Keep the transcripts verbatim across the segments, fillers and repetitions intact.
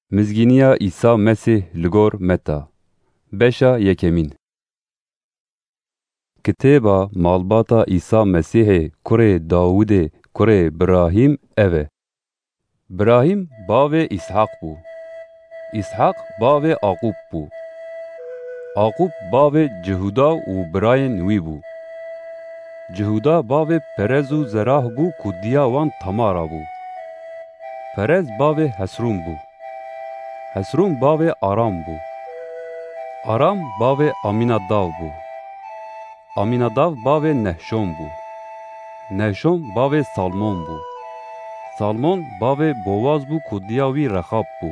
Mizginiya İsa Mesih ligor Meta Beşa Yekemîn Kitêba malbata İsa Mesihê kurê Dawudê kurê Ibrahîm ev e. Ibrahîm bavê İshak bû. İshak bavê Aqub bû. Aqub bavê Cehuda û birayên wî bû. Cehuda bavê Perez û Zerah bû ku diya wan Tamara bû. Perez bavê Hesrûn bû. Hesrûn bavê Aram bû. Aram bavê Aminadav bû. Aminadav bavê Nehşon bû. Nehşon bavê Salmon bû. Salmon bavê Boaz bû ku diya wî Rexab bû.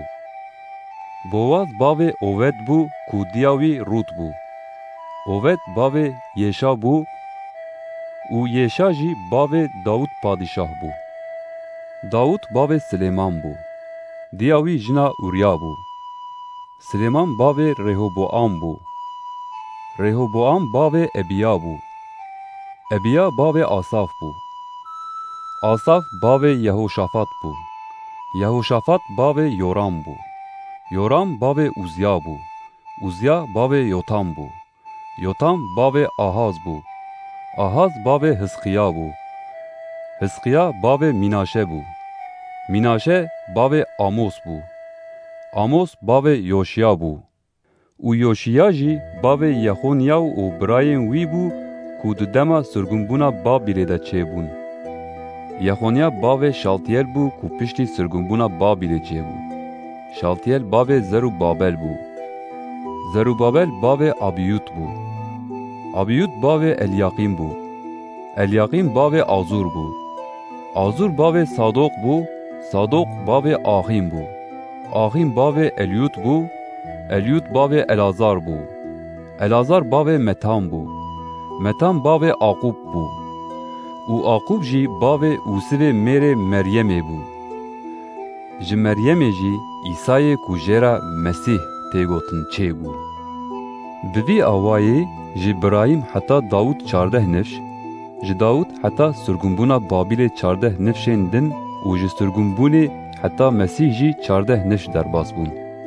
Boaz bavê Oved bû ku diya wî Rut bû. Oved bavê Yêşa bû û Yêşa jî bavê Dawud padîşah bû. Dawud bavê Silêman bû. Diya wî jina Uriya bû. Silêman bavê Rehoboam bû. Rehoboam bavê Ebiya bû. Ebiya bavê Asaf bû. Asaf bavê Yehoşafat bû. Yehoşafat bavê Yoram bû. Yoram bavê Uzya bû. Uzya bavê Yotam bû. Yotam bavê Ahaz bû. Ahaz bavê Hizkiya bû. Hizkiya bavê Minaşe bû. Minaşe bavê Amos bû. Amos bavê Yoşiya bû. û Yoşiya jî bavê Yexonyaw û birayên wî bû ku di dema sirgûnbûna Babilê de çêbûn. Yexonya bavê Şaltiyel bû ku piştî sirgûnbûna Babilê çêbû. Şaltiyel bavê Zerubabel bû. Zerubabel bavê Abiyud bû. Abiyud bavê Elyaqîm bû. Elyaqîm bavê Azur bû. Azur bavê Sadok bû. Sadok bavê Axîm bû. Axîm bavê Elyud bû. Elyud bavê Elazar bû. Elazar bavê Metan bû. Metan bavê Aqub bû. û Aqub jî bavê Usivê mêrê Meryemê bû. Ji Meryemê jî İsayê ku jêra Mesih tê gotin çêbû. Bi vî awayê ji Ibrahîm heta Dawud çardeh nifş, ji Dawud heta sirgûnbûna Babilê çardeh nifşên din û ji sirgûnbûnê heta Mesih jî çardeh nifş derbas bûn.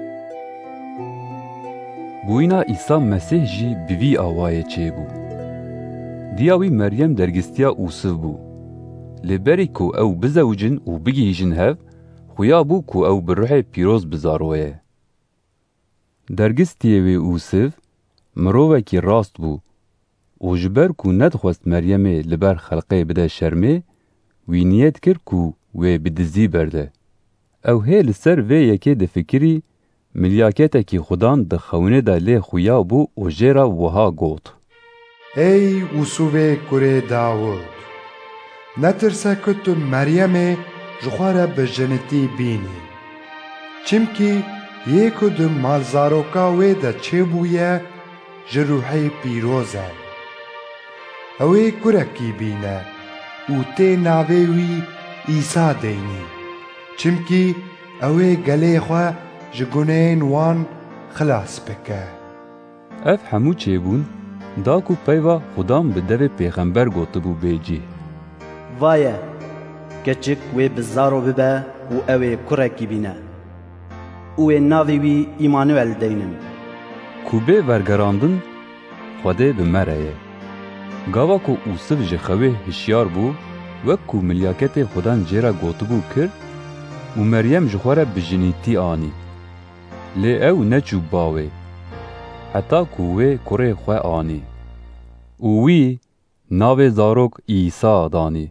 Bûyîna İsa Mesih jî bi vî awayê çêbû. Diya wî Meryem dergistiya Usiv bû. Lêberî ku ew bizewcin û bigîjin hev, xuya bû ku ew bi Ruhê Pîroz bizaroye. Dergistiyê wê Usiv mirovekî rast bû û ji ber ku nedixwest Meryemê li ber xelqê bide şermê, wî niyet kir ku wê bi dizî berde. Ew hê li ser vê yekê difikirî milyaketekî xudan di xewnê de lê xuya bû û jêra wiha got: Ey Usuvê kurê Dawud, netirse ku tu Meryemê ji xwe re bi jinitî bînî. Çimkî yê ku di malzaroka wê de çêbûye ji Ruhê Pîroz e. Ew ê kurekî bîne û tê navê wî İsa deynî. Çimkî ew ê gelê xwe ji gunehên wan xilas bike. Ev hemû çêbûn da ku peyva xudan bi devê pêxember gotibû bêcî. Vaye, keçik wê bi zaro bibe û ew ê kurekî bîne. û ê navê wî İmanuel deynin. Ku bê wergerandin, Xwedê bi me re ye. Gava ku Usiv ji xewê hişyar bû, wek ku milyaketê xudan jêra gotibû kir, û Meryem ji xwe re bijinîtî anî. Lê ew neçû bawê, heta ku wê kurê xwe anî. û wî navê zarok İsa danî.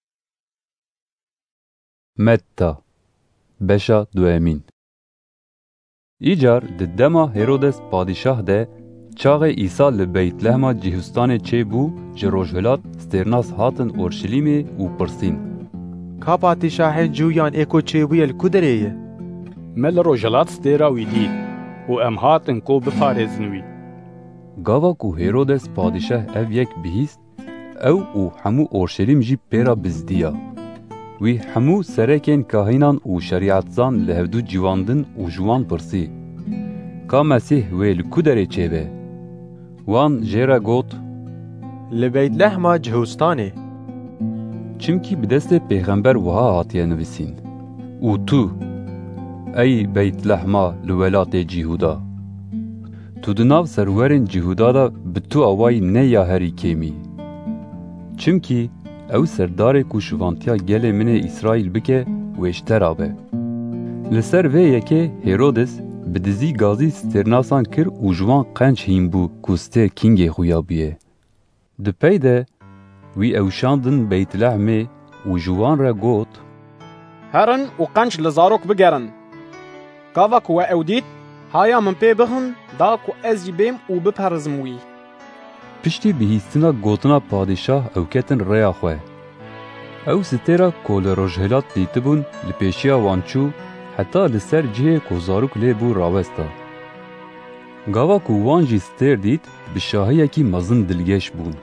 Metta Beşa duemîn Îcar di dema Herodes padîşah de çaxê İsa li Beytlehema cîhistanê çêbû, ji rojhilat stêrnas hatin Orşilîmê û pirsîn: Ka padîşahên cûyan ê ku çêbûye li ku derê ye? Me li rojhilat stêra wî dît û em hatin ku biparêzin wî. Gava ku Herodes padîşah ev yek bihîst, ew û hemû Orşelîm jî pêra bizdiya. Wî hemû serekên kahînan û şerîatzan li hevdû cîwandin û ji wan pirsî: Ka Mesih wê li ku derê çêbe? Wan jêra got: Li Beytlehema cihistanê. Çimkî bi destê pêxember wiha hatiye nivîsîn: û tu ای بیت لحما لولات جیهودا تو دناو سرورین جیهودا دا بتو اوای نه یا هری کمی چمکی او سردار کو شوانتیا گل من اسرائیل بکه وشتر آبه لسر وی یکه هیرودس بدزی گازی سترناسان کر و جوان قنچ هیم بو کوستر کینگ خویا بیه دپیده وی اوشاندن بیت لحمه و جوان را گوت هرن و قنچ لزاروک بگرن گاوا کو اودیت هایا من پی بخن دا کو از بیم و بپرزم وی پشتی بهیستنا گوتنا پادشاه او کتن ریا خواه او ستیرا کول روژهلات دیتبون لپیشیا وانچو حتی لسر جه کو زاروک لی بو راوستا گاوا کو وانجی ستیر دیت بشاهی کی مزن دلگش بون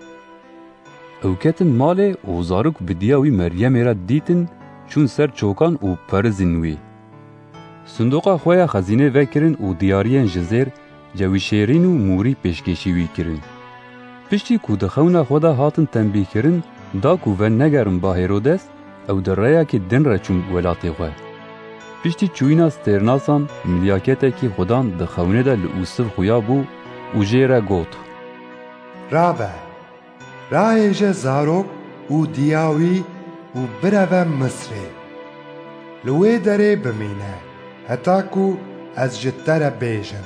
او کتن ماله او زاروک بدیاوی مریم را دیتن چون سر چوکان او پرزنوی صندوقا خویا خزینه وکرن او دیارین جزیر جوی شیرین و موری پیشکشی وی کرن پشتی کو دخونا خدا هاتن تنبیه کرن دا کو و نگرن با هیرودس او در ریا که دن را چون ولاتی خواه پشتی چوینا سترناسان ملیاکتا که خودان دخونه دا لعوصف خویا بو او جیره گوت رابع رای جه زاروک او دیاوی و بروه مصره لوی داره بمینه حتا کو از جتر بیجن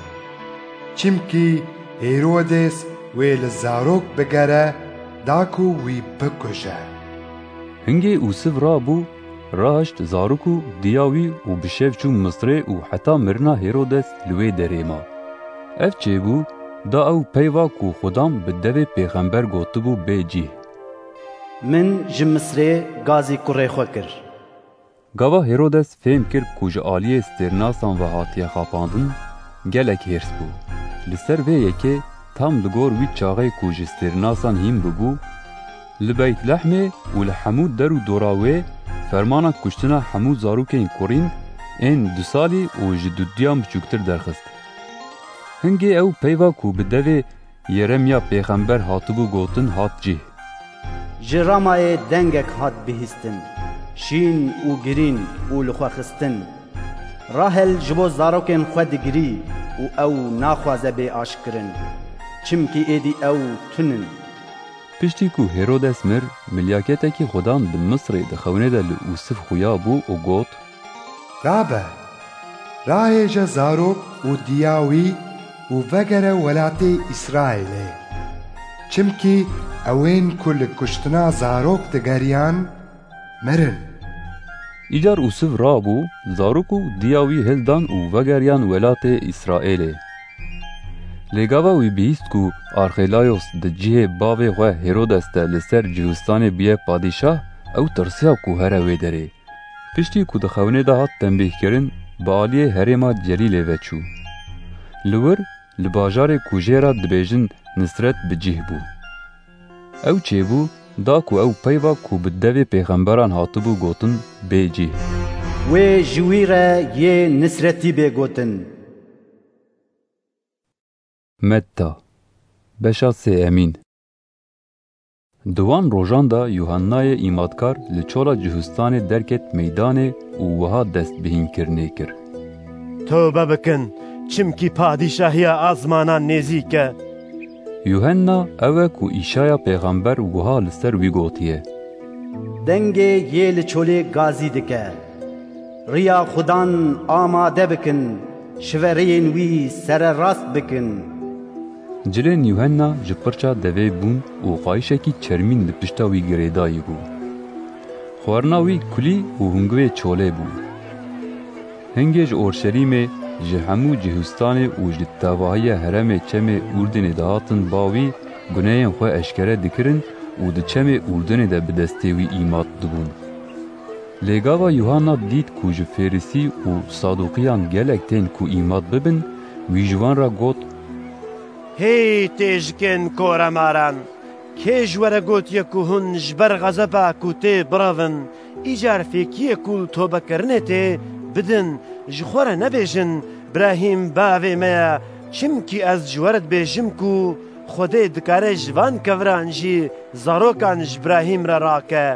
چمکی هیرودس وی لزاروک بگره داکو وی بکشه هنگی اوسف را بو راهشت زاروکو دیاوی و بشف چون مصره و حتا مرنا هیرودس لوی داره ما اف چه بو دا او پیوا کو خودم بدوی پیغمبر گوتو بو بیجی من جمصره گازی کره خو کر گاوا هیرودس فهم کر کوج آلیه استرناسان و هاتیه خاپاندن گلک هرس بو لسر وی یکی tam li gor wî çaxê ku ji stêrnasan hîn bibû li Beyt Lehmê û li hemû der û dora wê fermana kuştina hemû zarokên kurîn ên du salî û ji dudiyan biçûktir derxist. Hingê ew peyva ku bi devê Yeremya pêxember hatibû gotin hat cih. Ji Ramayê dengek hat bihîstin, şîn û girîn û li xwe xistin. Rahel ji bo zarokên xwe digirî û ew naxwaze bê aşkirin. Çimkî êdî ew tunin. Piştî ku Herodes mir, milyaketekî Xudan di Misrê di xewnê de li Yûsif xuya bû û got: Rabe, rahê je zarok û diya wî û vegere welatê İsraîlê. Çimkî ewên ku li kuştina zarok digeriyan, mirin. Îcar Yûsif rabû, zarok û diya wî hildan û vegeriyan welatê İsraîlê. Lêgava wî bihîst ku Arxelayos di cihê bavê xwe Herodes de li ser civistanê biye padîşah, ew tirsiya ku here wê derê. Piştî ku di xewnê de hat tembêhkirin, bi aliyê herêma Celîlê veçû. Li wir, li bajarê ku jê ra dibêjin Nisret bi cih bû. Ew çêbû, da ku ew peyva ku bi devê pêxemberan hatibû gotin bê cih. Wê ji wî re yê Nisretî bê gotin. Metta Beşa sê Emîn Di wan rojan da Yuhannayê îmadkar li çola cihistanê derket meydanê û wiha destbihînkirinê kir. Tövbe bikin, çimkî padîşahiya azmanan nêzik e. Yuhanna ew e ku îşaya pêxember wiha li ser wî gotiye. Dengê yê li çolê gazî dike. Riya Xudan amade bikin, şivereyên wî sererast bikin. Cilên Yuhanna ji pirça devê bûn û qayişekî çermîn li pişta wî girêdayî bû. Xwarina wî kulî û hungvê çolê bû. Hingê ji Orşelîmê ji hemû cihistanê û ji tevahiya heremê çemê Urdinê de hatin bawî gunehên xwe eşkere dikirin û di çemê Urdinê de bi destê wî îmad dibûn. Lêgava Yuhanna dît ku ji Fêrisî û Saduqiyan gelek tên ku îmad bibin, wî ji wan ra got: Hey têjikên koremaran, kê ji we re gotiye ku hûn ji ber xezeba ku tê biravin, îcar fêkiyê ku li tobekirinê tê bidin, ji xwe re nebêjin Brahîm bavê me ye, çimkî ez ji we re dibêjim ku Xwedê dikare ji van keviran jî zarokan ji Brahîm re rake.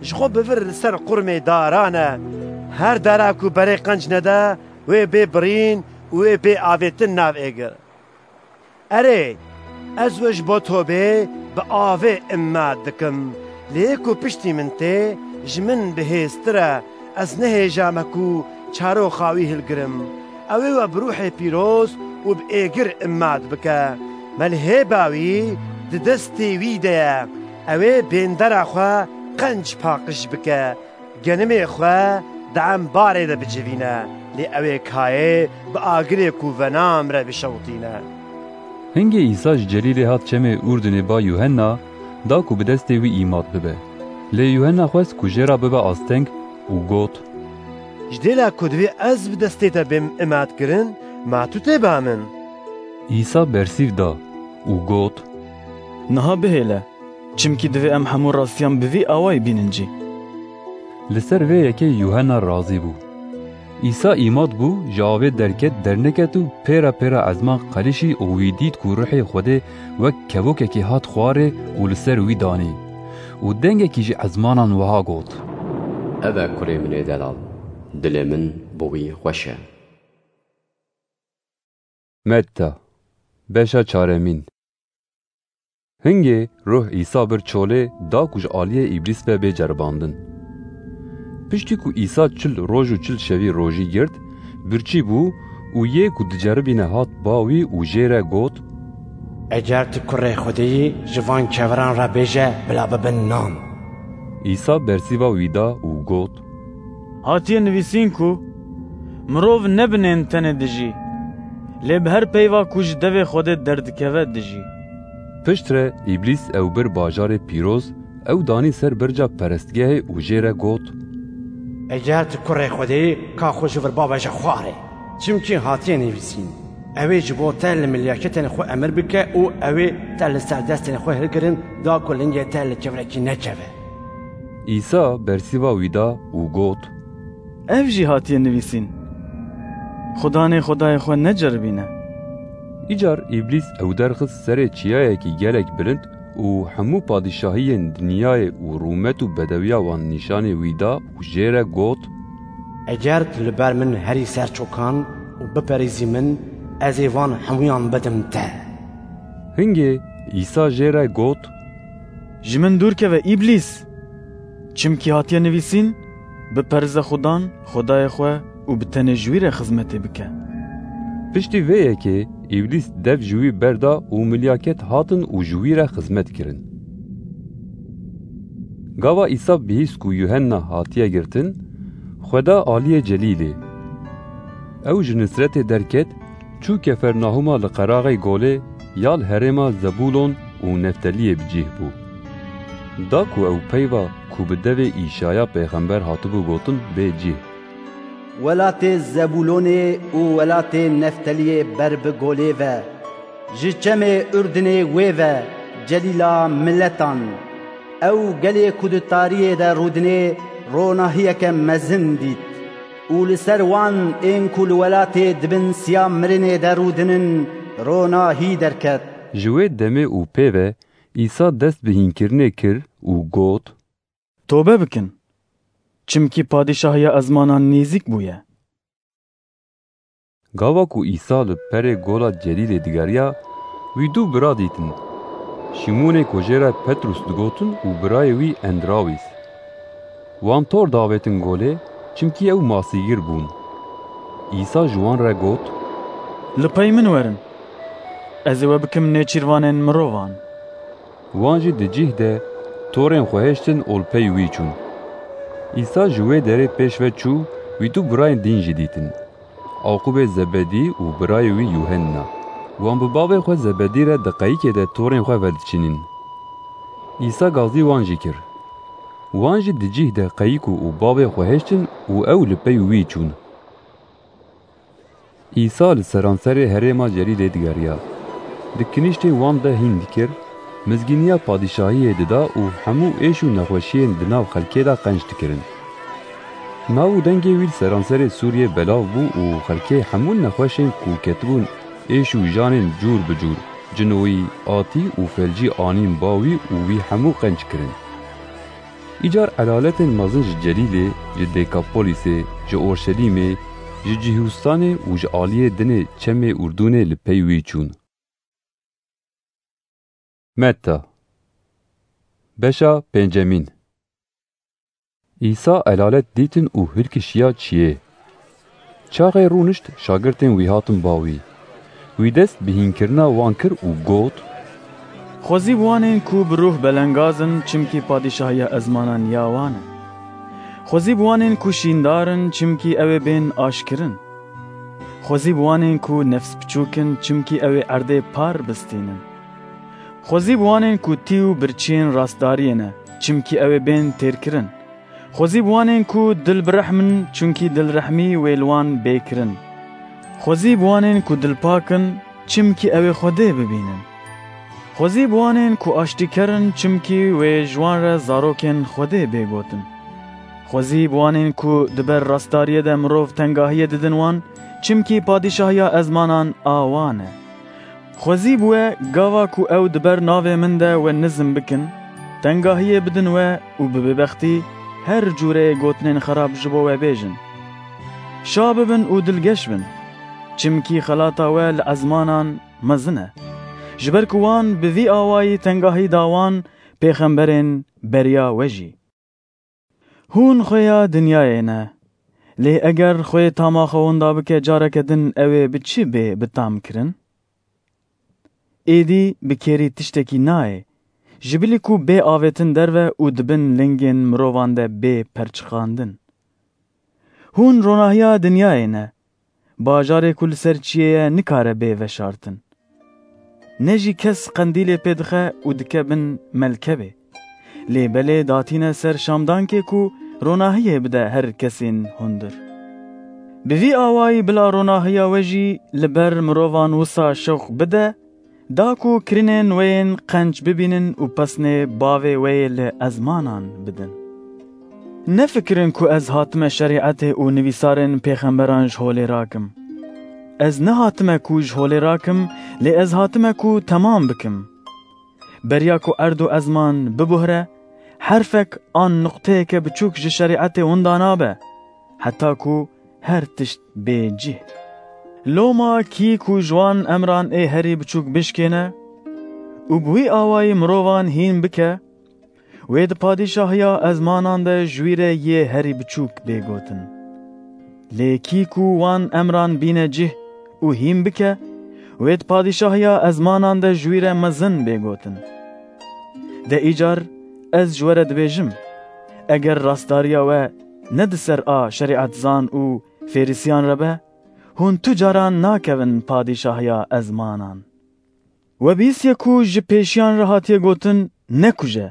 جخو بفر سر قرم دارانه هر دراکو برای قنج نده و بی برین و بی آویتن ناو ایگر اره از وش با توبه با آوه اماد دکم لیکو پشتی من ته جمن بهستره از نه جامکو چارو خاوی هلگرم اوه و بروح پیروز و بایگر اماد بکه ملهه باوی دستی ویده اوه بیندر خواه قنج پاقش بکه گنم خواه دعم باره ده بجوینه لی اوه کایه با آگره کو ونام را بشوطینه هنگی عیسی جلیل هات چمه اردن با یوحنا دا کو به دست وی ایماد ببه لی یوحنا خواست کو جرا ببه آستنگ و گوت جدیلا کدوی از به دستی تا بیم اماد کرن ما تو تبا من عیسی برسیف دا و گوت نها بهیله چمکی دوی ام همو راستیان بوی آوای بیننجی لسر وی یکی یوحنا رازی بو عیسی ایماد بو جاوه درکت درنکت و پیرا پیرا ازمان قلیشی او ویدید که روح خوده و کبوک که هات خواره و لسر وی دانی و دنگه که جی ازمانان وها گوت اوه کره من دلال دل من بوی خوشه متا بشا چارمین هنگه روح عیسی بر چوله دا کج آلیه ابلیس به بجرباندن پشتی کو عیسی چل روز و چل شوی روزی گرد برچی بو و یه کو دجربی نهات باوی و جیره گوت اگر تو کره خودی جوان کوران را بیجه بلا ببن نام عیسی برسیوا ویدا و گوت هاتیه نویسین کو مروف نبنین تنه دجی لب هر پیوا کج دوی خود دردکوه دجی پشتره ابلیس او بر باجار پیروز او دانی سر برجا پرستگاه و جیره گوت اگر تو کره خودی که خوش ور باباش خواره چمکی هاتیه نویسین اوی جبو تل ملیاکتن خو امر بکه او اوی تل سردستن خو هرگرن دا کلنگه تل کورکی نچوه عیسی برسیوا ویدا و گوت اف جی هاتیه نویسین خدا نه خدای خو نجربینه ایجار ابلیس او درخص سر چیایه کی گلک بلند و همو پادشاهی دنیای و رومت و بدویا وان نشان ویدا و جیره گوت اگر لبر من هری سر چوکان و بپریزی من از ایوان همویان بدم ده هنگه عیسی جیره گوت جمن دور که و ابلیس چمکی هاتیه نویسین بپرز خدان خدای خواه و بتنه جویر خدمت بکه پشتی ویه که ابلیس دف جوی بردا و ملیاکت هاتن و جویر خدمت کرن گاوا عیسی بهیس کو یوحنا هاتیه گرتن خدا عالی جلیله او جنسرت درکت چو کفرناهوما لقراغی گوله یال هرما زبولون و نفتلی بجیه بو دا کو او پیوا کو بدوی ایشایا پیغمبر هاتبو گوتن بجیه ولات زبولون و ولات نفتلی برب گوله و جچم اردن و جلیلا ملتان او گلی کدتاری در رودنه روناهیه که مزن دید و لسر وان این کل ولات دبن سیام مرنه در رودنن روناهی درکت جوه دمه و پیوه عیسی دست بهین کرنه کر و گوت توبه بکن چمکی پادشاهی ازمانان نیزیک بویه گاوا کو عیسی لپر گولا جلیل دیگریا وی دو برا دیتن شیمون کوجرا پتروس دگوتن و برای وی اندراویس وان تور داوتن گوله چمکی او ماسیگیر بون عیسی جوان را گوت لپای من ورن از او بکم نیچیروانن مروان وانجی دجیه ده تورن خوهشتن اولپی وی چون عیسی جوه دره پیش و چو وی دو برای دین جدیدن عاقوب زبدی و برای وی یوحنا وان بباب خو زبدی را دقیق ده تورن خو ولچینین عیسی گازی وانجی کر وانجی دجیه ده قیق و باب خو هشتن و او لپی وی چون عیسی لسرانسر هرما جلیل دیگریا دکنیشت وان ده هند کر مزگینیا پادشاهی ددا و همو ایشو نخوشین دناو خلکه دا قنجت کرن ماو دنگی ویل سرانسر سوریه بلاو بو و خلکه همون نخوشین کو کتبون ایشو جانین جور بجور جنوی آتی و فلجی آنین باوی و وی همو قنج کرن ایجار عدالتên mezin ji Celîlê, ji Dekapolisê, ji Orşelîmê, ji Cîhûstanê û ji aliyê dinê çemê Urdunê li pey wî çûn. Metta Beşa pêncemîn. İsa elalet dîtin û hilkişiya çiyê. Çaxê rûnişt şagirtên wî hatin bawî. Wî dest bi hînkirina wan kir û got: Xwezî bi wanên ku bi ruh belengazin çimkî padîşahiya ezmanan ya wan e. Xwezî bi wanên ku şîndarin çimkî ew ê bên aşkirin. Xwezî bi wanên ku nefs biçûkin çimkî ew ê erdê par bistînin. Xwezî bi wanên ku tî û birçên rastdariyê ne çimkî ew ê bên têrkirin. Xwezî bi wanên ku dil birehmin çunkî dilrehmî wê li wan bêkirin. Xwezî bi wanên ku dilpakin çimkî ew ê Xwedê bibînin. Xwezî bi wanên ku aştîkerin çimkî wê ji wan re zarokên Xwedê bêgotin. Xwezî bi wanên ku diber rastdariyê de mirov tengahiyê didin wan çimkî padîşahiya ezmanan a wan e. Xwezî bi we gava ku ew diber navê min de we nizm bikin, tengahiyê bidin we û bi bêbextî her cûreyê gotinên xerab ji bo we bêjin. Şa bibin û dilgeş bin, çimkî xelata we li ezmanan mezin e. Ji ber ku wan bi vî awayî tengahî da wan pêxemberên beriya we jî. Hûn xweya dinyayê ne, lê eger xwê tama xwe winda bike careke din ew ê bi çi bê bitam kirin? Êdî bi kêrî tiştekî nayê, ji bilî ku bê avêtin derve û dibin lingên mirovan de bê perçixandin. Hûn ronahiya dinyayê ne, bajarê ku li ser çiyê ye nikare bê veşartin. Ne jî kes qendîlê pê dixe û dike bin melkebê, lê belê datîne ser şamdankê ku ronahiyê bide her kesên hundir. Bi vî awayî bila ronahiya we jî li ber mirovan wisa şewq bide, da ku kirinên wê yên qenc bibînin û pesnê bavê wê li ezmanan bidin. Nefikirin ku ez hatime şerîetê û nivîsarên pêxemberan ji holê rakim. Ez nehatime ku ji holê rakim, lê ez hatime ku temam bikim. Beriya ku erd û ezman bibuhre, herfek an nuqteyeke biçûk ji şerîetê winda nabe, heta ku her tişt bêcih. Loma kî ku ji wan emran ê herî biçûk bişkêne û bi wî awayî mirovan hîn bike, wê di padîşahiya ezmanan de ji wî re yê herî biçûk bêgotin. Lê kî ku wan emran bîne cih û hîn bike, wê di padîşahiya ezmanan de ji wî re mezin bêgotin. De îcar ez ji we re dibêjim, eger rastdariya we ne di ser a şerîetzan û fêrîsiyan re be, hûn tu caran nakevin padîşahiya ezmanan. We bîstiye ku ji pêşiyan re hatiye gotin nekuje.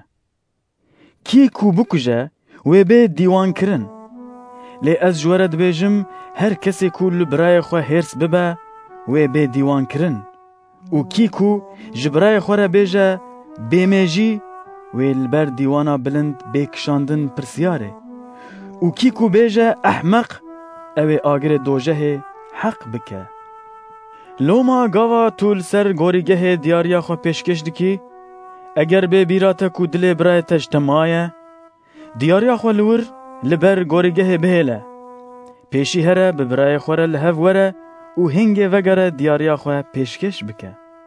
Kî ku bikuje, wê bê dîwan kirin. Lê ez ji we re dibêjim, her kesê ku li birayê xwe hêrs bibe, wê bê dîwan kirin. û kî ku ji birayê xwe re bêje bêmêjî, wê li ber dîwana bilind bê kişandin pirsyarê. û kî ku bêje ehmeq, ew ê agirê dojehê heq bike. Loma gava tu li ser gorîgehê diyariya xwe pêşkêş dikî, eger bê bîra te ku dilê birayê te ji te maye, diyariya xwe li wir li ber gorîgehê bihêle. Pêşî here bi birayê xwe re li hev were û hingê vegere diyariya xwe pêşkêş bike.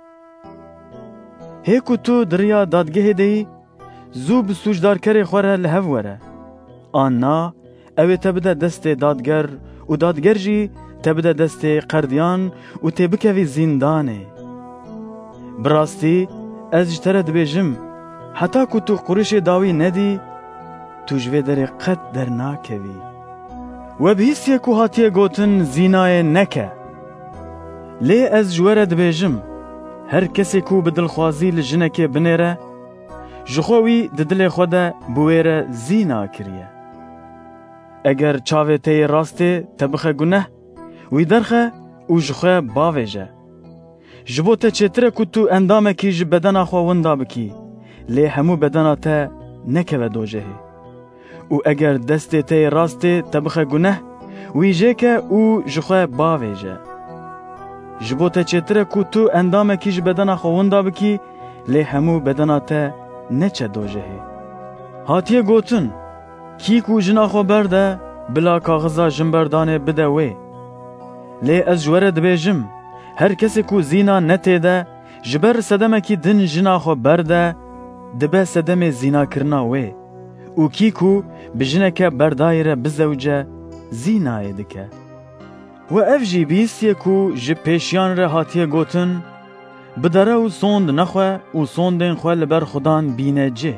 Hê ku tu diriya dadgehê deyî, zû bi sûcdarkerê xwe re li hev were. Anna ew ê te bide destê dadger û dadger jî te bide destê qerdiyan û tê bikevî zîndanê. Bi rastî ez ji te re dibêjim, heta ku tu qurîşê dawî nedî, tu ji vê derê qet dernakevî. We bihîstiye ku hatiye gotin zînayê neke. Lê ez ji we re dibêjim, her kesê ku bi dilxwazî li jinekê binêre, ji xwe wî di dilê xwe de bi wê re zîna kiriye. Eger çavê te yê rastê te bixe guneh, wî derxe û ji xwe bavêje. Ji bo te çêtir e ku tu endamekî ji bedena xwe winda bikî, lê hemû bedena te nekeve dojehê. û eger destê te yê rastê te bixe guneh, wî jêke û ji xwe bavêje. Ji bo te çêtir e ku tu endamekî ji bedena xwe winda bikî, lê hemû bedena te neçe dojehê. هاتیه گوتن کی کو جنا خو برده بلا کاغذا جنبردانه بده وی لی از جوره دبیجم هر کسی کو زینا نتیده جبر سدمکی دن جنا خو برده دبه سدم زینا کرنا وی او کی کو بجنکه بردایره بزوجه زینای دکه و اف جی بیستیه کو جی پیشیان ره هاتیه گوتن بدره و سوند نخواه و سوندین خواه لبر خودان بینه جه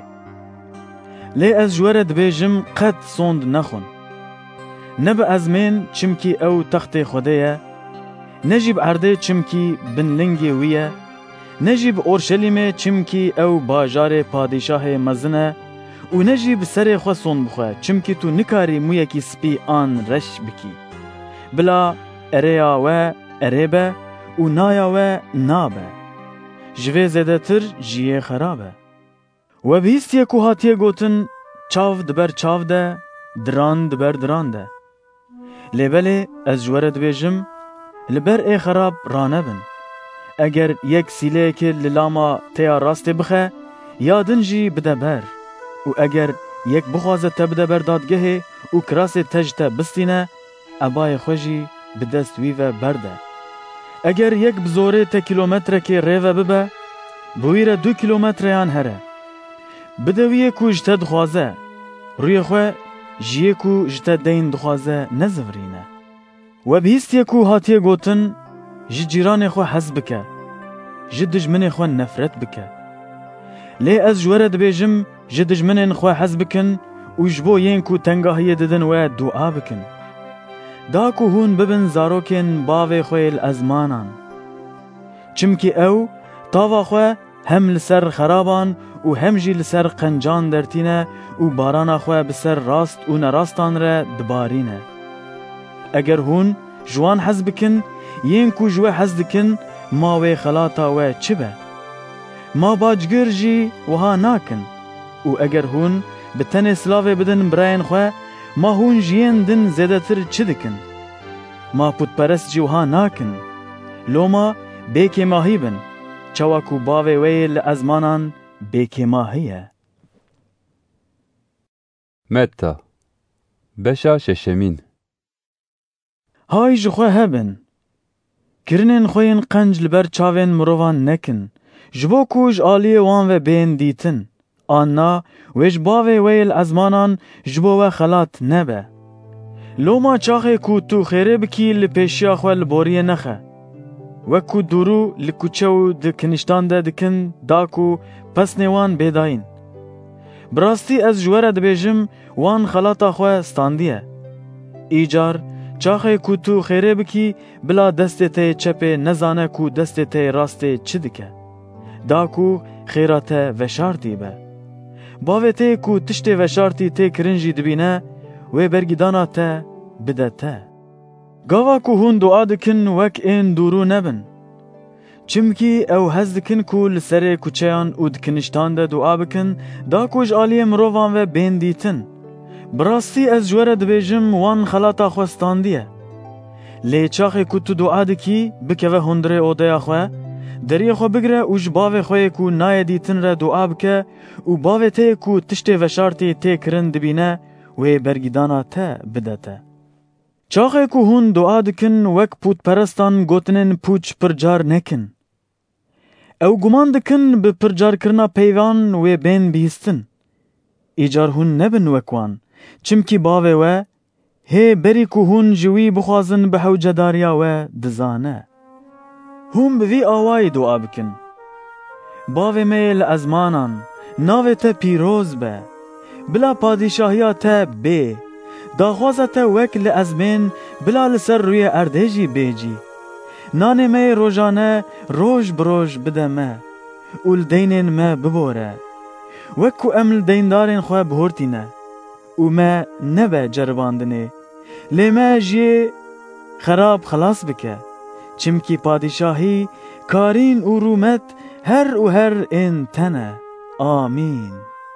لی از جوره دبیجم قد سوند نخون نب ازمین چمکی او تخت خوده نجیب عرده چمکی بن لنگی ویه نجیب اورشلیم چمکی او باجار پادشاه مزنه و نجیب سر خو سون بخواه چمکی تو نکاری مویه کی سپی آن رش بکی بلا اریا و اریبه و نایا و نابه جوه زده تر جیه خرابه و بیستیه که هاتیه گوتن چاو دبر چاو ده دران دبر دران ده لیبله از جوره دبیجم لبر ای خراب رانه بن اگر یک سیله که للاما تیا راست بخه یادن جی بده بر و اگر یک بخوازه تبده بر دادگه و کراس تجته بستینه ابای خوشی بدست ویوه برده اگر یک بزوره تا کیلومتر که ریوه ببه بویره دو کیلومتر یان هره بدویه کو جته دخوازه روی خواه جیه کو جته دین دخوازه نزورینه و بیستیه کو هاتیه گوتن جی جیران خو حز بکه جی دجمن خو نفرت بکه لی از جوره دبیجم جی دجمن خو حز بکن و جبو ین کو تنگاهیه ددن و دعا بکن دا کو هون ببن زاروکن باوی خویل ازمانان چمکی او تاوا خو هم لسر خرابان و هم جی لسر قنجان درتینه و باران خو بسر راست و نراستان را دبارینه اگر هون جوان حز بکن ین کو جوه حز دکن ما وی خلاطا و چه به ما باجگر جی وها ناکن و اگر هون بتن سلاوه بدن براین خواه ما هون جین دن زیده تر چه دکن ما پود پرست جی وها ناکن لوما بیک ماهی بن چواکو باوی ویل ازمانان بیک ماهیه متا بشا ششمین های جخواه هبن کرنین خوین قنج لبر چاوین مروان نکن جبو کوج آلی وان و بین دیتن آنا ویج باوی ویل ازمانان جبو و خلات نبه لوما چاخه کو تو خیره بکی لپیشیا خواه لبوریه نخه وکو دورو لکوچو دکنشتان ده دکن داکو پس نیوان بیداین براستی از جوره دبیجم وان خلاتا خواه ستاندیه ایجار چاخه کو تو خیره بکی بلا دست ته چپه نزانه کو دست ته راست چه دکه داکو خیرات وشارتی به باوه ته کو تشت وشارتی ته کرنجی دبینه و برگیدانا ته بده ته گاوا کو هون دعا دکن وک این دورو نبن چمکی او هز دکن کو لسر کوچیان او دکنشتان ده دعا بکن دا کوج آلی مروان و بین دیتن براستی از جوره دبیجم وان خلاتا خواستاندیه لی چاخی کو تو دعا دکی بکوه هندره اوده خواه دری خو بگره اوج باوه خواه کو نای دیتن را دعا بکه او باوه ته کو تشت وشارتی ته کرن دبینه و برگیدانا ته بده ته چاخی کو هون دعا دکن وک پود پرستان گوتنن پوچ پرجار نکن او گمان دکن به پرجار کرنا پیوان و بین بیستن ایجار هون نبن وکوان چمکی باوه و هی بری کو هون جوی بخوازن به حوجه داریا و دزانه هون بوی آوائی دعا بکن باوه میل ازمانان ناوه تا پیروز به بلا پادشاهیا تا بی داخوازه تا وکل ازمین بلا لسر روی اردهجی بیجی نان می روزانه روز بروز بده ما اول دینین ما ببوره وکو امل دیندارین خواه بهورتینه و ما نبه جرباندنه لی ما جی خراب خلاص بکه چمکی پادشاهی کارین و رومت هر و هر این تنه آمین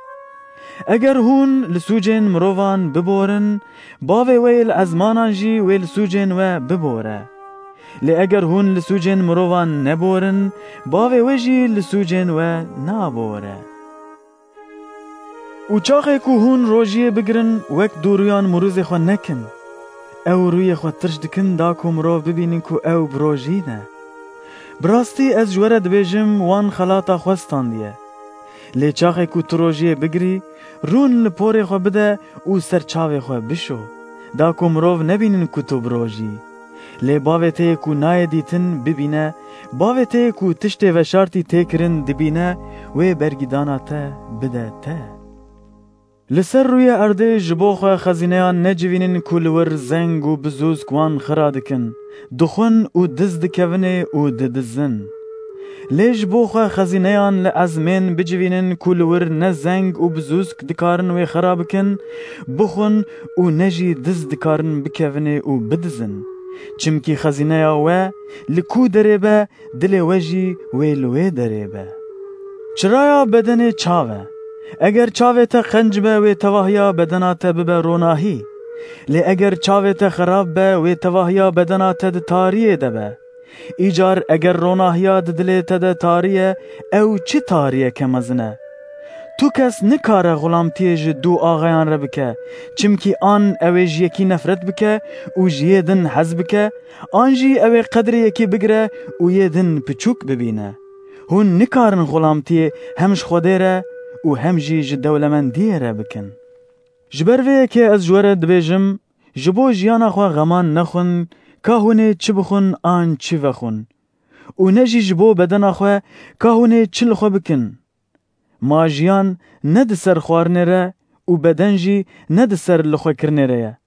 اگر هون لسوجن مروان ببورن باوی ویل ازمانان جی ویل سوجن و ببوره لی اگر هون لسوجن مروان نبورن باوی ویجی لسوجن و نابوره û çaxê ku hûn rojiyê bigirin wek dûriyan mirûzê xwe nekin. Ew rûyê xwe tirş dikin da ku mirov bibînin ku ew bi rojî ne. Bi rastî ez ji we re dibêjim wan xelata xwe standiye. Lê çaxê ku tu rojiyê bigirî, rûn li porê xwe bide û ser çavê xwe bişo. Da ku mirov nebînin ku tu bi rojî. Lê bavê te yê ku nayê dîtin bibîne, bavê te yê ku tiştê veşartî tê kirin dibîne, wê bergîdana te bide te. Li ser rûyê erdê ji bo xwe xezîneyan necivînin ku li wir zeng û bizûzk wan xira dikin, dixwin û diz dikevine û didizin. Lê ji bo xwe xezîneyan li ezmên bicivînin ku li wir ne zeng û bizûzk dikarin wê xira bikin, bixwin û ne jî diz dikarin bikevine û bidizin. Çimkî xezîneya we li ku derê be, dilê we jî wê li wê derê be. Çiraya bedenê çav e. Eger çavê te qenc be wê tevahiya bedena te bibe ronahî. Lê eger çavê te xerab be wê tevahiya bedena te di tariyê de be. Îcar eger ronahiya di dilê te de tariye, ew çi tariyeke mezin e? Tu kes nikare xulamtiyê ji dû axeyan re bike, çimkî an ew ê ji yekî nefret bike û ji yê din hez bike, an jî ew ê qedrê yekî bigire û yê din piçûk bibîne. Hûn nikarin xulamtiyê hem ji Xwedê re û hem jî ji dewlemendiyê re bikin. Ji ber vê yekê ez ji we re dibêjim, ji bo jiyana xwe xeman nexwin, ka hûnê çi bixwin an çi vexwin. û ne jî ji bo bedena xwe ka hûnê çi li xwe bikin. Ma jiyan ne di ser xwarinê re û beden jî ne di ser li xwekirinê re ye.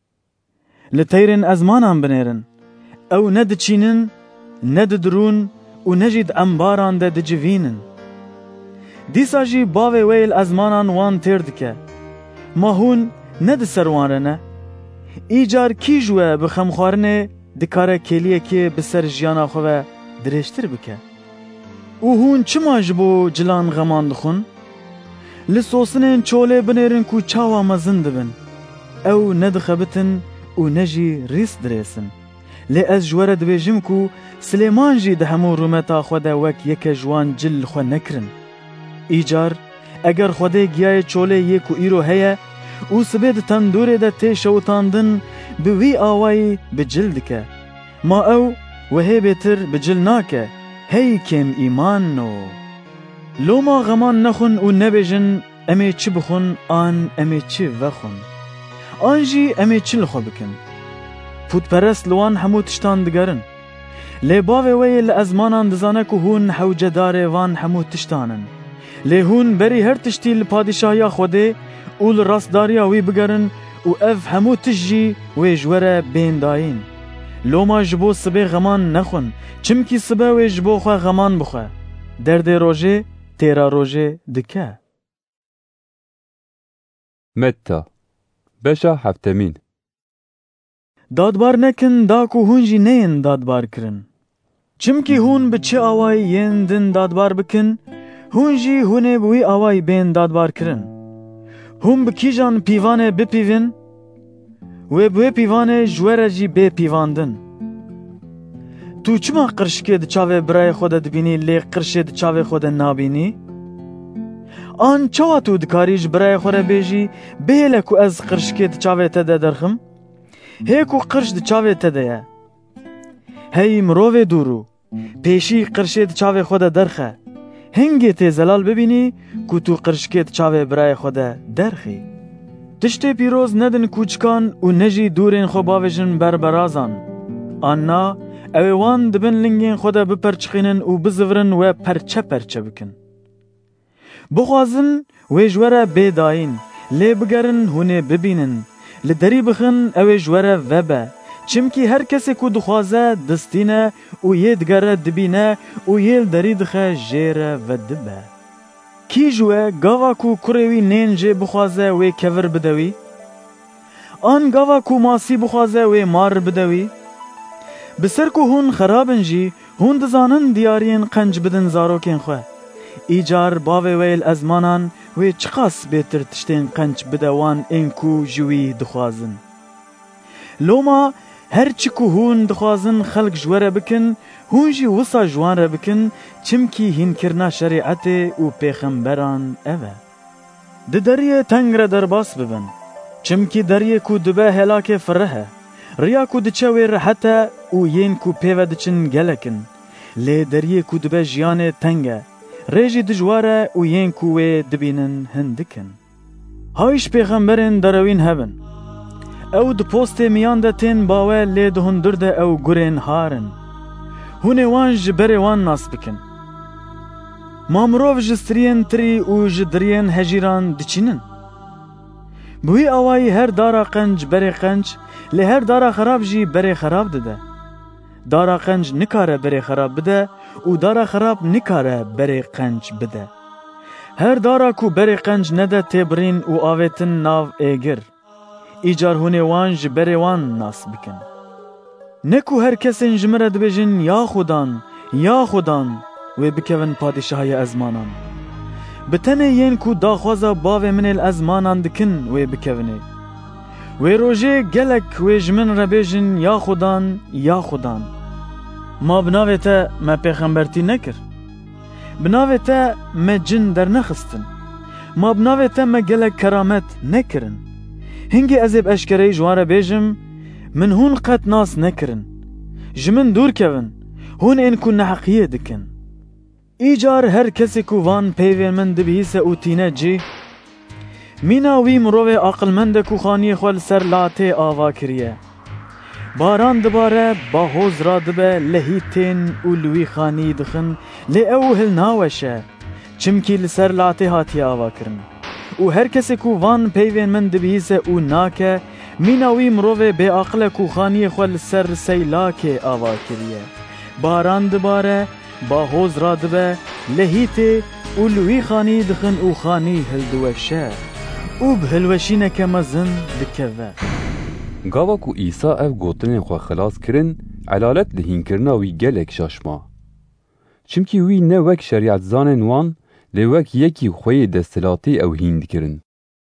Li teyrên ezmanan binêrin. Ew ne diçînin, ne didirûn û ne jî di embaran de dicivînin. Dîsa jî bavê wê li ezmanan wan têr dike. Ma hûn ne di ser wan re ne? Îcar kî ji we bi xemxwarinê dikare kêliyekê bi ser jiyana xwe ve dirêjtir bike? û hûn çima ji bo cilan xeman dixwin? Li sosinên çolê binêrin ku çawa mezin dibin. Ew ne dixebitin û ne jî rîs dirêsin. Lê ez ji we re dibêjim ku Silêman jî di hemû rûmeta xwe de wek yeke ji wan cil li xwe nekirin. Îcar eger Xwedê giyayê çolê yê ku îro heye û sibê di tendûrê de tê şewitandin, bi wî awayî bi cil dike. Ma ew wehê bêtir bi cil nake. Hey kêm îman o. Loma xeman nexwin û nebêjin em ê çi bixwin an em ê çi vexwin. An jî em ê çi li xwe bikin. Pûtperest li wan hemû tiştan digerin. Lê bavê wê yê li ezmanan dizane ku hûn hewcedarê van hemû tiştanin. Lê hûn berî her tiştî li padîşahiya Xwedê û li rastdariya wî bigerin û ev hemû tişt jî wê ji we re bên dayîn. Loma ji bo sibê xeman nexwin, çimkî sibe wê ji bo xwe xeman bixwe. Derdê rojê têra rojê dike. Metta beşa heftemîn. Dadbar nekin da ku hûn jî neyên dadbar kirin. Çimkî hûn bi çi awayî yên din dadbar bikin, hûn jî hûnê bi wî awayî bên dadbar kirin. Hûn bi kîjan pîvanê bipîvin, wê bi wê pîvanê ji we re jî bê pîvandin. Tu çima qirşikê di çavê birayê xwe de dibînî, lê qirşê di çavê xwe de nabînî? An çawa tu dikarî ji birayê xwe re bêjî, bêhêle ku ez qirşikê di çavê te de derxim? Hê ku qirş di çavê te de ye. Hey mirovê dûrû, pêşî qirşê di çavê xwe de derxe. Hingê tê zelal bibînî ku tu qirşikê di çavê birayê xwe de derxî. Tiştê pîroz nedin kûçikan û ne jî dûrên xwe bavêjin berberazan. Anna ew ê wan dibin lingên xwe de biperçixînin û bizivirin we perçe perçe bikin. Bixwazin wê ji we re bêdayîn, lê bigerin hûnê bibînin. Li derî bixin ew ê ji we re vebe. Çimkî her kesê ku dixwaze distîne û yê digere dibîne û yê li derî dixe jê re vedibe. Kî ji we gava ku kurê wî nên jê bixwaze wê kevir bide wî? An gava ku masî bixwaze wê mar bide wî? Bi ser ku hûn xerabin jî, hûn dizanin diyariyên qenc bidin zarokên xwe. Îcar bavê wê li ezmanan wê çi qas bêtir tiştên qenc bide wan ên ku ji wî dixwazin. Loma her çi ku hûn dixwazin xelk ji we re bikin, hûn jî wisa ji wan re bikin, çimkî hînkirina şerîetê û pêxemberan ev e. Di deriyê teng re derbas bibin, çimkî deriyê ku dibe helakê fireh e. Riya ku diçe wê rehet e û yên ku pêve diçin gelek in. Lê deriyê ku dibe jiyanê teng e, rê jî dijwar e û yên ku wê dibînin hindik in. Hayş pêxemberên derewîn hebin. Ew di postê miyan de tên bawe lê di hundir de ew gurên harin. Hûnê wan ji berê wan nas bikin. Ma mirov ji striyên tirî û ji diriyên hejîran diçînin. Bi wî awayî her dara qenc berê qenc, lê her dara xerab jî berê xerab dide. Dara qenc nikare berê xerab bide û dara xerab nikare berê qenc bide. Her dara ku berê qenc nede têbirîn û avêtin nav êgir. Îcar hûnê wan ji berê wan nas bikin. Ne ku her kesên ji me re dibêjin ya Xudan, ya Xudan, wê bikevin padîşahiya ezmanan. Bi tenê yên ku daxwaza bavê min ê ezmanan dikin wê bikevinê. Wê rojê gelek wê ji min re bêjin ya Xudan, ya Xudan. Ma bi navê te me pêxembertî nekir. Bi navê te me cin dernexistin. Ma bi navê te me gelek keramet nekirin. Hingê ez ê eşkereyî ji wan re bêjim, min hûn qet nas nekirin. Ji min dûr kevin, hûn ên ku neheqiyê dikin. Îcar her kesê ku van peyvên min dibihîse û tîne cî, mîna wî mirovê aqilmend e ku xaniyê xwe li ser latê ava kiriye. Baran dibare, bahoz radibe, lehî tên û li wî xanî dixin, lê ew hil naweşe, çimkî li ser latê hatiye ava kirin. û her kesê ku van peyvên min dibihîse û nake, mîna wî mirovê bêaqil e ku xaniyê xwe li ser seylakê ava kiriye. Baran dibare, bahoz radibe, lehî tê û li wî xanî dixin û xanî hildiweşe û bi hilweşîneke mezin dikeve. Gava ku İsa ev gotinên xwe xilas kirin, elalet li hînkirina wî gelek şaşma. Çimkî wî ne wek şerîatzanên wan, lê wek yekî xweyê desthilatî ew hîn dikirin.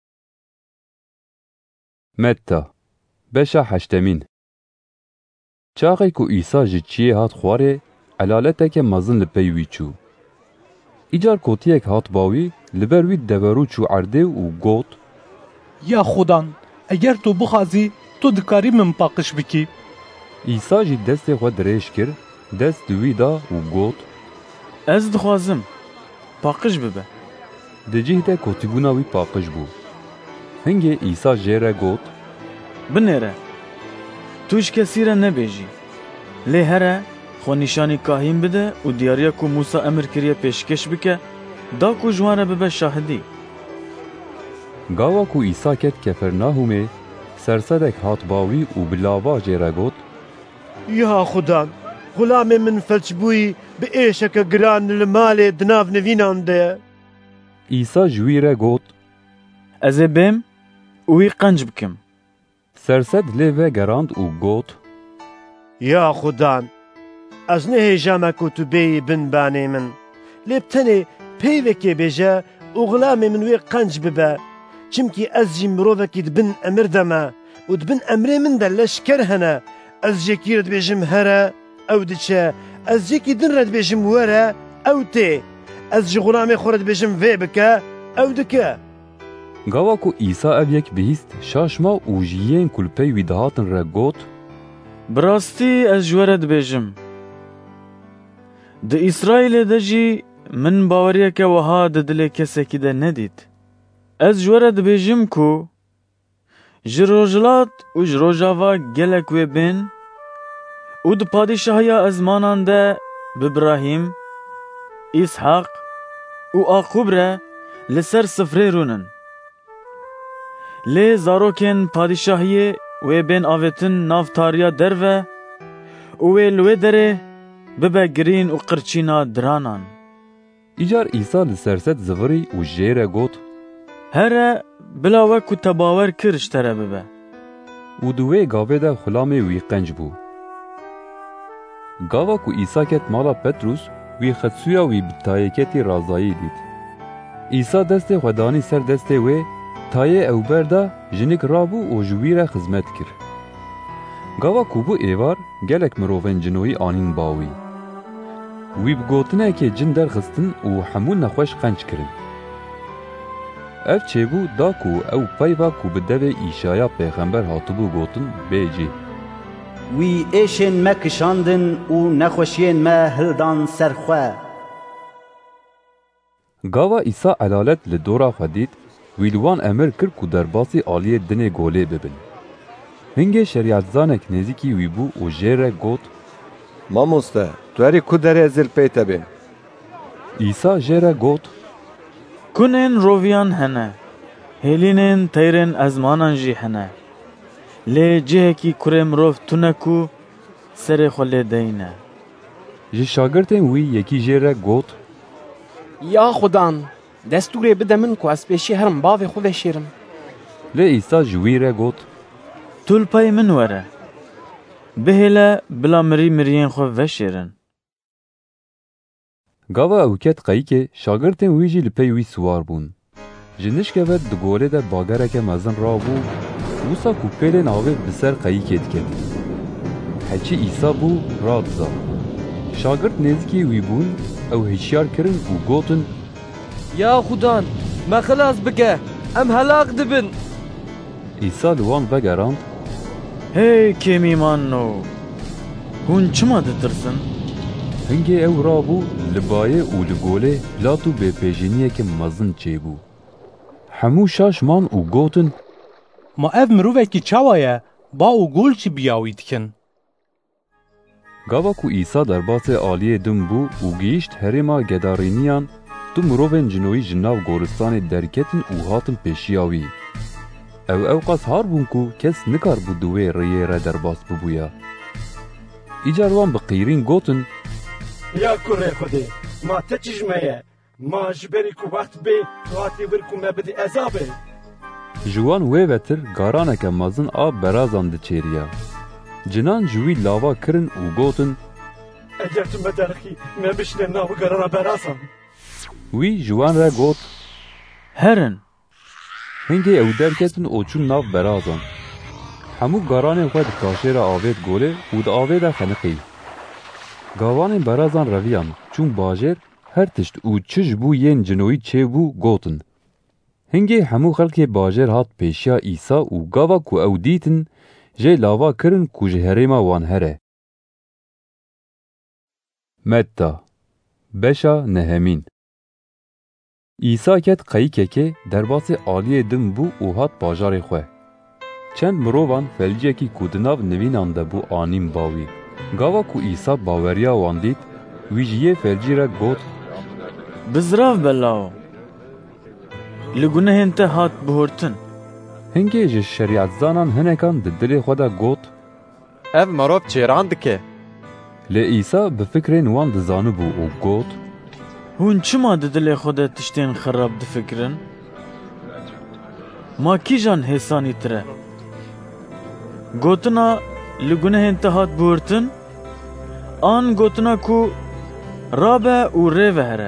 Metta beşa heştemîn. Çaxê ku İsa ji çiyê hat xwarê, elaleteke mezin li pey wî çû. Îcar kotiyek hat bawî, li ber wî deverû çû erdê û got: Ya Xudan, eger tu bixwazî, tu dikarî min paqij bikî. İsa jî destê xwe dirêj kir, dest di wî da û got: Ez dixwazim, paqij bibe. Di cih de kotîbûna wî paqij bû. Hingê İsa jê re got: Binêre, tu ji kesî re nebêjî. Lê here, xwe nîşanî kahîn bide û diyariya ku Musa emir kiriye pêşkeş bike, da ku ji wan re bibe şahidî. Gava ku İsa ket Kefernahûmê, sersedek hat bawî û bi lava jê re got: Ya Xudan, xulamê min felç bûyî, bi êşeke giran li malê di nav nevînan de. İsa ji wî re got: Ez ê bêm û wî qenc bikim. Sersed lê vegerand û got: Ya Xudan, ez nehêjame ku tu bêyî bin banê min. Lê bi tenê peyvekê bêje û xulamê min wê qenc bibe. Çimkî ez jî mirovekî dibin emir de me û dibin emrê min de leşker hene. Ez jekî re dibêjim here, ew diçe. Ez jekî din re dibêjim were, ew tê. Ez ji xulamê xwe re dibêjim vê bike, ew dike. Gava ku İsa ev yek bihîst, şaşma û ji yên ku li pey wî dihatin re got: Bi rastî ez ji we re dibêjim. Di İsraîlê de jî min baweriyeke wiha di dilê kesekî de nedît. Ez ji we re dibêjim ku ji rojhilat û ji rojava gelek wê bên û di padîşahiya ezmanan de bi İbrahîm, İshak û Aqub re li ser sifrê rûnin. Lê zarokên padîşahiyê wê bên avêtin nav tariya derve û wê li wê derê bibe girîn û qirçîna diranan. Îcar İsa li sersed zivîrî û jê re got: Here bila wek ku te bawer kir ji te re bibe. û di wê gavê de xulamê wî qenc bû. Gava ku İsa ket mala Petrûs, wî xetsuya wî bi tayeketî razayî dît. İsa destê xwe danî ser destê wê, tayê ew berda jinik rabû û ji wî re xizmet kir. Gava ku bû êvar, gelek mirovên cinoyî anîn bawî. Wî bi gotinekê cin derxistin û hemû nexweş qenc kirin. ev çêbû da ku ew peyva ku bi devê îşaya pêxember hatibû gotin bêjî. Wî êşên me kişandin û nexweşiyên me hildan ser xwe. Gava İsa elalet li dora xwe dît, wî li wan emir kir ku derbasî aliyê dinê golê bibin. Hingê şerîetzanek nêzîkî wî bû û jê re got: Mamoste, tu herî ku derê zil pê te bê? İsa jê re got: Kunên roviyan hene, hêlînên teyrên ezmanan jî hene. Lê cihekî kurê mirov tune ku serê xwe lê deyîne. Ji şagirtên wî yekî jê re got: Ya xudan, destûrê bide min ku ez pêşî herim bavê xwe veşêrim. Lê İsa ji wî re got: Tu li pey min were. Bihêle bila mirî miriyên xwe veşêrin. Gava ew ket qeyîkê, şagirtên wî jî li pey wî siwar bûn. Ji nişkeve di golê de bagereke mezin rabû, wisa ku pêlên avê bi ser qeyîkê diketin. Heçî İsa bû, radiza. Şagirt nêzîkî wî bûn, ew hişyar kirin û gotin: Ya xudan, me xilas bike, em helak dibin. İsa li wan vegerand: Hey kêmîmano, hûn çima ditirsin? Hingê ew rabû, li bayê û li golê pilat û bêpêjîniyeke mezin çêbû. Hemû şaşman û gotin: Ma ev mirovekî çawa ye, ba û gol jî biyawî dikin. Gava ku İsa derbasê aliyê din bû û gihîşt herêma gedarîniyan, du mirovên cinoyî ji nav goristanê derketin û hatin pêşiya wî. Ew ewqas har bûn ku kes nikarbû di wê rêyê re derbas bibûya. Îcar wan bi qîrîn gotin: Ya kurê Xwedê, ma te çîjme ye, ma ji berî ku wext bê tu hatî vir ku me bidî ezabê. Ji wan wê vetir garaneke mezin a berazan diçêriya. Cinan ji wî lava kirin û gotin: Eger tu me derxî, me bişne navê garana berazan. Wî ji wan re got: Herin. Hingê ew derketin û çûn nav berazan. Hemû garanên xwe di kaşêra avê golê û di avê de xeniqî. Gavanên berazan reviyan, çûn bajêr, her tişt û çi ji bû yên cinoyî çêbû gotin. Hingê hemû xelkê bajêr hat pêşiya İsa û gava ku ew dîtin, jê lava kirin ku ji herêma wan here. Metta beşa nehemîn. İsa ket qeyîkekê, derbasê aliyê din bû û hat bajarê xwe. Çend mirovan felciyekî ku di nav nivînan de bû anîn bawî. Gava ku İsa baweriya wan dît, wî ji yê felcî re got: Bizrav belaw, li gunehên te hat bihurtin. Hingê ji şerîetzanan hinekan di dilê xwe de got: Ev mirov çêran dike. Lê İsa bi fikrên wan dizanibû û got: Hûn çima di dilê xwe de tiştên xerab difikirin? Ma kîjan hêsanîtir e? Gotina li gunehên te hat bihurtin? An gotina ku rabe û rê vehere.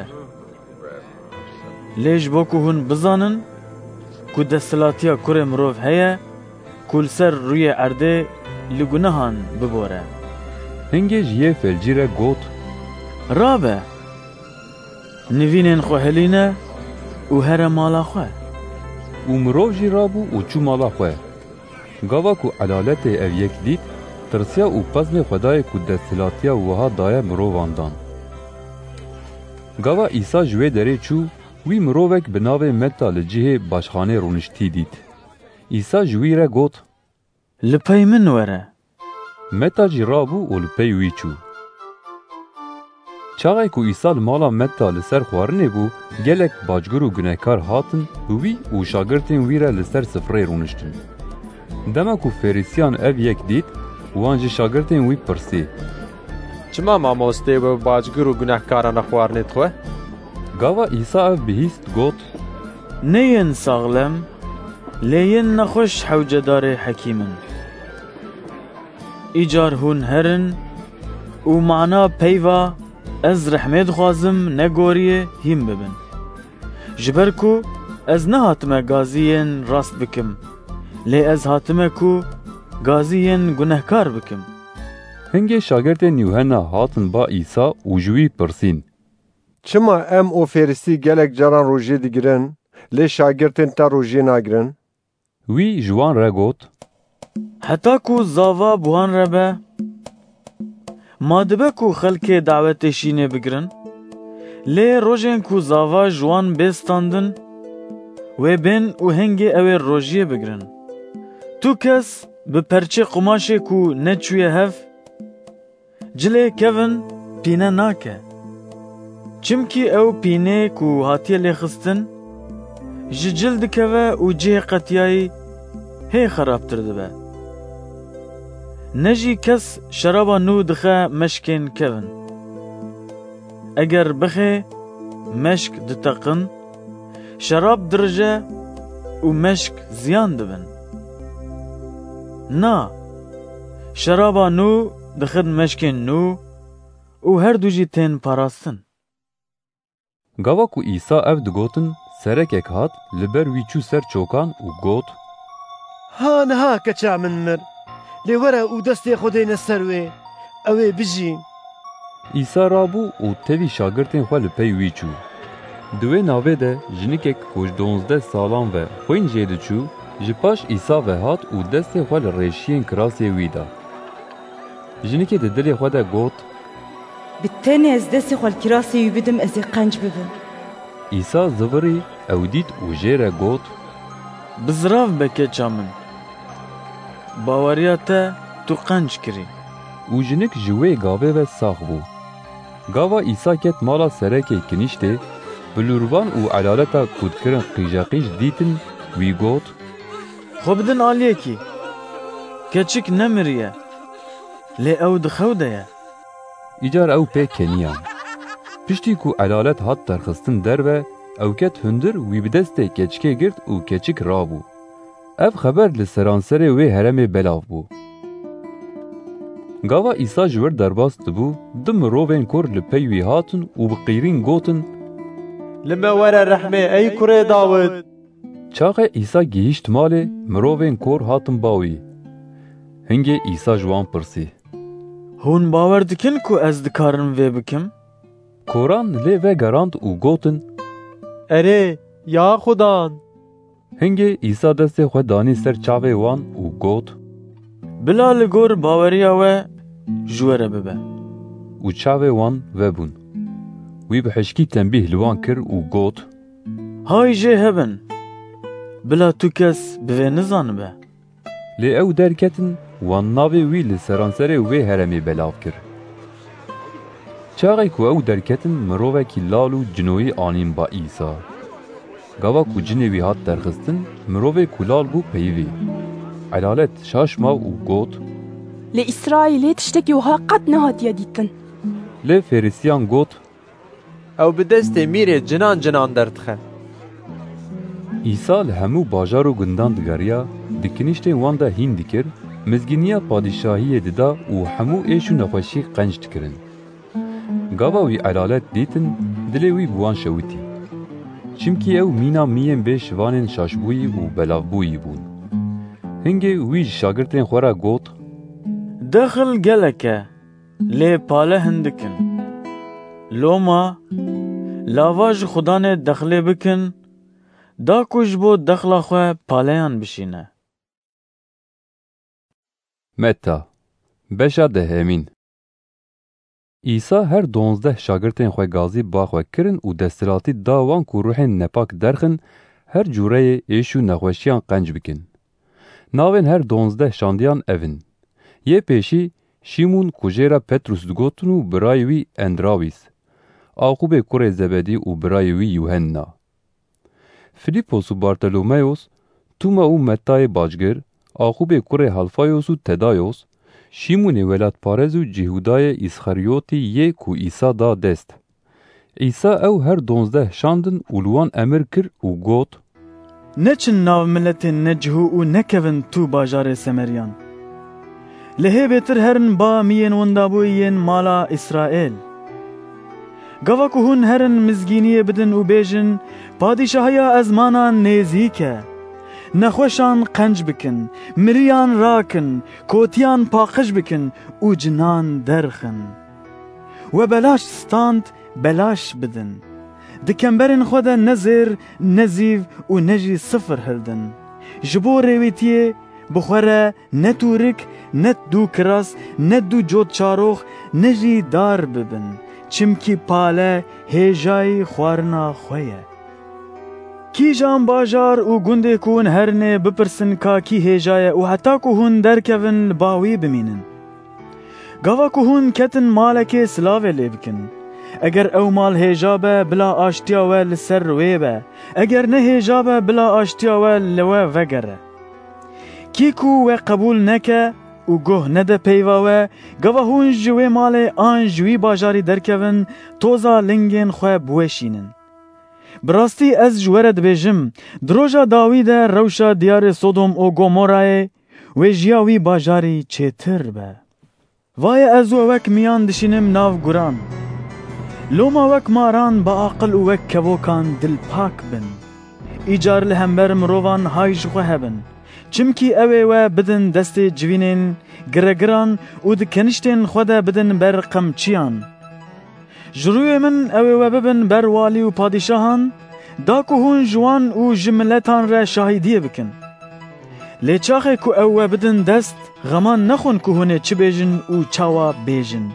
Lê ji bo ku hûn bizanin ku desthilatiya kurê mirov heye, ku li ser rûyê erdê li gunehan bibore. Hingê ji yê felcî re got: Rabe, nivînên xwe helîne û here mala xwe. û mirov jî rabû û çû mala xwe. Gava ku elaletê ev yek dît, tirsiya û pezmê Xwedayê ku desthilatiya wiha daye mirovan dan. Gava İsa ji wê derê çû, wî mirovek bi navê Metta li cihê başxanê rûniştî dît. İsa ji wî re got: Li pey min were. Metta jî rabû û li pey wî çû. Çaxê ku İsa li mala Metta li ser xwarinê bû, gelek bacgir û gunehkar hatin bi wî û şagirtên wî re li ser sifrê rûniştin. Dema ku Ferîsiyan ev yek dît, wan ji şagirtên wî pirsî: Çima mamostê we bacgir û gunehkaran xwarinê dixwe? Gava İsa ev bihîst got: Neyên saxlem, lê yên nexweş hewcedarê hekîmin. Îcar hûn herin û mana peyva ez rehmê dixwazim negoriyê hîn bibin. Ji ber ku ez nehatime gaziyên rast bikim, lê ez hatime ku gaziyên gunehkar bikim. Hingê şagirtên Yuhanna hatin ba İsa û ji wî pirsîn: Çima em û Ferîsî gelek caran rojê digirin, لێ شاگirtên te rojiyê nagirin? Wî ji wan re got: Heta ku zava bi wan re be, ma dibe ku xelkê dawetê şînê bigirin? Lê rojên ku zava ji wan bêstandin, wê bên û hengê ew ê rojiyê bigirin. Tu kes bi perçê qumaşê ku neçûye hev, cilê kevin pîne nake. Çimkî ew pînê ku hatiye lêxistin, ji cil dikeve û cihê qetiyayî hê xerabtir dibe. Ne jî kes şeraba nû dixe meşkên kevin. Eger bixê meşk diteqin, şerab dirije û meşk ziyan dibin. Na, şeraba nû dixin meşkên nû û her du jî tên parastin. Gava ku İsa ev digotin, serekek hat, li ber wî çû ser çokan û got: Ha niha keça min mir, lê were û destê Xwedê ne ser wê, ew ê bijî. İsa rabû û tevî şagirtên xwe li pey wî çû. Di wê navê de jinekek ku ji donzdeh salan ve xwên jê diçû, ji paş İsa ve hat û destê xwe li rêşiyên kirasê wî da. Jinekê di dilê xwe de got: Bi tenê ez destê xwe li kirasê wî bidim, ez ê qenc bibim. İsa zivirî ew dît û jê re got: Bizrav be keça min, baweriya te tu qenc kirî. û jinik ji wê gavê ve sax bû. Gava İsa ket mala serekê kinîştê, bilûrvan û elaleta ku dikirin qîjeqîj dîtin, wî got: Xwe bidin aliyekî, keçik nemiriye, lê ew dixewde ye. Îcar ew pê keniyan. Piştî ku elalet hat derxistin derve, ew ket hundir wî bi destê keçikê girt û keçik rabû. Ev xeber li seranserê wê heremê belav bû. Gava İsa ji wir derbas dibû, di mirovên kor li pey wî hatin û bi qîrîn gotin: Li me were rehmê ey kurê Dawid. Çaxê İsa gihîşt malê, mirovên kor hatin bawî. Hingê İsa ji wan pirsî: Hûn bawer dikin ku ez dikarim vê bikim? Koran lê vegerand û gotin: Erê, ya Xudan. Hingê İsa destê xwe danî ser çavê wan û got: Bila li gor baweriya we ji we re bibe. û çavê wan vebûn. Wî bi hişkî tembîh li wan kir û got: Hay jê hebin, bila tu kes bi vê nizanibe. Lê ew derketin, wan navê wî li seranserê wê heremê belav kir. Çaxê ku ew derketin, mirovekî lal û cinoyî anîn ba İsa. Gava ku cinê wî hat derxistin, mirovê ku lal bû peyivî. Elalet şaşmav û got: Lê İsraîlê tiştekî wiha qet nehatiye dîtin. Lê Ferîsiyan got: Ew bi destê mîrê cinan cinan derdixe. İsa li hemû bajar û gundan digeriya, di kinîştên wan de hîn dikir, mizgîniya padîşahiyê dida û hemû êş û nexweşî qenc dikirin. Gava wî elalet dîtin, dilê wî bi wan şewitî. Çimkî ew mîna miyên bê şivanên şaşbûyî û belavbûyî bûn. Hingê wî ji şagirtên xwe re got: Dexil gelek e, lê pale hindikin. Loma, lava ji Xudanê dexilê bikin, da ku ji bo dexila xwe paleyan bişîne. Metta beşa dehemîn. İsa her donzdeh şagirtên xwe gazî ba xwe kirin û destiratî da wan ku ruhên nepak derxin, her cûreyê êş û nexweşiyan qenc bikin. Navên her donzdeh şandiyan evin: Yê pêşî Şîmûn ku jê re Petrus digotin û birayê wî Endrawîs, Aqubê kurê Zebedî û birayê wî Yuhenna, Filîpos û Bartolomeyos, Tûma û Mettayê bacgir, Aqubê kurê Halfayos û Tedayos, Şîmûnê welatparez û Cihûdayê İsxaryotî yê ku İsa da dest. İsa ew her donzdeh şandin û li wan emir kir û got: Neçin nav milletên necihû û nekevin tu bajarê Semeryan. Li hêbêtir herin ba miyên wendabûyên mala İsraîl. Gava ku hûn herin mizgîniyê bidin û bêjin, padîşahiya ezmanan nêzik e. Nexweşan qenc bikin, miriyan rakin, kotiyan paqij bikin û cinan derxin. We belaş stand belaş bidin. Dikemberên xwe de ne zêr, ne zîv û ne jî sifir hildin. Ji bo rêwîtiyê bi xwe re ne tûrik, ne dû kiras, ne dû cot çarox, ne jî dar bibin. Çimkî pale hêjayî xwarina xwe ye. Kîjan bajar û gundê ku hûn herinê bipirsin ka kî hêja ye û heta ku hûn derkevin li bawî bimînin. Gava ku hûn ketin malekê silavê lê bikin. Eger ew mal hêja be, bila aştiya we li ser wê be. Eger ne hêja be, bila aştiya we li we vegere. Kî ku we qebûl neke û guh nede peyva we, gava hûn ji wê malê an ji wî bajarî derkevin, toza lingên xwe biweşînin. Bi rastî ez ji we re dibêjim, di roja Dawîdê rewşa diyarê Sodom û Gomorayê wê jiya wî bajarî çêtir be. Vaye ez û wek miyan dişînim nav guran. Loma wek maran ba aqil û wek kevokan dilpak bin. Îcar li hember mirovan hay ji xwe hebin. Çimkî ew ê we bidin destê civînên giregiran û di keniştên xwe de bidin ber qemçiyan. Ji rûyê min ew ê we bibin ber walî û padîşahan, da ku hûn ji wan û ji miletan re şahîdiyê bikin. Lê çaxê ku ew we bidin dest, xeman nexwin ku hûn ê çi bêjin û çawa bêjin.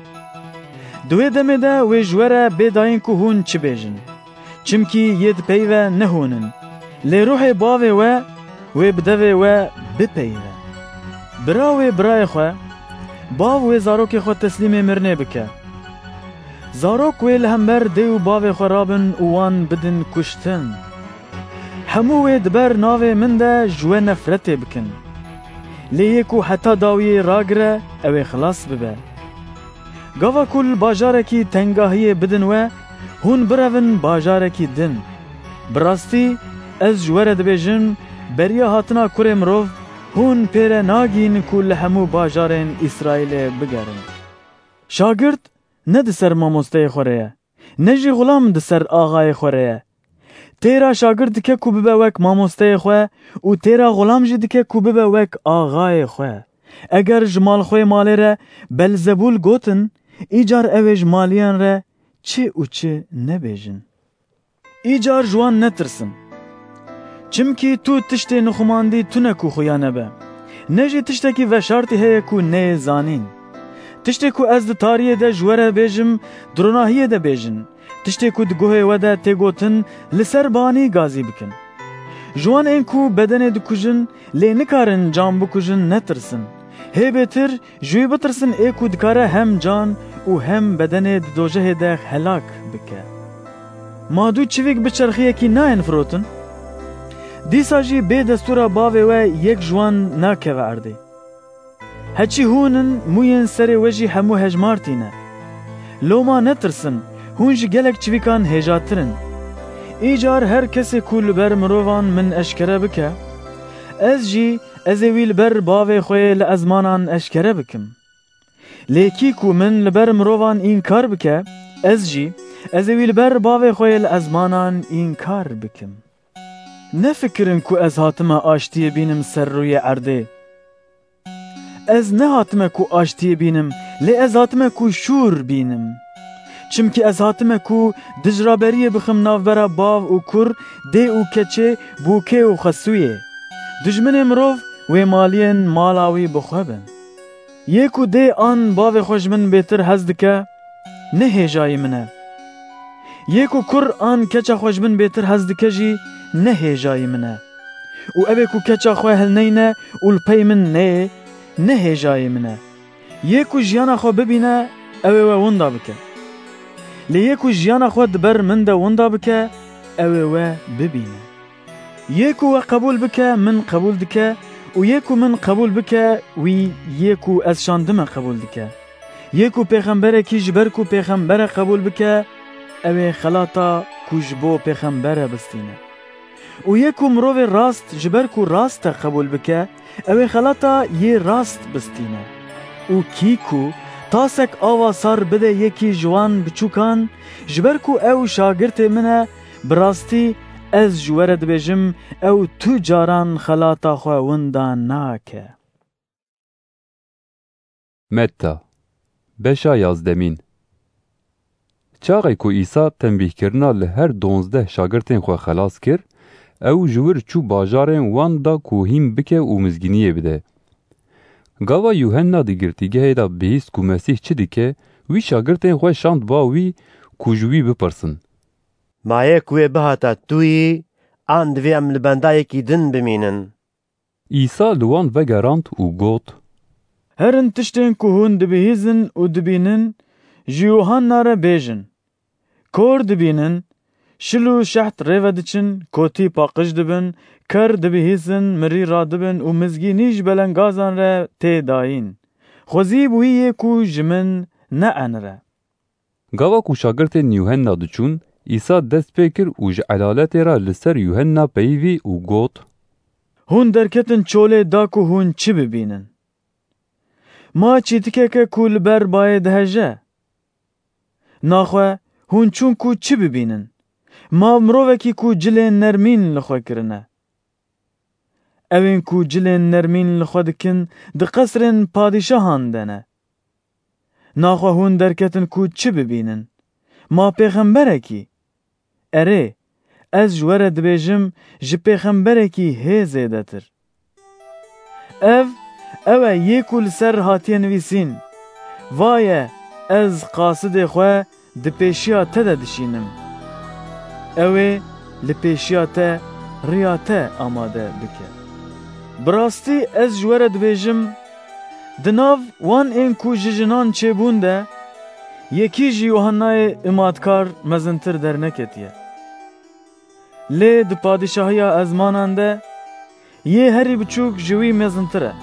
Di wê demê de wê ji we re bêdayîn ku hûn çi bêjin. Çimkî yê di peyve ne hûnin. Lê ruhê bavê we, wê bi devê we bipeyve. Bira wê birayê xwe, bav wê zarokê xwe teslîmê mirinê bike. Zarok wê li hember dê û bavê xwe rabin û wan bidin kuştin. Hemû wê diber navê min de ji we nefretê bikin. Lê yê ku heta dawiyê ragire, ew ê xilas bibe. Gava ku li bajarekî tengahiyê bidin we, hûn birevin bajarekî din. Bi rastî ez ji we re dibêjim, beriya hatina kurê mirov, hûn pêre nagîn ku li hemû bajarên İsraîlê bigerin. Şagird ne di ser mamosteyê xwe re ye, ne jî xulam di ser axayê xwe re ye. Têra şagird dike ku bibe wek mamosteyê xwe û têra xulam jî dike ku bibe wek axayê xwe. Eger ji malxwê malê re Belzebûl gotin, îcar ew ê ji maliyan re çi û çi nebêjin. Îcar ji wan netirsin. Çimkî tu tiştê nixumandî tune ku xuya nebe. Ne jî tiştekî veşartî heye ku neyê zanîn. Tiştê ku ez di tariyê de ji we re bêjim, di ronahiyê de bêjin. Tiştê ku di guhê we de tê gotin, li ser banî gazî bikin. Ji wan ên ku bedenê dikujin, lê nikarin can bikujin netirsin. Hêbêtir ji wî bitirsin ê ku dikare hem can û hem bedenê di dojehê de helak bike. Madû çivîk bi çerxiyekî nayên firotin? Dîsa jî bê destûra bavê we yek ji wan nakeve erdê. Heçî hûnin mûyên serê we jî hemû hejmartî ne. Loma netirsin, hûn ji gelek çivîkan hêjatirin. Îcar her kesê ku li ber mirovan min eşkere bike, ez jî ez ê wî li ber bavê xwe li ezmanan eşkere bikim. Lê kî ku min li ber mirovan înkar bike, ez jî ez ê wî li ber bavê xwe li ezmanan înkar bikim. Ne fikirin ku ez hatime aştiyê bînim ser rûyê erdê. Ez ne hatime ku aştiyê bînim, lê ez hatime ku şûr bînim. Çimkî ez hatime ku dijraberiyê bixim navbera bav û kur, dê û keçê, bûkê û xesûyê. Dijminê mirov wê maliyên mala wî bixwe bin. Yê ku dê an bavê xwe ji min bêtir hez dike, ne hêjayî min e. Yê ku kur an keça xwe ji min bêtir hez dike jî, ne hêjayî min e. û ev ê ku keça xwe hilneyne û li pey min neyê, ne hêjayî min e. Yê ku jiyana xwe bibîne, ew ê we winda bike. Lê yê ku jiyana xwe diber min de winda bike, ew ê we bibîne. Yê ku we qebûl bike, min qebûl dike, û yê ku min qebûl bike, wî yê ku ez şandime qebûl dike. Yê ku pêxemberekî ji ber ku pêxembere qebûl bike, ew ê xelata ku ji bo pêxembere bistîne. û yê ku mirovê rast ji ber ku rast te qebûl bike, ew ê xelata yê rast bistîne. û kî ku tasek ava sar bide yekî ji wan biçûkan, ji ber ku ew şagirtê min e, bi rastî ez ji we re dibêjim, ew tu caran xelata xwe winda nake. Metta beşa yazdemîn. çaxê ku İsa tembîhkirina li her donzdeh şagirtên xwe xelas kir, ew ji wir çû bajarên wan da ku hîn bike û mizgîniyê bide. Gava Yuhanna di girtîgehê da bihîst ku Mesîh çi dike, wî şagirtên xwe şand ba wî ku ji wî bipirsin. Mayê ku wê bihata tuyî, an divê em li bendayekî din bimînin. İsa li wan vegerand û got: Herin tiştên ku hûn dibihîzin û dibînin, ji Yuhanna re bêjin. Kor dibînin, şil û şeht rêve diçin, kotî paqij dibin, ker dibihîzin, mirî radibin û mizgînî ji belengazan re tê dayîn. Xwezî wî yê ku ji min neenire. Gava ku şagirtên Yuhanna diçûn, İsa dest pê kir û ji elaletê re li ser Yuhanna peyivî û got: Hûn derketin çolê da ku hûn çi bibînin. Ma çîtikeke ku li ber bayê diheje. Naxwe hûn çûn ku çi bibînin. Ma mirovekî ku cilên nermîn li xwe kirine. Evên ku cilên nermîn li xwe dikin, di qesrên padîşahan de ne. Naxwe hûn derketin ku çi bibînin. Ma pêxemberekî. Erê, ez ji we re dibêjim, ji pêxemberekî hê zêdetir. Ev, ew e yê ku li ser hatiye nivîsîn. Vaye, ez qasidê xwe di pêşiya te de dişînim. Ew ê li pêşiya te riya te amade bike. Bi rastî ez ji we re dibêjim, di nav wan ên ku ji jinan çêbûn de, yekî ji Yuhannayê îmatkar mezintir derneketiye. Lê di padîşahiya ezmanan de, yê herî biçûk ji wî mezintir e.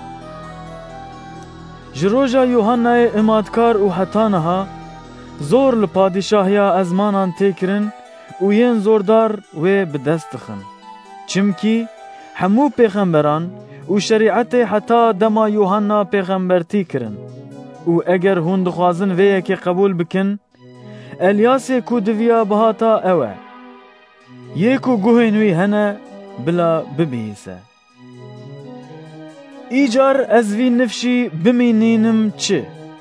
Ji roja Yuhannayê îmatkar û heta niha, zor li padîşahiya ezmanan tê kirin û yên zordar wê bi dest dixin. Çimkî hemû pêxemberan û şerîetê heta dema Yuhanna pêxembertî kirin. û eger hûn dixwazin vê yekê qebûl bikin, Elyasê ku diviya bihata ew e. Yê ku guhên wî hene, bila bibihîse. Îcar ez vî nifşî bimînînim çi?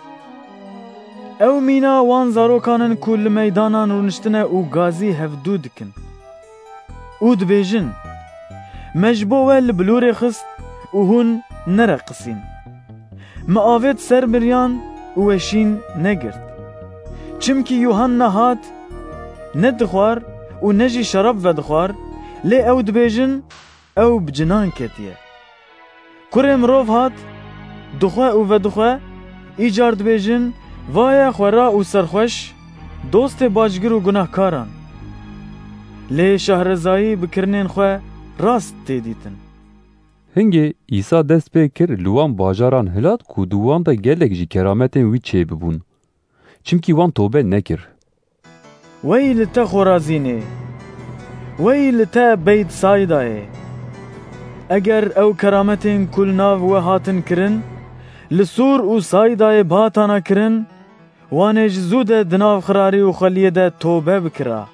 Ew mîna wan zarokan ku li meydanan rûniştine û gazî hevdû dikin. û dibêjin, me ji bo we li bilûrê xist û hûn nereqisîn. Me avêt ser biriyan û weşîn negirt. Çimkî Yuhanna hat, ne dixwar û ne jî şerab vedixwar, lê ew dibêjin, ew bi cinan ketiye. Kurê mirov hat, dixwe û vedixwe, îcar dibêjin, vaye xwera û serxweş, dostê bacgir û gunehkaran. Lê şehrezayî bi kirinên xwe rast tê dîtin. Hingê İsa dest pê kir li wan bajaran hilat ku di wan de gelek jî kerametên wî çêbibûn. Çimkî wan tobe nekir. Wey li te Xorazînê, wey li te Beyt Saidayê. Eger ew kerametên ku li nav we hatin kirin, li Sûr û Saidayê bihatana kirin, wanê ji zû de di nav xirarî û xeliyê de tobe bikira.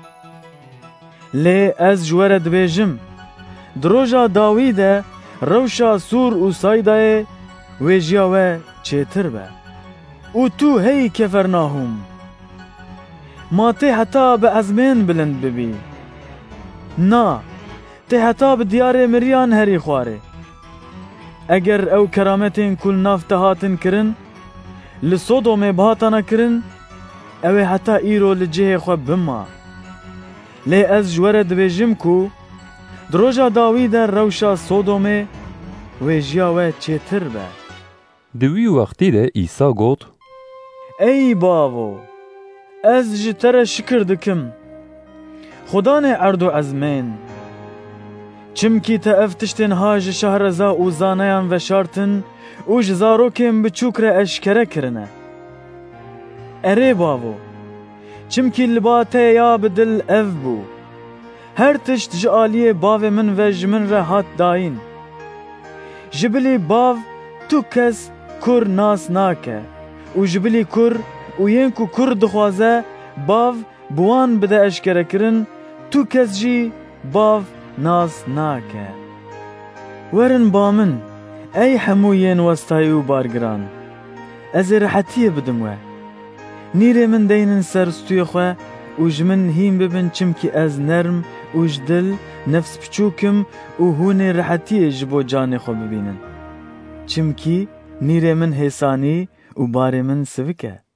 Lê ez ji we re dibêjim, di roja Dawî de rewşa Sûr û Saidayê wêjiya we çêtir be. û tu hey Kefernahûm, ma tê heta bi ezmên bilind bibî. Na, tê heta bi diyarê miriyan herî xwarê. Eger ew kerametên ku li nav te hatin kirin, li Sodomê bihatana kirin, ew ê heta îro li cihê xwe bima. Lê ez ji we re dibêjim ku, di roja Dawî de rewşa Sodomê wêjiya we çêtir be. Di wî wextî de İsa got: Ey bavo, ez ji te re şikir dikim. Xudanê erd û ezmên. Çimkî te ev tiştên ha ji şehreza û zaneyan veşartin û ji zarokên biçûk re eşkere kirine. Erê bavo, çimkî li ba te ya bi dil ev bû. Her tişt ji aliyê bavê min ve ji min re hat dayîn. Ji bilî bav tu kes kur nas nake û ji bilî kur û yên ku kur dixwaze bav bi wan bide eşkerekirin, tu kes jî bav nas nake. Werin ba min, ey hemû yên westayî û bargiran, ez ê rehetiyê bidim we. نیرê min deynin ser stûyê xwe û ji min hîn bibin çimkî ez nerm û ji dil nefs piçûkim û hûnê rehetiyê ji bo canê xwe bibînin. Çimkî nîrê min hêsanî û barê min sivik e.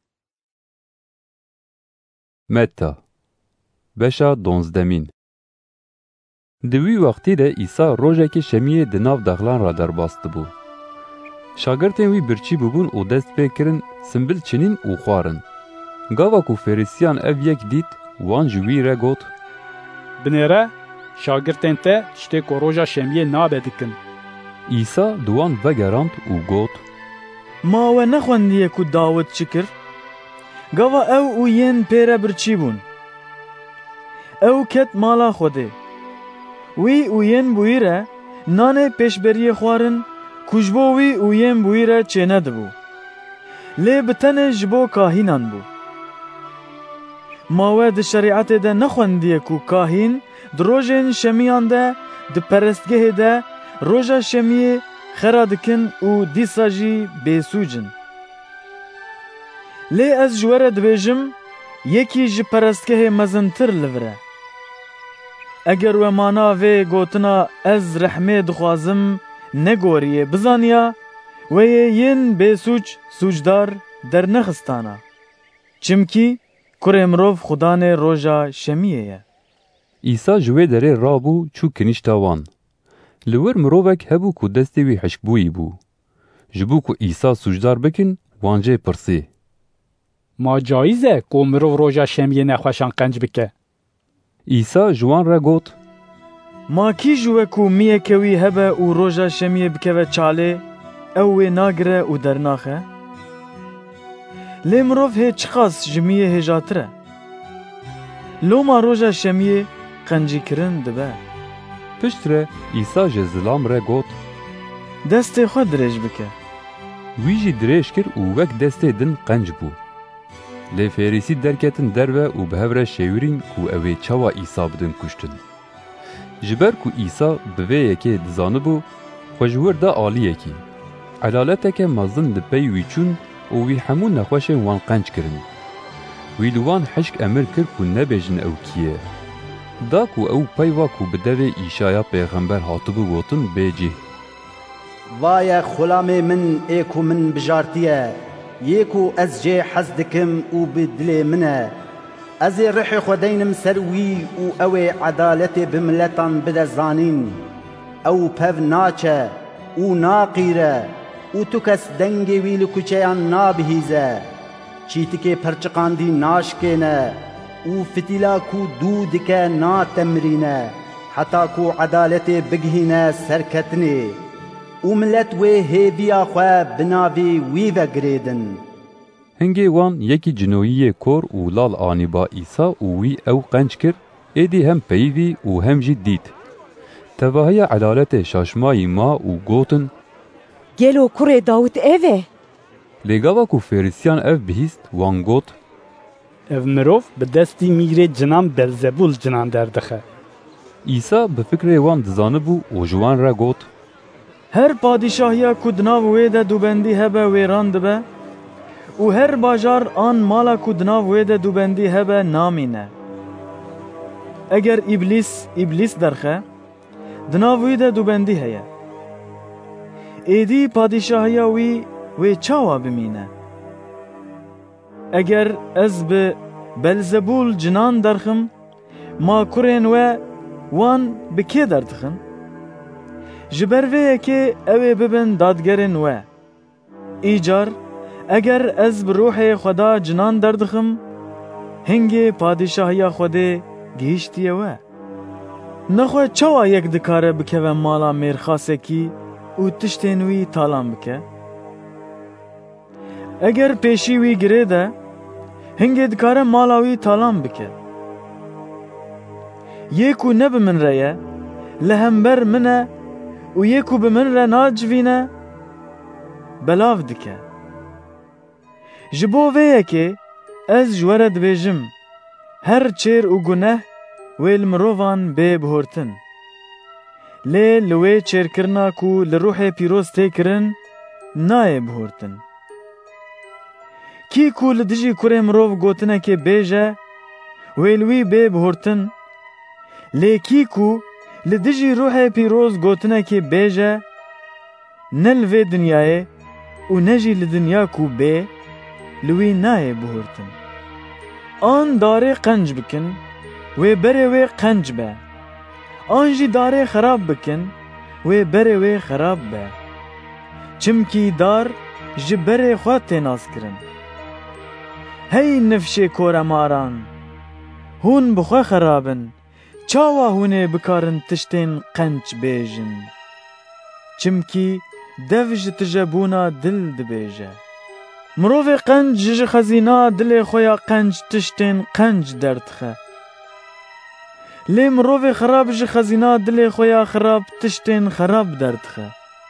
Metta beşa donzdemîn. Di wî wextî de İsa rojekê şemiyê di nav dexlan ra derbas dibû. Şagirtên wî birçî bûbûn û dest pê kirin simbil çinîn û xwarin. Gava ku Ferîsiyan ev yek dît, wan ji wî re got: Binêre, şagirtên te tiştê ku roja şemiyê nabe dikin. İsa di wan vegerand û got: Ma we nexwendiye ku Dawid çi kir? Gava ew û yên pê re birçî bûn. Ew ket mala Xwedê. Wî û yên bûyî re nanê pêşberiyê xwarin ku ji bo wî û yên bûyî re çêne dibû. Lê bi tenê ji bo kahînan bû. Ma we di şerîetê de nexwendiye ku kahîn di rojên şemiyan de di perestgehê de roja şemiyê xera dikin û dîsa jî bêsûcin. Lê ez ji we re dibêjim, yekî ji perestgehê mezintir li vir e. Eger we mana vê gotina ez rehmê dixwazim negoriye bizaniya, wê yê yên bêsûc sûcdar dernexistana. Çimkî kurê mirov xudanê roja şemiyê ye. İsa ji wê derê rabû çû kinîşta wan. Li wir mirovek hebû ku destê wî hişkbûyî bû. Ji bo ku İsa sûcdar bikin, wan jê pirsî: Ma caiz e ku mirov roja şemiyê nexweşan qenc bike? İsa ji wan re got: Ma kî ji we ku miyeke wî hebe û roja şemiyê bikeve çalê, ew wê nagire û dernaxe? Lê mirov hê çi qas ji miyê hêjatir e? Loma roja şemiyê qencîkirin dibe. Pişt re İsa ji zilam re got: Destê xwe dirêj bike. Wî jî dirêj kir û wek destê din qenc bû. Lê Ferîsî derketin derve û bi hev re şêwirîn ku ew ê çawa İsa bidin kuştin. Ji ber ku İsa bi vê yekê dizanibû, xwe ji wir da aliyekî. Edaleteke mezin li pey wî çûn û wî hemû nexweşên wan qenc kirin. Wî li wan hişk emir kir ku nebêjin ew kî ye. Da ku ew peyva ku bi devê îşaya pêxember hatibû gotin bêcih. Vaye xulamê min ê ku min bijartiye, yê ku ez jê hez dikim û bi dilê min e. Ez ê rihê xwe deynim ser wî û ew ê edaletê bi miletan bide zanîn. Ew pev naçe û naqîre û tu kes dengê wî li kuçeyan nabihîze. Çîtikê perçiqandî naşkêne û fitîla ku dû dike natemirîne. Heta ku edaletê bigihîne serketinê û millet wê hêviya xwe bi navê wî vegirêdin. Hingê wan yekî cinoyiyê kor û lal anîba İsa û wî ew qenc kir, êdî hem peyivî û hem jî dît. Tevahiya edaletê şaşmayî ma û gotin: Gelo kurê Dawid ev e? Lê gava ku Ferîsiyan ev bihîst, wan got: Ev mirov bi destî mîrê cinan Belzebûl cinan derdixe. İsa bi fikrê wan dizanibû û ji wan re got: Her padîşahiya ku di nav wê de dûbendî hebe wêran dibe û her bajar an mala ku di nav wê de dûbendî hebe namîne. Eger îblîs îblîs derxe, di nav wî de dûbendî heye. Êdî padîşahiya wî wê çawa bimîne? Eger ez bi Belzebûl cinan derxim, ma kurên we wan bi kê derdixin? Ji ber vê yekê ew ê bibin dadgerên we. Îcar, eger ez bi ruhê Xweda cinan derdixim, hingê padîşahiya Xwedê gihîştiye we. Nexwe çawa yek dikare bikeve mala mêrxasekî û tiştên wî talan bike? Eger pêşî wî girê de, hingê dikare mala wî talan bike. Yê ku ne bi min re ye, li hember min e û yê ku bi min re nacivîne, belav dike. Ji bo vê yekê ez ji we re dibêjim, her çêr û guneh wê li mirovan bê bihurtin. Lê li wê çêrkirina ku li ruhê pîroz tê kirin, nayê bihurtin. کی کو li dijî kurê mirov gotinekê bêje wê li wî bê bihurtin, lê kî ku li dijî ruhê pîroz gotinekê bêje ne li vê dinyayê û ne jî li dinya ku bê li wî nayê bihurtin. An darê qenc bikin wê berê wê qenc be, an jî darê xerab bikin wê berê wê xerab be. Çimkî dar ji berê xwe tê naskirin. Hey nifşê koremaran, hûn bi xwe xerabin, çawa hûn ê bikarin tiştên qenc bêjin. Çimkî dev ji tijebûna dil dibêje. Mirovê qenc ji xezîna dilê xwe ya qenc tiştên qenc derdixe. Lê mirovê xerab ji xezîna dilê xwe ya xerab tiştên xerab derdixe.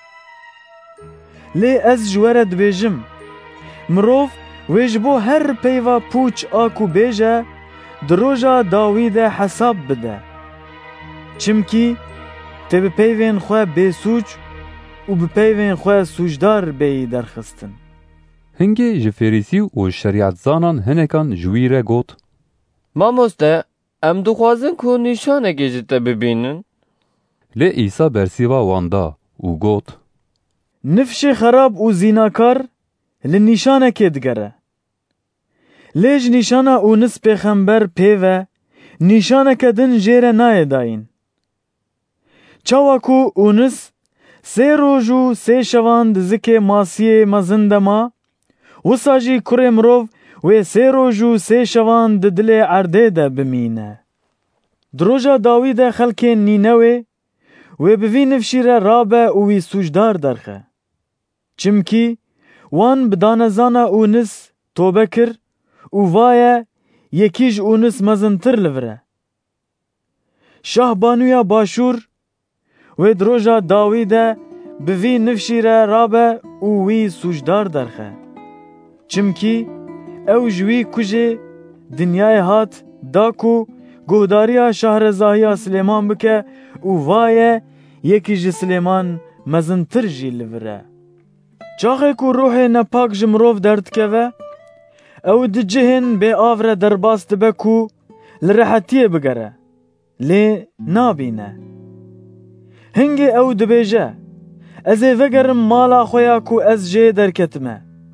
Lê ez ji we re dibêjim, mirov wê ji bo her peyva pûç a ku bêje di roja dawî de hesab bide. Çimkî tê bi peyvên xwe bêsûc û bi peyvên xwe sûcdar bêyî derxistin. Hingê ji Ferîsî û şerîetzanan hinekan ji wî re got: Mamoste, em dixwazin ku nîşanekê ji te bibînin. Lê İsa bersiva wan da û got: Nifşê xerab û zînakar li nîşanekê digere. Lê ji nîşana Ûnis pêxember pêve nîşaneke din jê re nayê dayîn. Çawa ku Ûnis sê roj û sê şevan di zikê masiyê mezin de ma, wisa jî kurê mirov wê sê roj û sê şevan di dilê erdê de bimîne. Di roja dawî de xelkên Nînewê wê bi vî nifşî re rabe û wî sûcdar derxe. Çimkî wan bi danezana Ûnis tobe kir û vaye yekî ji Ûnis mezintir li vir e. Şahbanûya Başûr wê di roja dawî de bi vî nifşî re rabe û wî sûcdar derxe. Çimkî ew ji wî kujê dinyayê hat da ku guhdariya şahrezahiya Silêman bike û vaye yekî ji Silêman mezintir jî li vir e. Çaxê ku ruhê nepak ji mirov derdikeve, ew di cihên bêav re derbas dibe ku li rehetiyê bigere, lê nabîne. Hingê ew dibêje: Ez ê vegerim mala xwe ya ku ez jê derketime.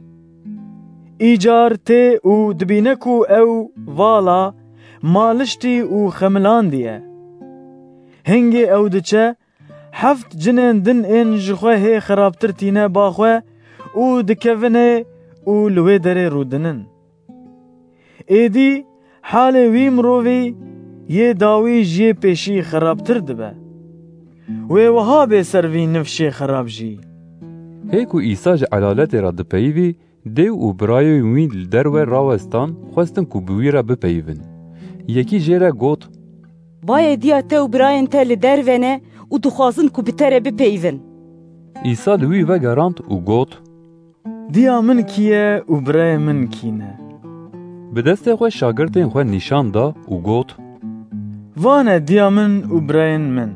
Îcar tê û dibîne ku ew vala maliştî û xemilandî ye. Hingê ew diçe, heft cinên din ên ji xwe hê xerabtir tîne ba xwe û dikevine û li wê derê rûdinin. Êdî halê wî mirovî yê dawî ji yê pêşî xerabtir dibe. Wê wiha bê ser vî nifşê xerab jî. Hê ku İsa ji elaletê ra dipeyivî, dêw û birayên wî li derwe rawestan, xwestin ku bi wî re bipeyivin. Yekî jê re got: Bayê diya te û birayên te li derve ne û dixwazin ku bi te re bipeyivin. İsa li wî vegerand û got: Diya min kî ye û birayê min kî ne? Bi destê xwe şagirtên xwe nîşan da û got: Van e diya min û birayên min.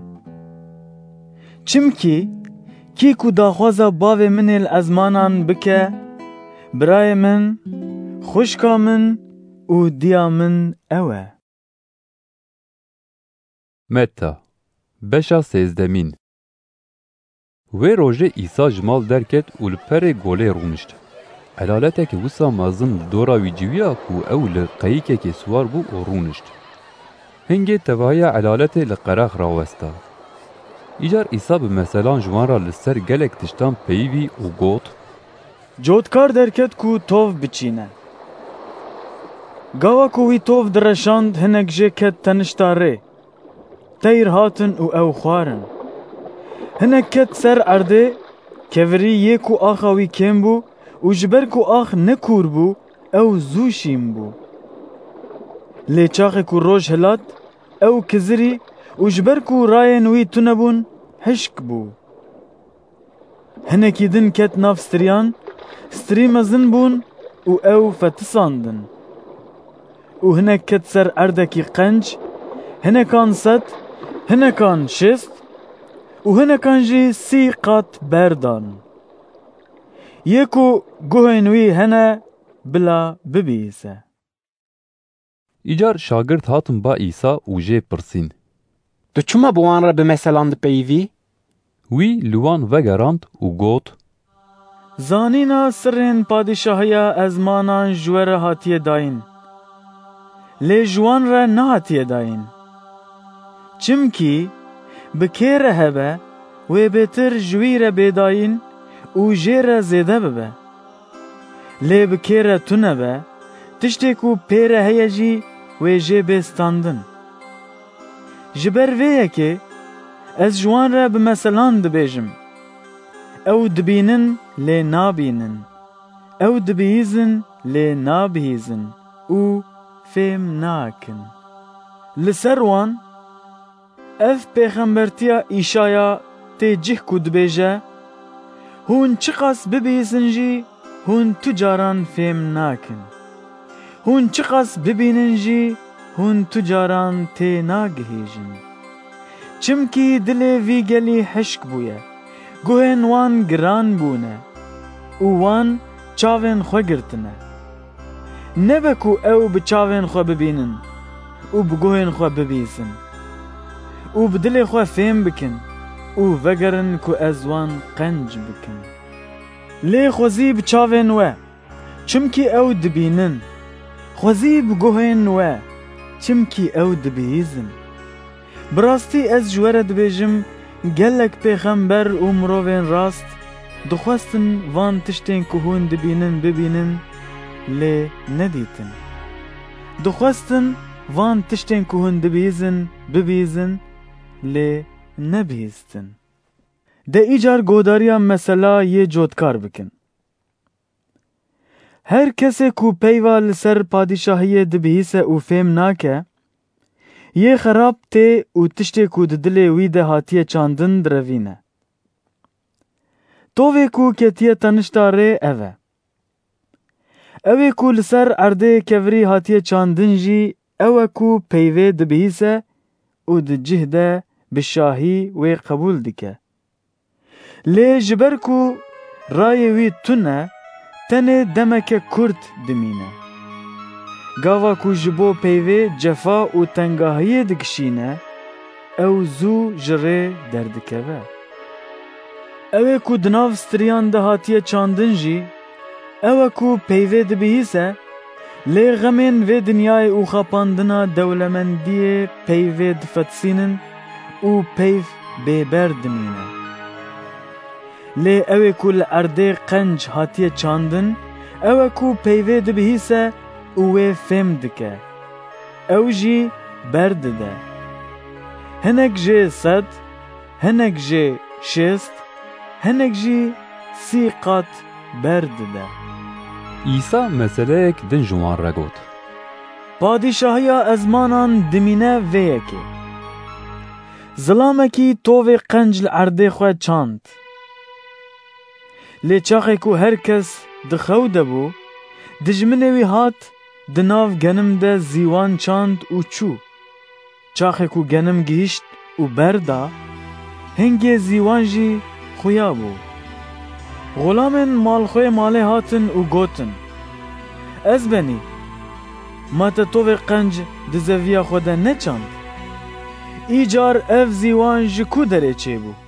Çimkî kî ku daxwaza bavê min ê li ezmanan bike, birayê min, xwişka min û diya min ew e. Metta beşa sêzdemîn. Wê rojê İsa ji mal derket û li perê golê rûnişt. Elaletekî wisa mezin li dora wî civiya ku ew li qeyîkekê siwar bû û rûnişt. Hingê tevahiya elaletê li qerex rawesta. Îcar İsa bi meselan ji wan ra li ser gelek tiştan peyivî û got: Cotkar derket ku tov biçîne. Gawa ku wî tov direşand hinek jê ket tenişta rê. Teyr hatin û ew xwarin. Hinek ket ser erdê, kevirî yê ku axa wî kêm bû û ji ber ku ax nekûr bû, ew zû şîn bû. Lê çaxê ku roj hilat, ew kizirî û ji ber ku rayên wî tune bûn, hişk bû. Hinekî din ket nav stiriyan, stirî mezin bûn û ew fetisandin. Û hinek ket ser erdekî qenc, hinekan sed, hinekan şêst û hinekan jî sî qat berdan. Yê ku guhên wî hene بلا ببیسه. ایجار شاگرد هاتن با ایسا و جه پرسین. تو چما بوان را بمثلان پیوی؟ وی لوان وگراند و گوت زانینا سرین پادشاهیا ازمانان جوار هاتیه داین. لی جوان را نهاتیه داین. چمکی بکیره هبه و بهتر جوی را بیداین و جه را زیده ببه. لی بکیره تونه به تشتی کو پیره هیجی و جه بستاندن. جبر ویه که از جوان را بمثلان دبیجم. او دبینن لی نابینن. او دبیزن لی نابیزن. او فهم ناکن. لسر وان اف پیغمبرتیا ایشایا تی جه کو دبیجه هون چقاس ببیزن جی هون تجاران فهم ناکن. هون چقاس ببینن جی هون تجاران تی ناگهیجن. چمکی دل وی گلی حشک بویه. گوهن وان گران بونه. او وان چاوین خو گرتنه. نبکو او بچاوین خو ببینن. او بگوهن خو ببیزن. او بدل خو فهم بکن. او وگرن کو ازوان قنج بکن. لی خوزی بچاوین و چمکی او دبینن. خوزی بگوهن و چمکی او دبیزن. براستی از جوره دبیجم گلک پیغمبر و مروین راست دخواستن وان تشتین که هون دبینن ببینن لی ندیتن. دخواستن وان تشتین که هون دبیزن ببیزن لی نبیزتن. ده ایجار گوداریا مثلا یه جودکار بکن. هر کسی کو پیوال سر پادشاهی دبیسه او فهم ناکه یه خراب ته او تشتی کو دلی وی ده هاتیه چاندن دروینه. تووی کو کتیه تنشتاره اوه. اوه کو لسر عرده کوری هاتیه چاندن جی اوه کو پیوه دبیسه او ده جهده بشاهی وی قبول دکه. لی جبر کو رای وی تونه تنه دمک کرد دمینه. گاوا کو جبو پیوه جفا و تنگاهی دکشینه او زو جره دردکوه. اوه کو دناو ستریان ده هاتیه چاندن جی اوه کو پیوه دبیسه لی غمین و دنیای او خاپاندنا دولمندی پیوه دفتسینن او پیو بیبر دمینه. لی اوه کو لعرده قنج هاتیه چاندن اوه کو پیوه دبیسه اوه فهم دکه. او جی برد ده. هنک جی صد، هنک جی شست، هنک جی سی قات برد ده. ایسا مسئله یک دن جوان را گوت. پادشاهی ازمانان دمینه ویه که. ظلامه کی تووی قنج لعرده خواه چاند. لی چاقه کو هر کس دخو دبو دجمنه وی هات دناو گنم ده زیوان چاند او چو. چاخه کو گنم گیشت او بردا هنگی زیوان جی خویا بو. غلامن مال خوی ماله هاتن او گوتن. از بنی ما تا تو قنج دزویا خوده نچاند. ایجار اف زیوان جی کو دره چه بو.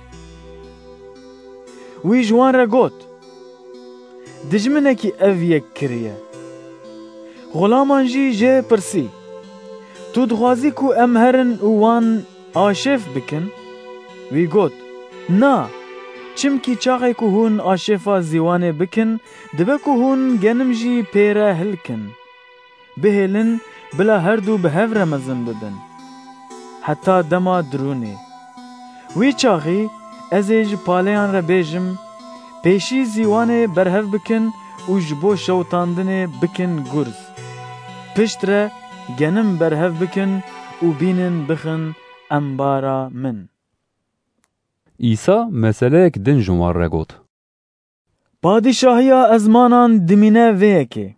وی جوان را گوت دجمنه کی اف یک کریه. غلامان جی جه پرسی تو دخوازی کو امهرن اوان آشف بکن؟ وی گوت نا چمکی چاقی کو هون آشفا زیوانه بکن دبه کو هون گنم جی پیره هلکن بهلن بلا هر دو به هف رمزن بدن حتی دما درونه. وی چاقی از ایج پالیان را بیجم پیشی زیوانه برهف بکن و جبو شوتاندنه بکن گرز. پشت را گنم برهف بکن و بینن بخن انبارا من. ایسا مسئله یک دن جوان را گوت. پادشاهی ازمانان دمینه ویه که.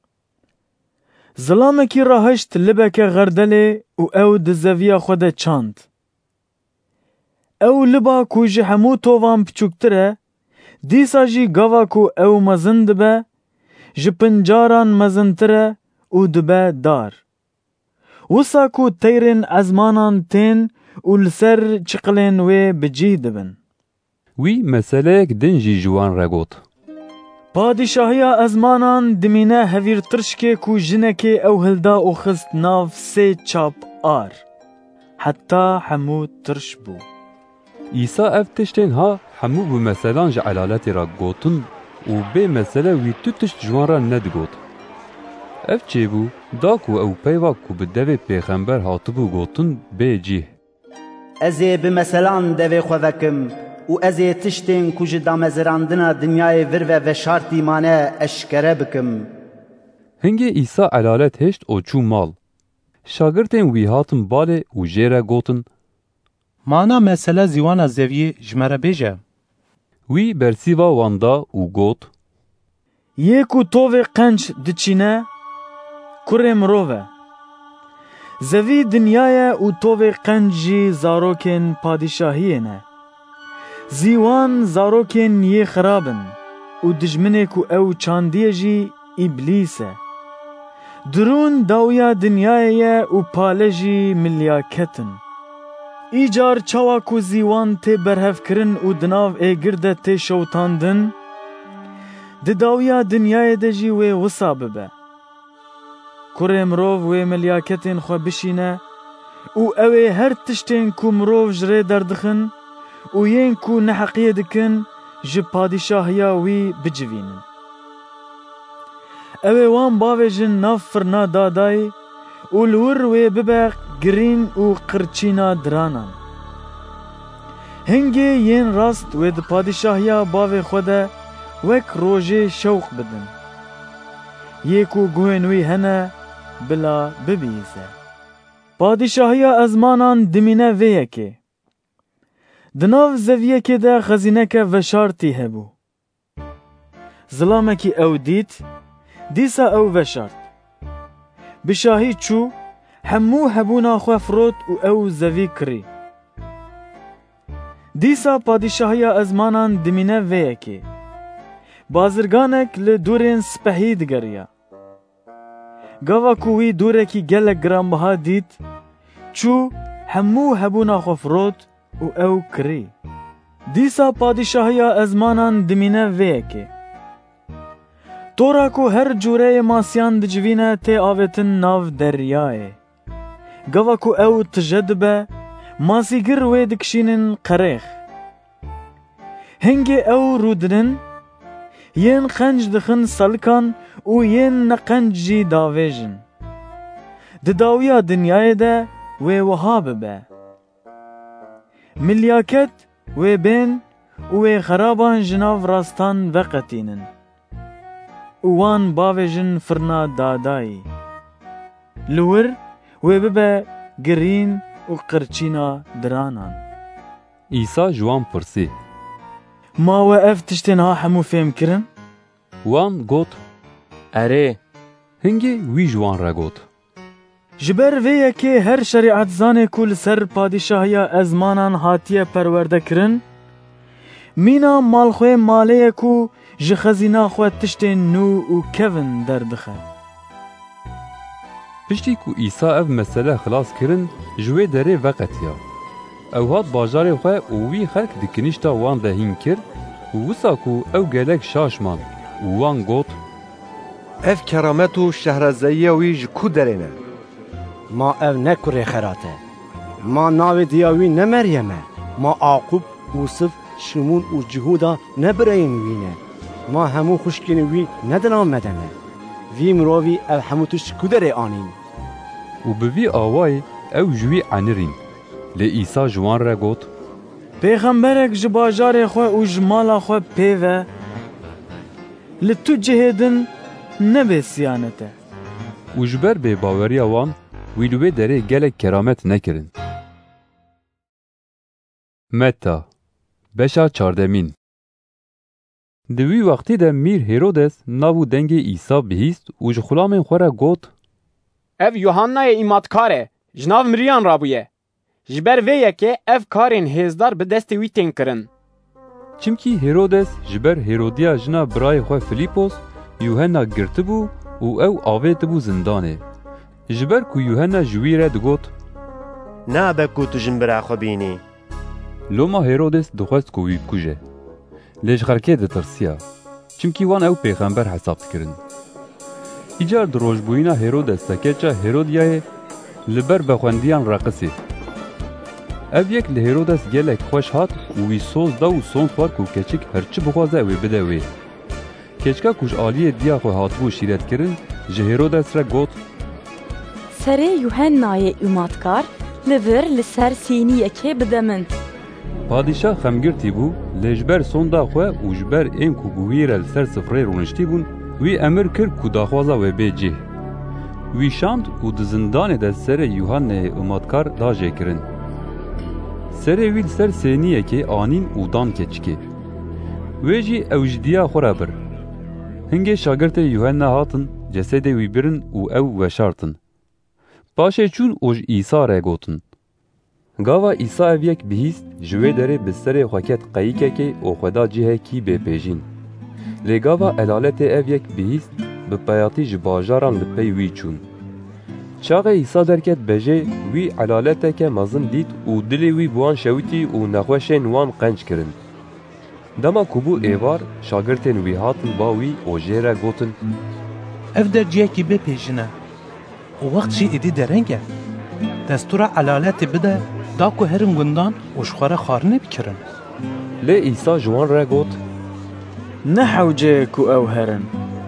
ظلامه کی راهشت لبک غردله و او دزویا خود چاند. او لبا کو جه همو تووان پچوکتره دیسا جی گاوا کو او مزند به ji pincaran mezintir e û dibe dar. Wisa ku teyrên ezmanan tên û li ser çiqilên wê bi cih dibin. Wî meseleyek din jî ji wan re got. Padîşahiya ezmanan dimîne hevîr tirşkê ku jinekê ew hilda û xist nav sê çap ar. Heta hemû tirş bû. İsa ev tiştên ha hemû bi meselan ji elaletê ra gotin û bê mesele wî tu tişt ji wan re nedigot. Ev çêbû da ku ew peyva ku bi devê pêxember hatibû gotin bê cih. Ez ê bi meselan devê xwe vekim û ez ê tiştên ku ji damezirandina dinyayê vir ve veşartî mane eşkere bikim. Hingê İsa elalet hêşt û çû mal. Şagirtên wî hatin balê û jê re gotin: Mana mesele zîwana zeviyê ji me re bêje. Wî bersîva wan da û got: Yê ku tovê qenç diçîne, kurê mirov e. Zevî dinyayê û tovê qenç jî zarokên padîşahiyê ne. Zîwan zarokên yê xirab in û dijminê ku ew çandiye jî îblîs e. Dirûn dawiya dinyayê ye û pale jî milyaketin. Îcar çawa ku zîwan tê berhevkirin û di nav êgir de tê şewtandin, di dawiya dinyayê de jî wê wisa bibe. Kurê mirov wê milyaketên xwe bişîne û ew ê her tiştên ku mirov ji rê derdixin û yên ku neheqiyê dikin ji padîşahiya wî bicivînin. Ew ê wan bavêjin nav firna dadayê û li wir wê bibe girîn û qirçîna diranan. Hingê yên rast wê di padîşahiya bavê xwe de wek rojê şewq bidin. Yê ku guhên wî hene bila bibîze. Padîşahiya ezmanan dimîne vê yekê. Di nav zeviyekê de xezîneke veşartî hebû. Zilamekî ew dît, dîsa ew veşart. Bi şahî çû, hemû hebûna xwe firot û ew zevî kirî. Dîsa padîşahiya ezmanan dimîne vê yekê. Bazirganek li dûrên spehî digeriya. Gava ku wî dûrekî gelek giranbiha dît, çû hemû hebûna xwe firot û ew kirî. Dîsa padîşahiya ezmanan dimîne vê yekê. Tora ku her cûreyê masiyan dicivîne tê avêtin nav deryayê. Gava ku ew tije dibe, masîgir wê dikişînin qerêx. Hingê ew rûdinin, yên qenc dixin salikan û yên neqenc jî davêjin. Di dawiya dinyayê de wê wiha bibe. Milyaket wê bên û wê xeraban ji nav rastan veqetînin. û wan bavêjin firna dadayê. Li wir wê bibe girîn û qirçîna diranan. İsa ji wan pirsî: Ma we ev tiştên ha hemû fêm kirin? Wan got: Erê. Hingê wî ji wan re got: Ji ber vê yekê her şerîetzanê ku li ser padîşahiya ezmanan hatiye perwerde kirin, mîna malxwê malê ye ku ji xezîna xwe tiştên nû û kevin derdixe. Piştî ku İsa ev mesele xilas kirin, ji wê derê veqetiya. Ew hat bajarê xwe û wî xelk di kinîşta wan de hîn kir û wisa ku ew gelek şaşman û wan got: Ev keramet û şehrezeyiya wî ji ku derê ne? Ma ev ne kurê xerat e. Ma navê diya wî ne Meryem e. Ma Aqub, Yusuf, Şimûn û Cihuda ne bireyên wî ne. Ma hemû xuşkên wî ne di nav me de ne. Vî mirovî ev hemû tişt ku derê anîn. û bi vî awayê ew ji wî enirîn. Lê İsa ji wan re got: Pêxemberek ji bajarê xwe û ji mala xwe pê ve, li tu cihê din nebe siyanet e. û ji ber bêbaweriya wan wî li wê derê gelek keramet nekirin. Metta beşa çardemîn. Di wî wextî de Mîr Herodes nav û dengê İsa bihîst û ji xulamên xwe re got: Ev Yuhannayê îmatkar e, ji nav miriyan rabûye. Ji ber vê yekê ev karên hêzdar bi destê wî tên kirin. Çimkî Herodes ji ber Herodiya jina birayê xwe Filîpos Yuhanna girtibû û ew avêtibû zindanê. Ji ber ku Yuhanna ji wî re digot: Nabe ku tu jin bira xwe bînî. Loma Herodes dixwest ku wî bikuje. Lê ji xelkê ditirsiya, çimkî wan ew pêxember hesab dikirin. Îcar di rojbûyîna Herodes sekeça Herodiyayê li ber bexwendiyan reqisê. Ev yek li Herodes gelek xweş hat û wî soz da û son xwar ku keçik her çi bixwaze ew ê bide wê. Keçika ku ji aliyê diya xwe hatibû şîretkirin, ji Herodes re got: Serê Yuhannayê ûmatkar li vir li ser sêniyekê bide min. Padîşah xemgirtî bû, lê ji ber sonda xwe û ji ber êm ku bi wî re li ser sifrê rûniştî bûn, wî emir kir ku daxwaza we bê cih. Wî şand û di zindanê de serê Yuhannayê ûmatkar da jêkirin. Serê wî li ser sêniyekê anîn û dan keçikê. Wê jî ew ji diya xwe re bir. Hingê şagirtê Yuhanna hatin, cesedê wî birin û ew weşartin. Paşê çûn û ji Îsa re gotin. Gava Îsa ev yek bihîst, ji wê derê bi serê xwe ket qeyîkekê û xwe da cihekî bêpêjîn. Lê gava elaletê ev yek bihîst, bi peyatî ji bajaran li pey wî çûn. Çaxê Îsa derket bejê, wî elaleteke mezin dît û dilê wî bi wan şewitî û nexweşên wan qenc kirin. Dema ku bû êvar, şagirtên wî hatin ba wî û jê re gotin: Ev der cihekî bêpêjin e û wext jî êdî dereng e. Destûra elaletê bide da ku herin gundan û ji xwe re xwarinê bikirin. Lê Îsa ji wan re got: Ne hewce ku ew herin.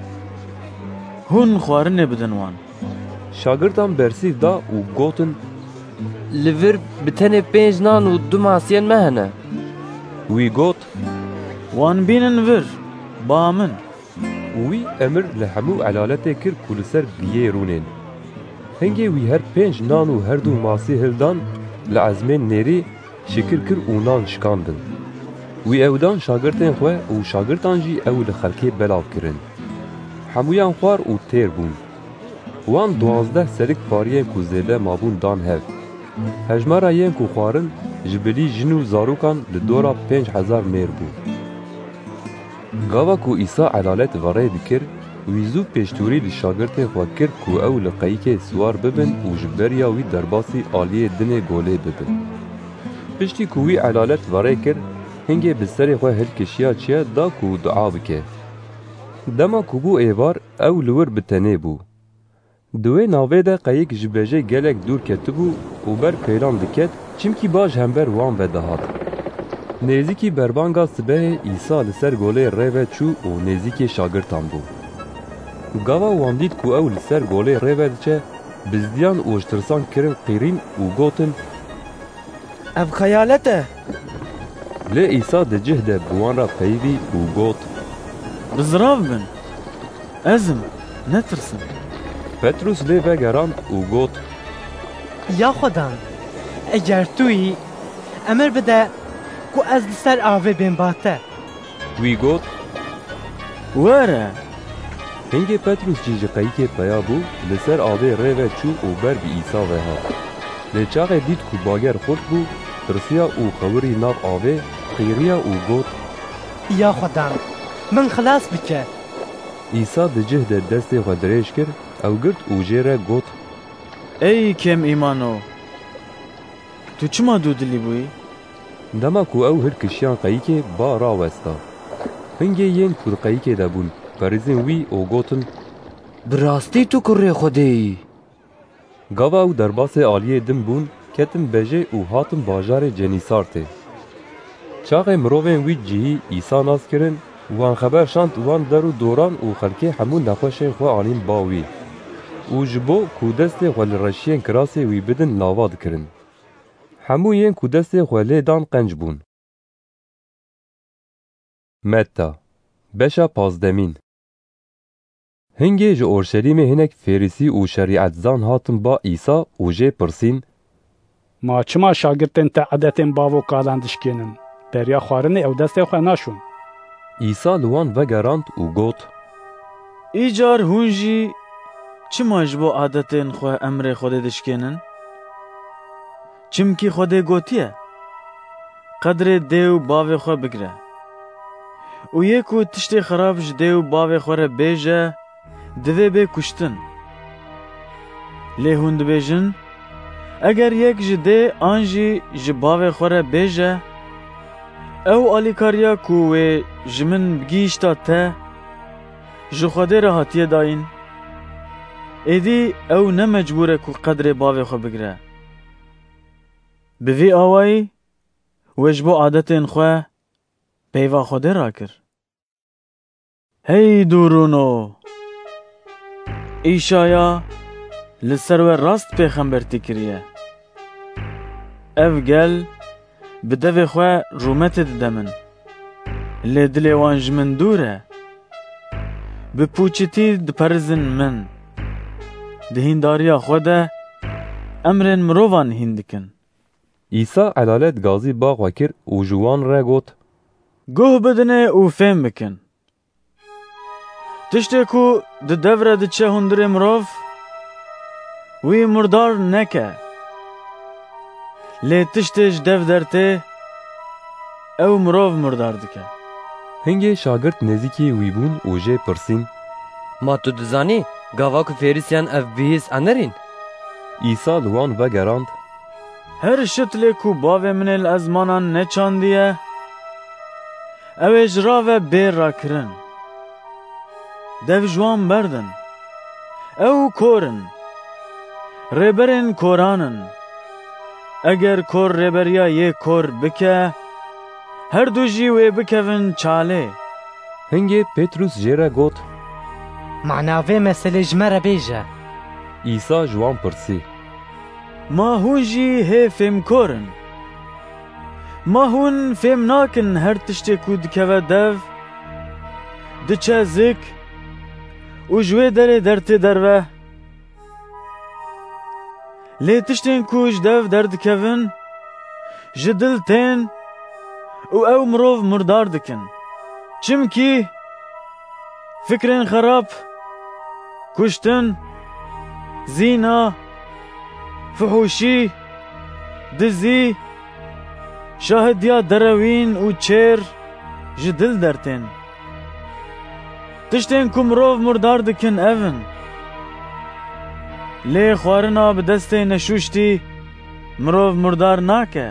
Hûn xwarinê bidin wan. Şagirtan bersîv da û gotin: Li vir bi tenê pênc nan û du masiyên me hene. Wî got: Wan bînin vir, ba min. Wî emir li hemû elaletê kir ku li ser biyê rûnên. Hingê wî her pênc nan û her du masî hildan, li ezmên nêrî şikir kir û nan şikandin. Wî ew dan şagirtên xwe û şagirtan jî ew li xelkê belav kirin. Hemûyan xwar û têr bûn. Wan duwazdeh serik pariyên ku zêde mabûn dan hev. Hejmara yên ku xwarin ji bilî jin û zarokan li dora pênc hezar mêr bû. Gava ku Îsa elalet verê dikir, wî zû pêştûrî li şagirtên xwe kir ku ew li qeyîkê siwar bibin û ji beriya wî derbasî aliyê dinê golê bibin. Piştî ku wî elalet verê kir, hingê bi serê xwe hilkişiya çiye da ku dua bike. Dema ku bû êvar, ew li wir bi tenê bû. Di wê navê de qeyîk ji bejê gelek dûr ketibû û ber keyran diket, çimkî baş hember wan ve dihat. Nêzîkî berbanga sibehê Îsa li ser golê rê ve çû û nêzîkê şagirtan bû. Gava wan dît ku ew li ser golê rê ve diçe, bizdiyan û ji tirsan kirin qîrîn û gotin: Ev xeyalet e. Lê Îsa di cih de bi wan re peyivî û got: Bizrav bin. Ezim, netirsin. Petrus lê vegerand û got: Ya Xwedan, eger tu yî, emir bide ku ez li ser avê bên bate. Wî got: Were. Hingê Petrus jî ji qeyîkê peya bû, li ser avê rê ve çû û ber bi Îsa ve hat. Lê çaxê dît ku bager xurt bû, tirsiya û xewirî nav avê, qîriya û got: Ya Xwedan, min xilas bike. Îsa di cih de destê xwe dirêj kir, ew girt û jê re got: Ey kêm îmano, tu çima dû dilî bûyî? Dema ku ew hilkişiyan qeyîkê ba rawesta. Hingê yên ku di qeyîkê de bûn, perîzin wî û gotin: Bi rastî tu kurê Xwedê yî. Gava ew derbasê aliyê din bûn, ketin bejê û hatin bajarê Cenîsartê. Çaxê mirovên wî cihî Îsa nas kirin, wan xeber şand wan der û doran û xelkê hemû nexweşên xwe anîn ba wî. Û ji bo ku destê xwe li reşiyên kirasê wî bidin lava dikirin. Hemû yên ku destê xwe lê dan qenc bûn. Metta beşa pazdemîn. Hingê ji Orşelîmê hinek Ferîsî û şerîetzan hatin ba Îsa û jê pirsîn: Ma çima şagirtên te edetên bav û kalan dişkênin? Beriya xwarinê ew destê xwe naşûn. Îsa li wan vegerand û got: Îcar hûn jî çima ji bo adetên xwe emrê Xwedê dişkênin? Çimkî Xwedê gotiye: Qedrê dêw bavê xwe bigire. û yê ku tiştê xerab ji dê û bavê xwe re bêje, divê bê kuştin. Lê hûn dibêjin, eger yek ji dê an jî ji bavê xwe re bêje, ew alîkariya ku wê ji min bigîşta te, ji Xwedê re hatiye dayîn. Êdî ew ne mecbûr e ku qedrê bavê xwe bigire. Bi vî awayî wê ji bo adetên xwe peyva Xwedê rakir. Hey dûrûno! Îşaya li ser we rast pêxembertî kiriye. Ev gel bi devê xwe rûmetê dide min. Lê dilê wan ji min dûr e. Bi pûçitî diperizin min. Di hîndariya xwe de emrên mirovan hîn dikin. İsa elalet gazî ba xwe kir û ji wan re got: Guh bidinê û fêm bikin. Tiştê ku di dev re diçe hundirê mirov, wî murdar neke. Lê tiştê ji dev dertê, ew mirov murdar dike. Hingê şagirt nêzîkî wî bûn û jê pirsîn: Ma tu dizanî gava ku Fêrîsiyan ev bihîs enerîn? İsa li wan vegerand: Her şitlê ku bavê min ê li ezmanan neçandiye, ew ê ji rave bê rakirin. Dev ji wan berdin. Ew korin. Rêberên koran in. Eger kor rêberiya yê kor bike, her du jî wê bikevin çalê. Hingê Petrus jê re got: Mana vê meselê ji me re bêje. İsa ji wan pirsî: Ma hûn jî hê fêmkor in. Ma hûn fêm nakin her tiştê ku dikeve dev, diçe zik û ji wê derê dertê derve. Lê tiştên ku ji dev derdikevin, ji dil tên û ew mirov murdar dikin. Çimkî fikrên xerab, kuştin, zîna, fihûşî, dizî, şahidiya derewîn û çêr ji dil dertên. Tiştên ku mirov murdar dikin ev in. Lê xwarina bi destê neşûştî mirov murdar nake.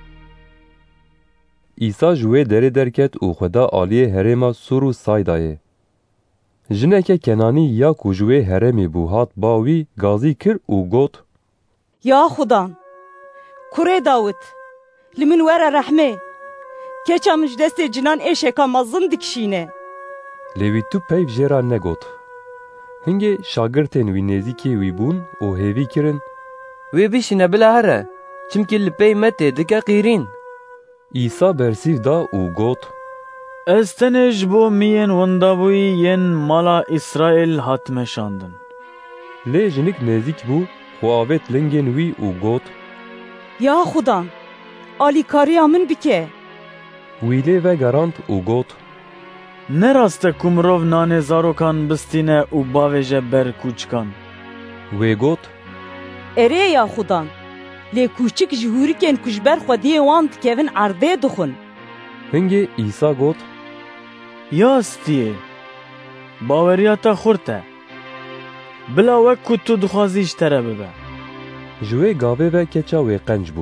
İsa ji wê derê derket û xweda aliyê herêma Sur û Saydayê. Jineke Kenanî ya ku ji wê herêmê bû hat ba wî gazî kir û got: Ya Xudan, kurê Dawit, li min were rehmê. Keça min ji destê cinan êşeka mezin dikişîne. Lê wî tu peyv jê ra negot. Hingê şagirtên wî nêzîkî wî bûn û hêvî kirin: Wê bişîne bila here, çimkî li pey me tê dike qîrîn. İsa bersîv da û got: Ez tenê ji bo miyên wendabûyî yên mala İsraîl hatime şandin. Lê jinik nêzik bû xwe avêt lingên wî û got: Ya Xudan, alîkariya min bike. Wî lê vegerand û got: Ne rast e ku mirov nanê zarokan bistîne û bavê je ber kûçikan. Wê got: Erê ya Xudan, lê kûçik ji hûrikên ku ji ber Xwediyê wan dikevin erdê dixwin. Hingê İsa got: Ya stiyê, baweriya te xurt e. Bila wek ku tu dixwazî ji te re bibe. Ji wê gavê ve keça wê qenc bû.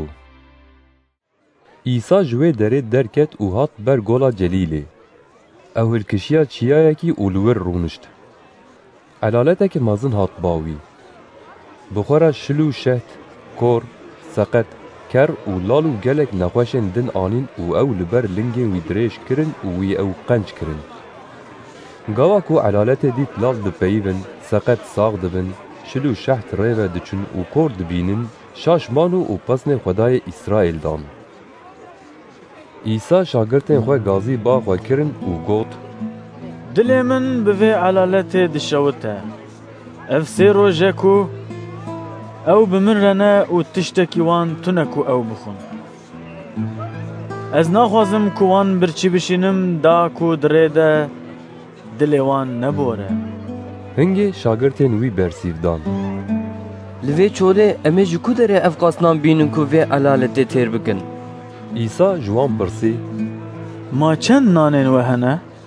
İsa ji wê derê derket û hat ber gola Celîlê. Ew hilkişiya çiyayekî û li wir rûnişt. Elaletekî mezin hat ba wî. Bi xwe re şil û şeht, kor, seqet, ker û lal û gelek nexweşên din anîn û ew li ber lingên wî dirêj kirin û wî ew qenc kirin. Gava ku elaletê dît lal dipeyivin, seqet sağ dibin, şil û şeht rêve diçin û kor dibînin, şaş manu û pesnê Xwedayê İsraîl dan. İsa şagirtên xwe gazî ba xwe kirin û got: Dilê min bi vê elaletê dişewite. Ev sê roj e ku ew bi min re ne û tiştekî wan tune ku ew bixwin. Ez naxwazim ku wan birçî bişînim da ku dirê de dilê wan nebore. Hingê şagirtên wî bersîv dan: Li vê çolê em ê ji ku derê ev qasnan bînin ku vê elalêtê têr bikin? İsa ji wan pirsî: Ma çend nanên we hene?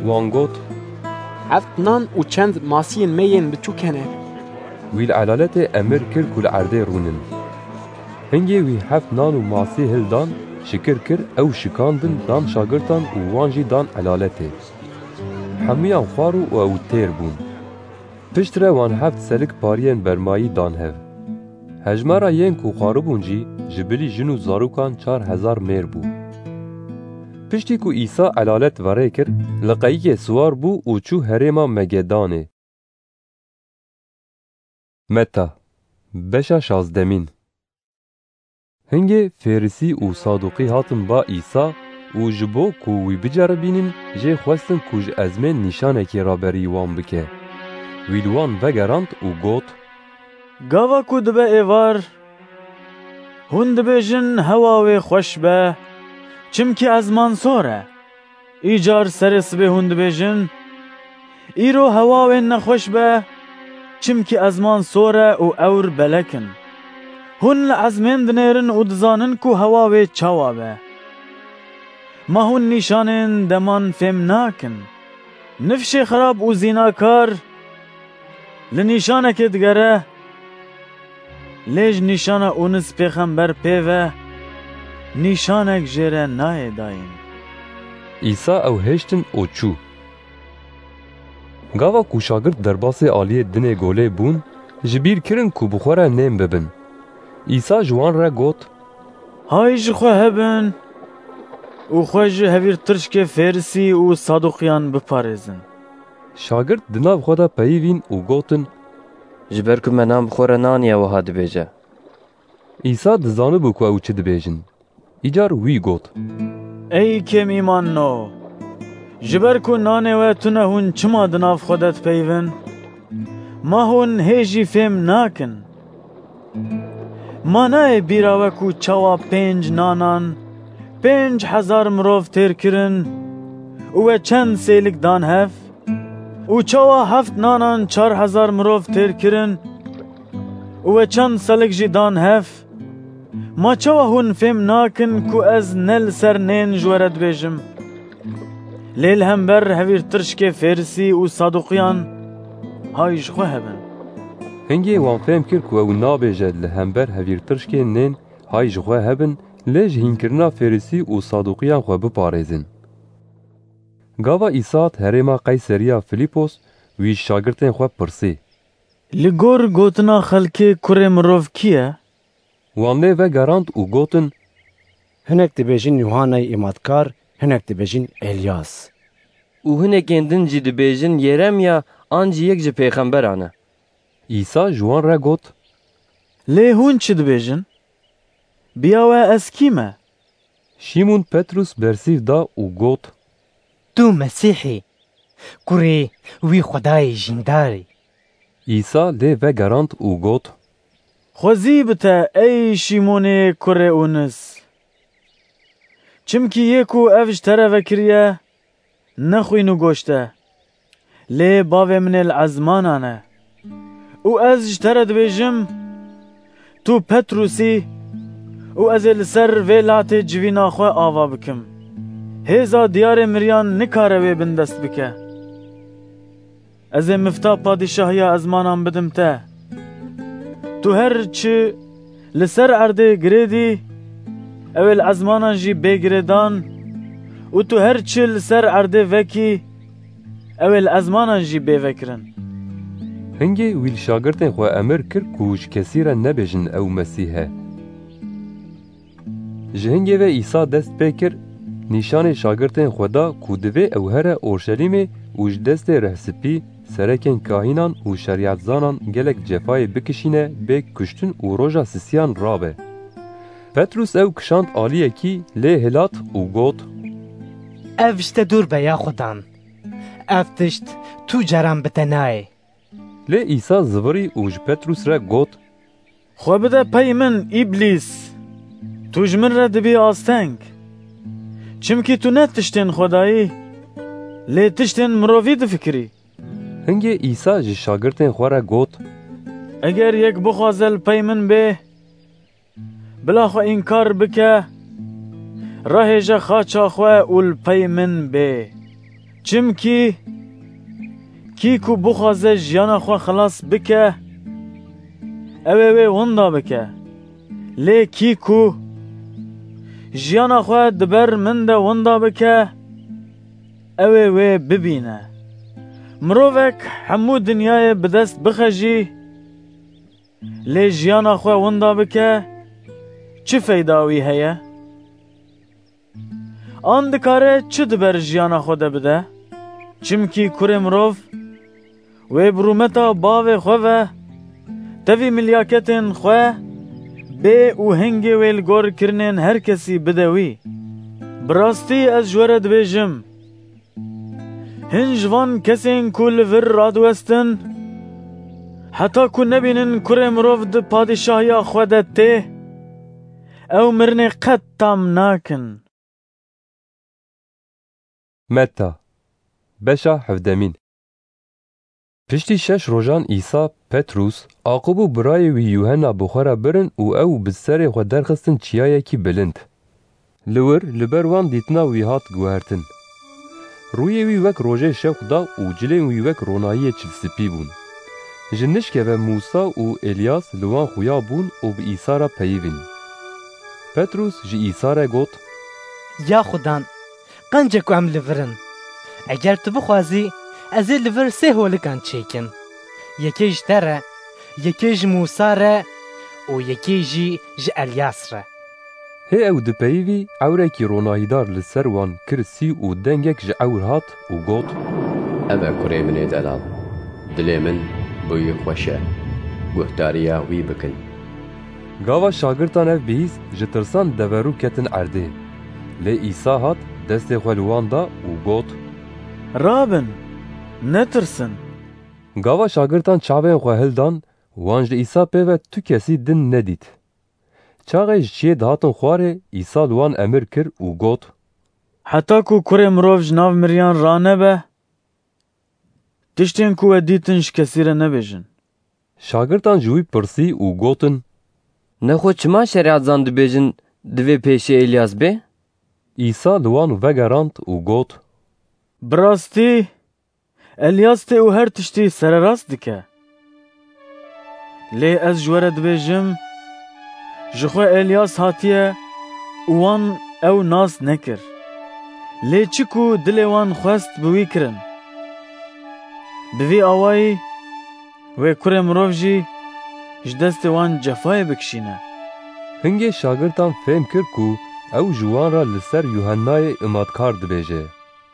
Wan got heft nan û çend masiyên meyên biçûk hene. Wî li elaletê emir kir ku li erdê rûnin. Hingê wî heft nan û masî hildan, şikir kir, ew şikandin dan şagirtan û wan jî dan elaletê. Hemûyan xwar û ew têr bûn. Piştre wan heft selik pariyên bermayî dan hev. Hejmara yên ku xwaribûn jî ji bilî jin û zarokan çar hezar mêr bû. Piştî ku İsa elalet verê kir, li qeyikê siwar bû û çû herêma Megedanê. Meta beşa şazdemîn. Hingê Fêrisî û Saduqî hatin ba İsa û ji bo ku wî biceribînin jê xwestin ku ji ezmên nîşanekê raberî wan bike. Wî li wan vegerand û got: Gava ku dibe êvar, hûn dibêjin hewa wê xweş be, çimkî ezman sor e. Îcar serê sibê hûn dibêjin, îro hewa wê nexweş be, çimkî ezman sor e û ewr belekin. Hûn li ezmên dinêrin û dizanin ku hewa wê çawa be. Ma hûn nîşanên deman fêm nakin. Nifşê xerab û zînakar li nîşanekê digere, lê ji nîşana Ûnis pêxember pê ve nîşanek jê re nayê dayîn. İsa ew hêştin û çû. Gava ku şagirt derbasê aliyê dinê golê bûn, ji bîr kirin ku bi xwe re nêm bibin. İsa ji wan re got: Hay ji xwe hebin û xwe ji hevîr tirşkê Fêrisî û Saduqiyan biparêzin. Şagirt di nav xwe de peyivîn û gotin: Ji ber ku me nan bi xwe re naniye wiha dibêje. İsa dizanibû ku ew çi dibêjin. Îcar wî got: Ey kêm îmanno, ji ber ku nanê we tune hûn çima di nav xwe de dipeyivin? Ma hûn hêjî fêm nakin. Ma nayê bîra we ku çawa pênc nanan pênc hezar mirov têr kirin û we çend sêlik dan hev? û çawa heft nanan çar hezar mirov têr kirin û we çend selik jî dan hev? Ma çawa hûn fêm nakin ku ez ne li ser nên ji we re dibêjim? Lê li hember hevîr tirşkê Fêrisî û Saduqiyan, hay ji xwe hebin. Hingê wan fêm kir ku ew nabêje li hember hevîr tirşkên nên, hay ji xwe hebin, lê ji hînkirina Fêrisî û Saduqiyan xwe biparêzin. Gava İsa hat herêma Qeyseriya Filîpos, wî şagirtên xwe pirsî: Li gor gotina xelkê kurê mirov kî ye? Wan lê vegerand û gotin: Hinek dibêjin Yuhanay Îmatkar, hinek dibêjin Elyas. û hinekên din jî dibêjin Yeremya an jî yek ji pêxemberan e. İsa ji wan re got: Lê hûn çi dibêjin? Biya we ez kî me? Şîmon Petrus bersîv da û got: Tu Mesîhî, kurê wî Xwedayê jîndarî. İsa lê vegerand û got: Xwezî bite ey Şîmonê kurê Ûnis. Çimkî yê ku ev ji te re vekiriye, nexwîn û goşt e. Lê bavê min ê li ezmanan e. û ez ji te re dibêjim, tu Petrusî û ez ê li ser vê latê civîna xwe ava bikim. Hêza diyarê miriyan nikare wê bin dest bike. Ez ê mifta padîşahiya ezmanan bidim te. Tu her çi li ser erdê girêdî, ew ê li ezmanan jî bêgirêdan û tu her çi li ser erdê vekî, ew ê li ezmanan jî bêvekirin. Hingê wî li şagirtên xwe emir kir ku ji kesî re nebêjin ew Mesîh e. Ji hingê ve İsa dest pê kir, nîşanê şagirtên xwe da ku divê ew here Orşelîmê û ji destê rehsipî, serekên kahînan û şerîetzanan gelek cefayê bikişîne bê kuştin û roja sisiyan rabe. Petrus ew kişand aliyekî lê hilat û got: Ev ji te dûr be ya Xwedan. Ev tişt tu caran bi te nayê. Lê İsa zıvırî û ji Petrus re got: Xwe bide pey min îblîs. Tu ji min re dibî asteng. Çimkî tu ne tiştên Xwedayî, lê tiştên mirovî difikirî. Hingê İsa ji şagirtên xwe re got: Eger yek bixwaze li pey min bê, bila xwe înkar bike, rahêje xaça xwe û li pey min bê. Çimkî kî ku bixwaze jiyana xwe xilas bike, ew ê wê winda bike. Lê kî ku jiyana xwe diber min de winda bike, ew ê wê bibîne. Mirovek hemû dinyayê bi dest bixejî, lê jiyana xwe winda bike, çi feyda wî heye? An dikare çi diber jiyana xwe de bide? Çimkî kurê mirov wê bi rûmeta bavê xwe ve tevî milyaketên xwe bê û hingê wê li gor kirinên her kesî bide wî. Bi rastî ez ji we re dibêjim, hin ji van kesên ku li vir radiwestin, heta ku nebînin kurê mirov di padîşahiya xwe de tê, ew mirinê qet tam nakin. Metta beşa hevdemîn. Piştî şeş rojan İsa, Petrus, Aqub û birayê wî Yuhanna bi xwe re birin û ew bi serê xwe derxistin çiyayekî bilind. Li wir li ber wan dîtina wî hat guhertin. Rûyê wî wek rojê şewq da û cilên wî wek ronayiyê çilspî bûn. Ji nişke ve Musa û Elyas li wan xuya bûn û bi İsa re peyivîn. Petrus ji İsa re got: Ya Xudan, qence ku em li virin. Eger tu bixwazî, ez ê li vir sê holikan çêkim. Yekê ji te re, yekê ji Musa re û yekê jî ji Elyas re. Hê ew dipeyivî, ewrekî ronahîdar li ser wan kir sî û dengek ji ewr hat û got: Ev e kurê min ê delal. Dilê min bi wî xweş e. Guhtariya wî bikin. Gava şagirtan ev bihîst ji tirsan deverû ketin erdê. Lê İsa hat destê xwe li wan da û got: Rabin, netirsin. Gava şagirtan çavên xwe hildan, wan ji İsa pê ve tu kesî din nedît. Çaxê ji çiyê dihatin xwarê, İsa li wan emir kir û got: Heta ku kurê mirov ji nav miriyan ranebe, tiştên ku we dîtin ji kesî re nebêjin. Şagirtan ji wî pirsî û gotin: Nexwe çima şeriat zan dibêjin divê pêşê Elyas bê? İsa li wan vegerand û got: Bi rastî, Elyas tê û her tiştî sererast dike. Lê ez ji we re dibêjim, ji xwe Elyas hatiye û wan ew nas nekir. Lê çi ku dilê wan xwest bi wî kirin. Bi vî awayî, wê kurê mirov jî ji destê wan cefayê bikişîne. Hingê şagirtan fêm kir ku ew ji wan re li ser Yuhannayê îmatkar dibêje.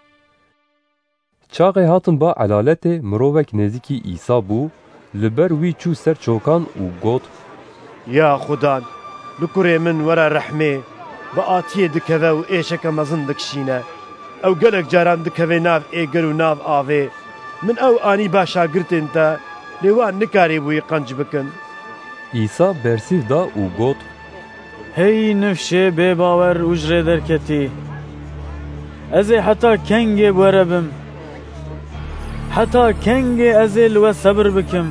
Çaxê hatin ba elaletê mirovek nêzîkî İsa bû, li ber wî çû ser çokan û got: Ya Xudan, li kurê min were rehmê, bi atiyê dikeve û êşeka mezin dikişîne. Ew gelek caran dikeve nav êgir û nav avê. Min ew anî ba şagirtên te, lê wan nikarî wî qenc bikin. İsa bersîv da û got: Hey nifşê bêbawer û ji rê derketî. Ez ê heta kengê were bim. Heta kengê ez ê li we sebir bikim.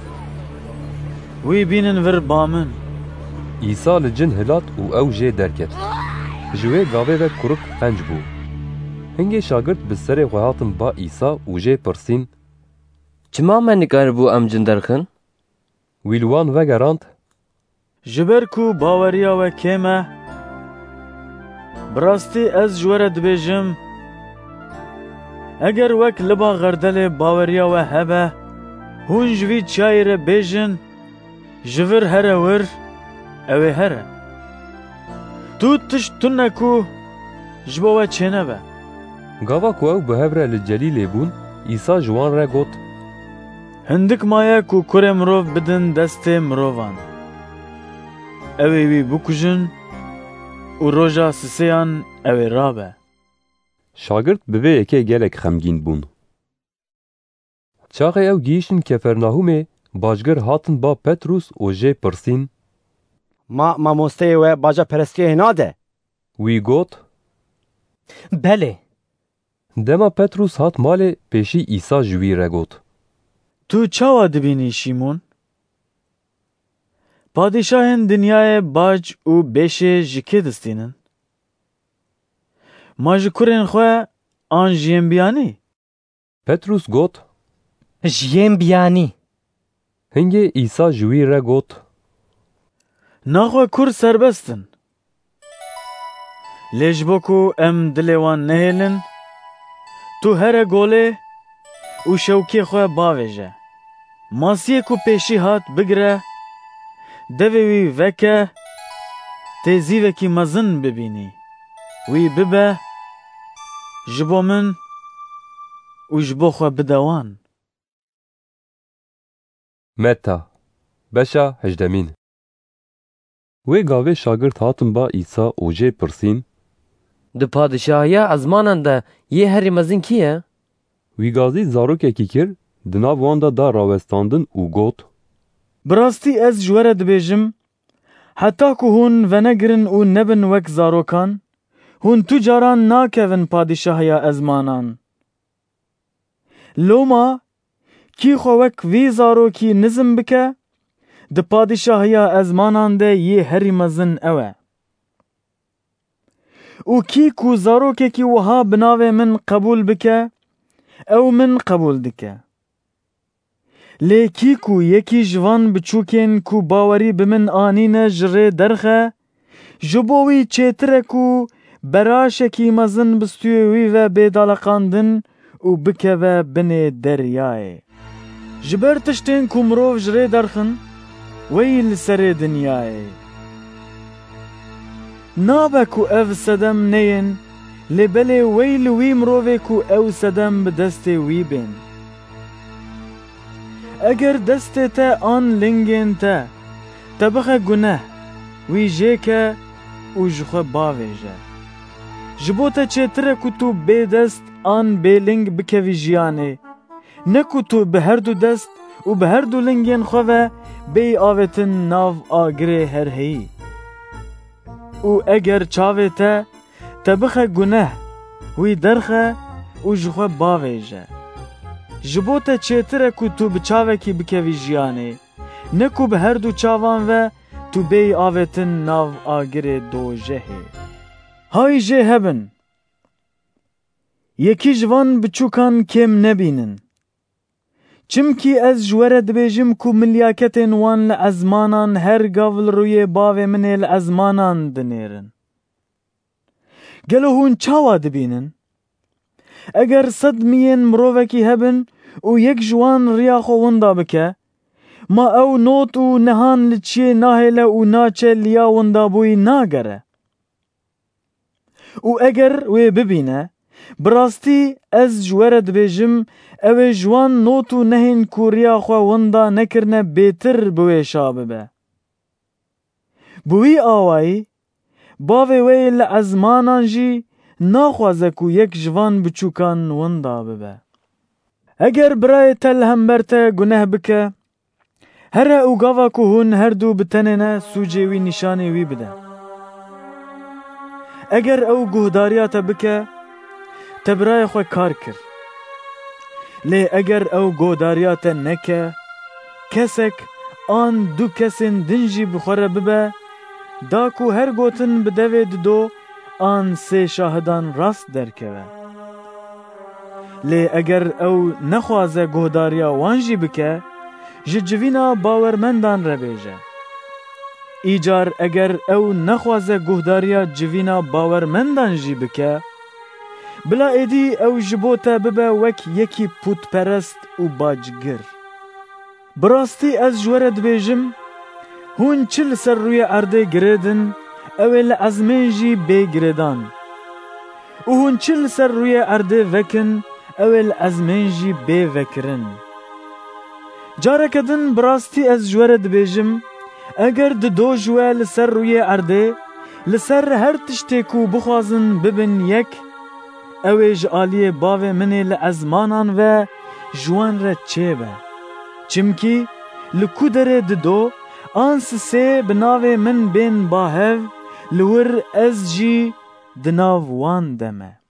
Wî bînin vir ba min. İsa li cin hilat û ew jê derket. Ji wê gavê ve kuruk qenc bû. Hingê şagirt bi serê xwe hatin ba İsa û jê pirsîn: Çima me nikaribû em cin derxin? Wî li wan vegerand: Ji ber ku baweriya we kêm e, bi rastî ez ji we re dibêjim, eger wek liba xerdelê baweriya we hebe, hûn ji vî çiyayê re bêjin, ji vir here wir, ew ê here. Tu tişt tune ku ji bo we çênebe. Gava ku ew bi hev re li Celîlê bûn, İsa ji wan re got: Hindik maye ku kurê mirov bidin destê mirovan. Ew ê wî bikujin û roja sisêyan ew ê rabe. Şagirt bi vê yekê gelek xemgîn bûn. Çaxê ew gihîşin Kefernahûmê, bajgir hatin ba Petrus û jê pirsîn: Ma mamosteyê we baca perestiyê nade? Wî got: Belê. Dema Petrus hat malê, pêşî İsa ji wî re got: Tu çawa dibînî Şîmon? Padîşahên dinyayê bac û bêşê ji kê distînin? Ma ji kurên xwe an ji yên biyanî? Petrus got Jiyên biyanî. Hingê İsa ji wî re got Naxwe kur serbestin. Lê ji bo ku em dilê wan nehêlin, tu here golê û şewkê xwe bavêje. Masiyê ku pêşî hat bigire, devê wî veke, tê zîvekî mezin bibînî. Wî bibe, ji bo min û ji bo xwe bide wan. Meta beşa hejdemîn. Wê gavê şagirt hatin ba İsa û jê pirsîn, Di padişahiya ezmanan de yê herî mezin kî ye? Wî gazî zarokekî kir, di nav wan de da rawestandin û got: Bi rastî ez ji we re dibêjim, heta ku hûn venegirin û nebin wek zarokan, hûn tu caran nakevin padişahiya ezmanan. Loma, kî xwe wek vî zarokî nizm bike, di padişahiya ezmanan de yê herî mezin ew e. û kî ku zarokekî wiha bi navê min qebûl bike, ew min qebûl dike. Lê kî ku yekî ji van biçûkên ku bawerî bi min anîne ji rê derxe, ji bo wî çêtir e ku beraşekî mezin bi stûyê wî ve bêdaleqandin û bikeve binê deryayê. Ji ber tiştên ku mirov ji rê derxin, wey li serê dinyayê. Nabe ku ev sedem neyên, lê belê wey li wî mirovê ku ew sedem bi destê wî bên. Eger destê te an lingên te, te bixe guneh, wî jêke û ji xwe bavêje. Ji bo te çêtir e ku tu bê dest an bê ling bikevî jiyanê, ne ku tu bi her du dest û bi her du lingên xwe ve bê avêtin nav agirê herheyî. û eger çavê te, te bixe guneh, wî derxe û ji xwe bavêje. Ji bo te çêtir e ku tu bi çavekî bikevî jiyanê, ne ku bi her du çavan ve tu bê avêtin nav agirê dojehê. Hay jê hebin. Yekî ji van biçûkan kêm nebînin. Çimkî ez ji we re dibêjim ku milyaketên wan li ezmanan her gav li rûyê bavê min ê li ezmanan dinêrin. Gelo hûn çawa dibînin? Eger sed miyên mirovekî hebin û yek ji wan riya xwe winda bike, ma ew not û nihan li çiyê nahêle û naçe liya windabûyî nagere. û eger wê bibîne, bi rastî ez ji we re dibêjim, ew ê ji wan not û nehên ku riya xwe winda nekirine bêtir bi wê şa bibe. Bi wî awayî, bavê wê li ezmanan jî naxwaze ku yek ji van biçûkan winda bibe. Eger birayê te li hember te guneh bike, here û gava ku hûn her du bi tenê ne sûcê wî nîşanê wî bide. Eger ew guhdariya te bike, te birayê xwe kar kir. Lê eger ew guhdariya te neke, kesek an du kesên din jî bi xwe re bibe, da ku her gotin bi devê dido, an sê şahidan rast derkeve. Lê eger ew nexwaze guhdariya wan jî bike, ji civîna bawermendan re bêje. Îcar eger ew nexwaze guhdariya civîna bawermendan jî bike, bila êdî ew ji bo te bibe wek yekî pûtperest û bacgir. Bi rastî ez ji we re dibêjim, hûn çi li ser rûyê erdê girêdin, ew ê li ezmên jî bêgirêdan. û hûn çi li ser rûyê erdê vekin, ew ê li ezmên jî bêvekirin. Careke din bi rastî ez ji we re dibêjim, eger dido ji we li ser rûyê erdê, li ser her tiştê ku bixwazin bibin yek, ew ê ji aliyê bavê min ê li ezmanan ve ji wan re çêbe. Çimkî li ku derê dido, an sisê bi navê min bên bahev, li wir ez jî di nav wan de me.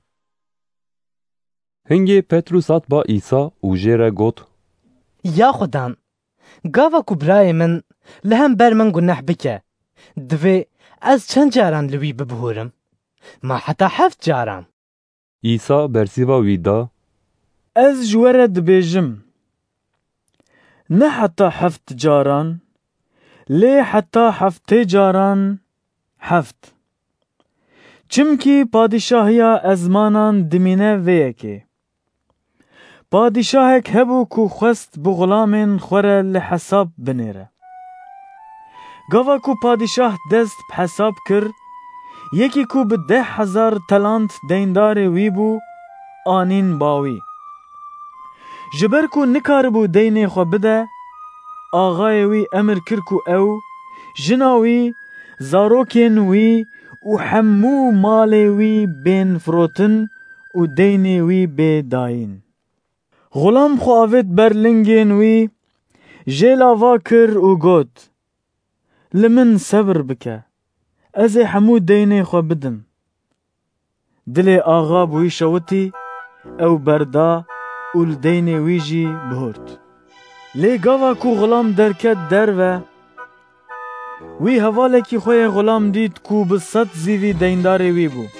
Hingê Petrus hat ba İsa û jê re got: Ya Xudan, gava ku birayê min li hember min guneh bike, divê ez çend caran li wî bibûrim? Ma heta heft caran. İsa bersiva wî da: Ez ji we re dibêjim ne heta heft caran lê heta heftê caran heft. Çimkî padîşahiya ezmanan dimîne vê yekê. Padîşahek hebû ku xwest bi xulamên xwe re li hesab binêre. Gava ku padîşah dest bi hesab kir, yekî ku bi deh hezar talant deyndarê wî bû, anîn bawî. Ji ber ku nikaribû deynê xwe bide, axayê wî emir kir ku ew, jina wî, zarokên wî û hemû malê wî bên firotin û deynê wî bê dayîn. Xulam xwe avêt ber lingên wî, jê lava kir û got: Li min sebir bike, ez ê hemû deynê xwe bidim. Dilê axa bûyî şewitî, ew berda û li deynê wî jî bihurt. Lê gava ku xulam derket derve, wî hevalekî xwe yê xulam dît ku bi sed zîvî deyndarê wî bû.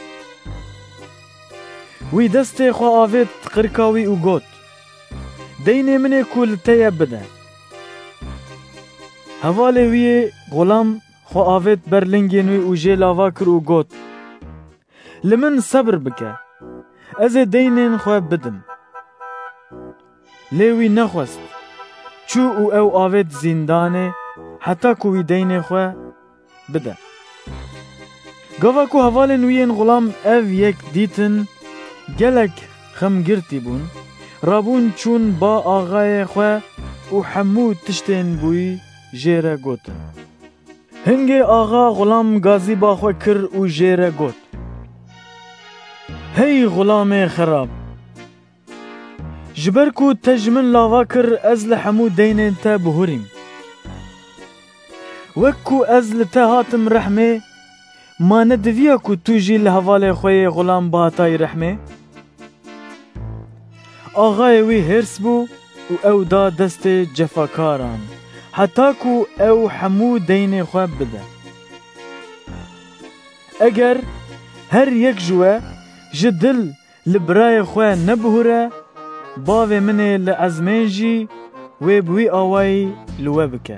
Wî destê xwe avêt qirka wî û got: Deynê min ê ku li te ye bide. Hevalê wî yê xulam xwe avêt ber lingên wî û jê lava kir û got: Li min sebir bike, ez ê deynên xwe bidim. Lê wî nexwest, çû û ew avêt zîndanê heta ku wî deynê xwe bide. Gava ku hevalên wî yên xulam ev yek dîtin, gelek xemgirtî bûn, rabûn çûn ba axayê xwe û hemû tiştên bûyî jê re gotin. Hingê axa xulam gazîba xwe kir û jê re got: Hey xulamê xerab! Ji ber ku te ji min lava kir, ez li hemû deynên te bihûrîm. Wek ku ez li te hatim rehmê, ma nediviya ku tu jî li hevalê xwe yê xulam bihatayî rehmê? Axayê wî hêrs bû û ew da destê cefakaran, heta ku ew hemû deynê xwe bide. Eger her yek ji we ji dil li birayê xwe nebihûre, bavê min ê li ezmên jî wê bi wî awayî li we bike.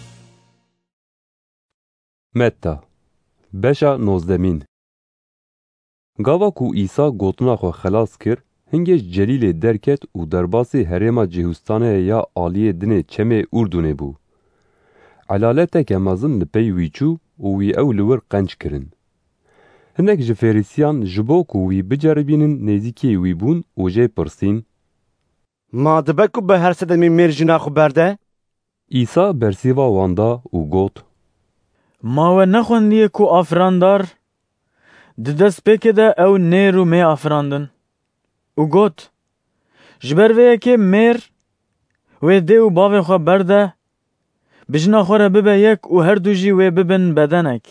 Metta beşa nozdemîn. Gava ku İsa gotina xwe xelas kir, hingê Celîlê derket û derbasê herêma cihûstanê ya aliyê dinê çemê Urdunê bû. Elaleteke mezin li pey wî çû û wî ew li wir qenc kirin. Hinek ji Ferîsyan ji bo ku wî biceribînin nêzîkiyê wî bûn û jê pirsîn: Ma dibe ku bi her sedemê mêr jina xwe berde? İsa bersîva wan da û got: Ma we nexwendiye ku afirandar di destpêkê de ew nêr û mê afirandin. û got: Ji ber vê yekê mêr wê dê û bavê xwe berde, bijina xwe re bibe yek û her du jî wê bibin bedenek.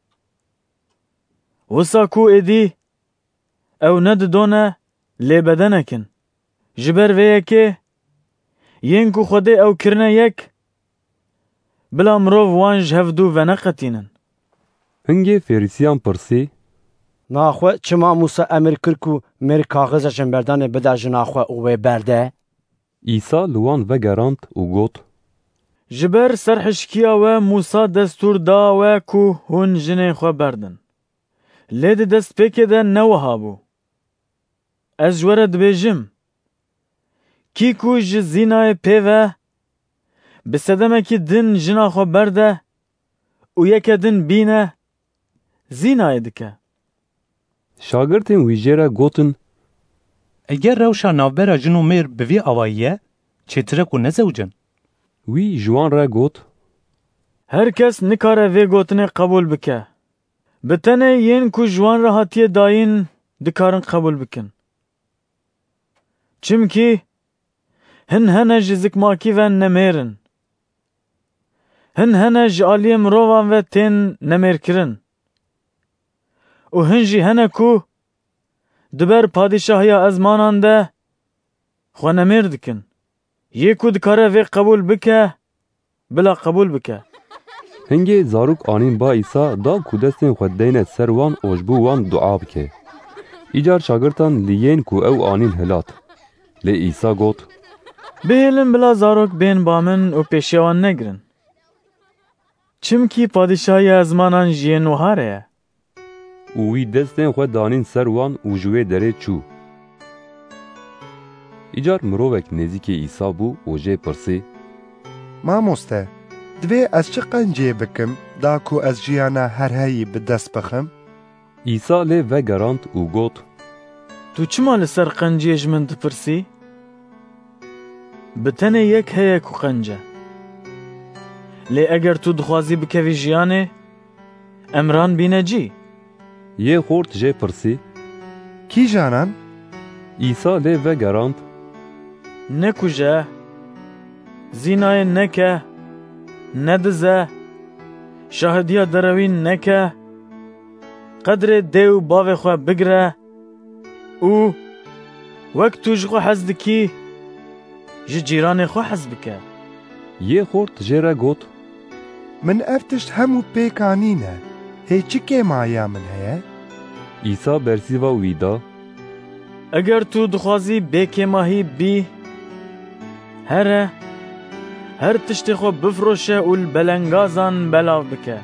Wisa ku êdî, ew ne didone lê bedenekin. Ji ber vê yekê, yên ku Xwedê ew kirine yek, bila mirov wan ji hev dû veneqetînin. Hingê Ferîsyan pirsî: Naxwe çima Musa emir kir ku mêr kaxiza jemberdanê bide jina xwe û wê berde? İsa li wan vegerand û got: Ji ber serhişkiya we Musa destûr da we ku hûn jinên xwe berdin. Lê di destpêkê de ne wiha bû. Ez ji we re dibêjim, kî ku ji zînayê pê ve, bi sedemekî din jina xwe berde û yeke din bîne, zînayê dike. Şagirtên wî jê re gotin: Eger rewşa navbera jin û mêr bi vî awayî ye, çêtir e ku nezewcin. Wî ji wan re got: Her kes nikare vê gotinê qebûl bike. Bi tenê yên ku ji wan re hatiye dayîn dikarin qebûl bikin. Çimkî hin hene ji zikmakî ve nemêrin. Hin hene ji aliyê mirovan ve tên nemêrkirin. û hin jî hene ku diber padîşahiya ezmanan de xwe nemêr dikin. Yê ku dikare vê qebûl bike, bila qebûl bike. Hingê zarok anîn ba İsa da ku destên xwe deyne ser wan û ji bo wan dua bike. Îcar şagirtan lî yên ku ew anîn hilat. لی ایسا گوت بهلن بلا زارok bên ba min û pêşewan negirin. Çimkî padîşahî ezmanan jiyên wihar ye. û wî destên xwe danîn ser wan û ji wê derê çû. Îcar mirovek nêzîkê İsa bû û jê pirsî: Mamoste, divê ez çi qencê bikim da ku ez jiyana herheyî bi dest bixim? İsa lê vegerand û got: Tu çima li ser qenciyê ji min dipirsî? Bi tenê yek heye ku qence. Lê eger tu dixwazî bikevî jiyanê, emran bîne cî. Yê xort jê pirsî: Kî janan? İsa lê vegerand: Nekuje, zînayê neke, nedize, şahidiya derewîn neke, qedrê dê û bavê xwe bigire û wek tu ji xwe hez dikî, ji cîranê xwe hez bike. Yê xort jê re got: Min ev tişt hemû pêk anîne. Hê çi kêmaya min heye? İsa bersîva wî da: Eger tu dixwazî bêkêmahî bî, here, her tiştê xwe bifroşe û li belengazan belav bike.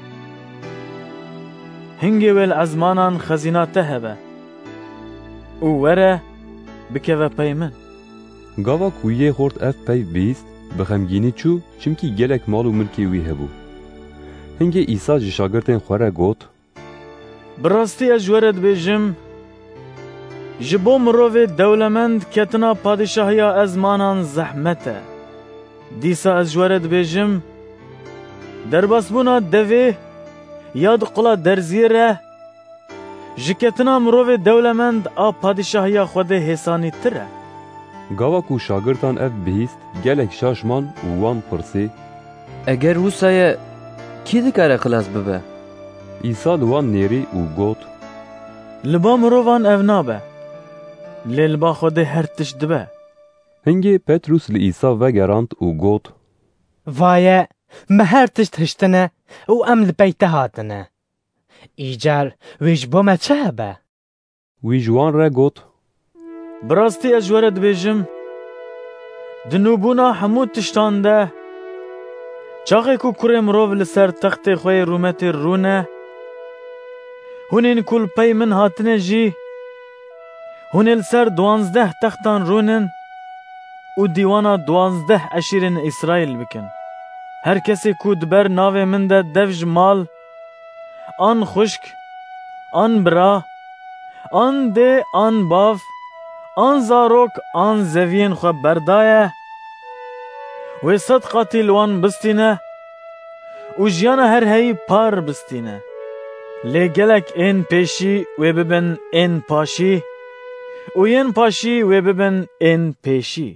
Hingê wê li ezmanan xezîna te hebe û were bikeve pey min. Gava ku yê xort ev pey bîst, bi xemgînî çû çimkî gelek mal û milkê wî hebû. Hingê İsa ji şagirtên xwe re got: Bi rastî ez ji we re dibêjim, ji bo mirovê dewlemend ketina padîşahiya ezmanan zehmet e. Dîsa ez ji we re dibêjim, derbasbûna devê ya di qula derziyê re ji ketina mirovê dewlemend a padîşahiya Xwedê hêsanîtir e. Gava ku şagirtan ev bihîst, gelek şaşman û wan pirsî: Eger wisa ye, kî dikare xilas bibe? İsa li wan nêrî û got: Li ba mirovan ev nabe, lê li ba Xwedê her tişt dibe. Hingê Petrus li İsa vegerand û got: Vaye, me her tişt hiştine û em li pey te hatine. Îcar wê ji bo me çi hebe? Wî ji wan re got: Bi rastî ez ji we re dibêjim, di nûbûna hemû tiştan de, çaxê ku kurê mirov li ser textê xwe yê rûmetê rûne, hûnên ku li pey min hatine jî, hûn ê li ser duwazdeh textan rûnin û dîwana duwazdeh eşîrên İsraîl bikin. Her kesê ku diber navê min de dev ji mal, an xuşk, an bira, an dê, an bav, an zarok, an zeviyên xwe berdaye, wê sed qatî li wan bistîne û jiyana her heyî par bistîne. Lê gelek ên pêşî wê bibin ên paşî û yên paşî wê bibin ên pêşî.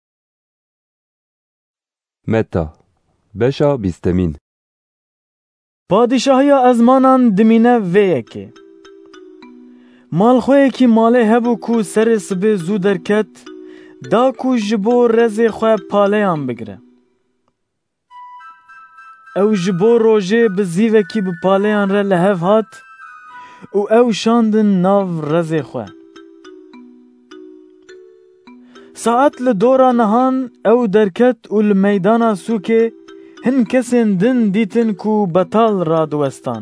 Meta beşa bîstemîn. Padîşahiya ezmanan dimîne vê yekê. Malxweyekî malê hebû ku serê sibê zû derket, da ku ji bo rezê xwe paleyan bigire. Ew ji bo rojê bi zîvekî bi paleyan re li hev hat û ew şandin nav rezê xwe. Saet li dora nihan ew derket û li meydana sûkê hin kesên din dîtin ku betal radiwestan.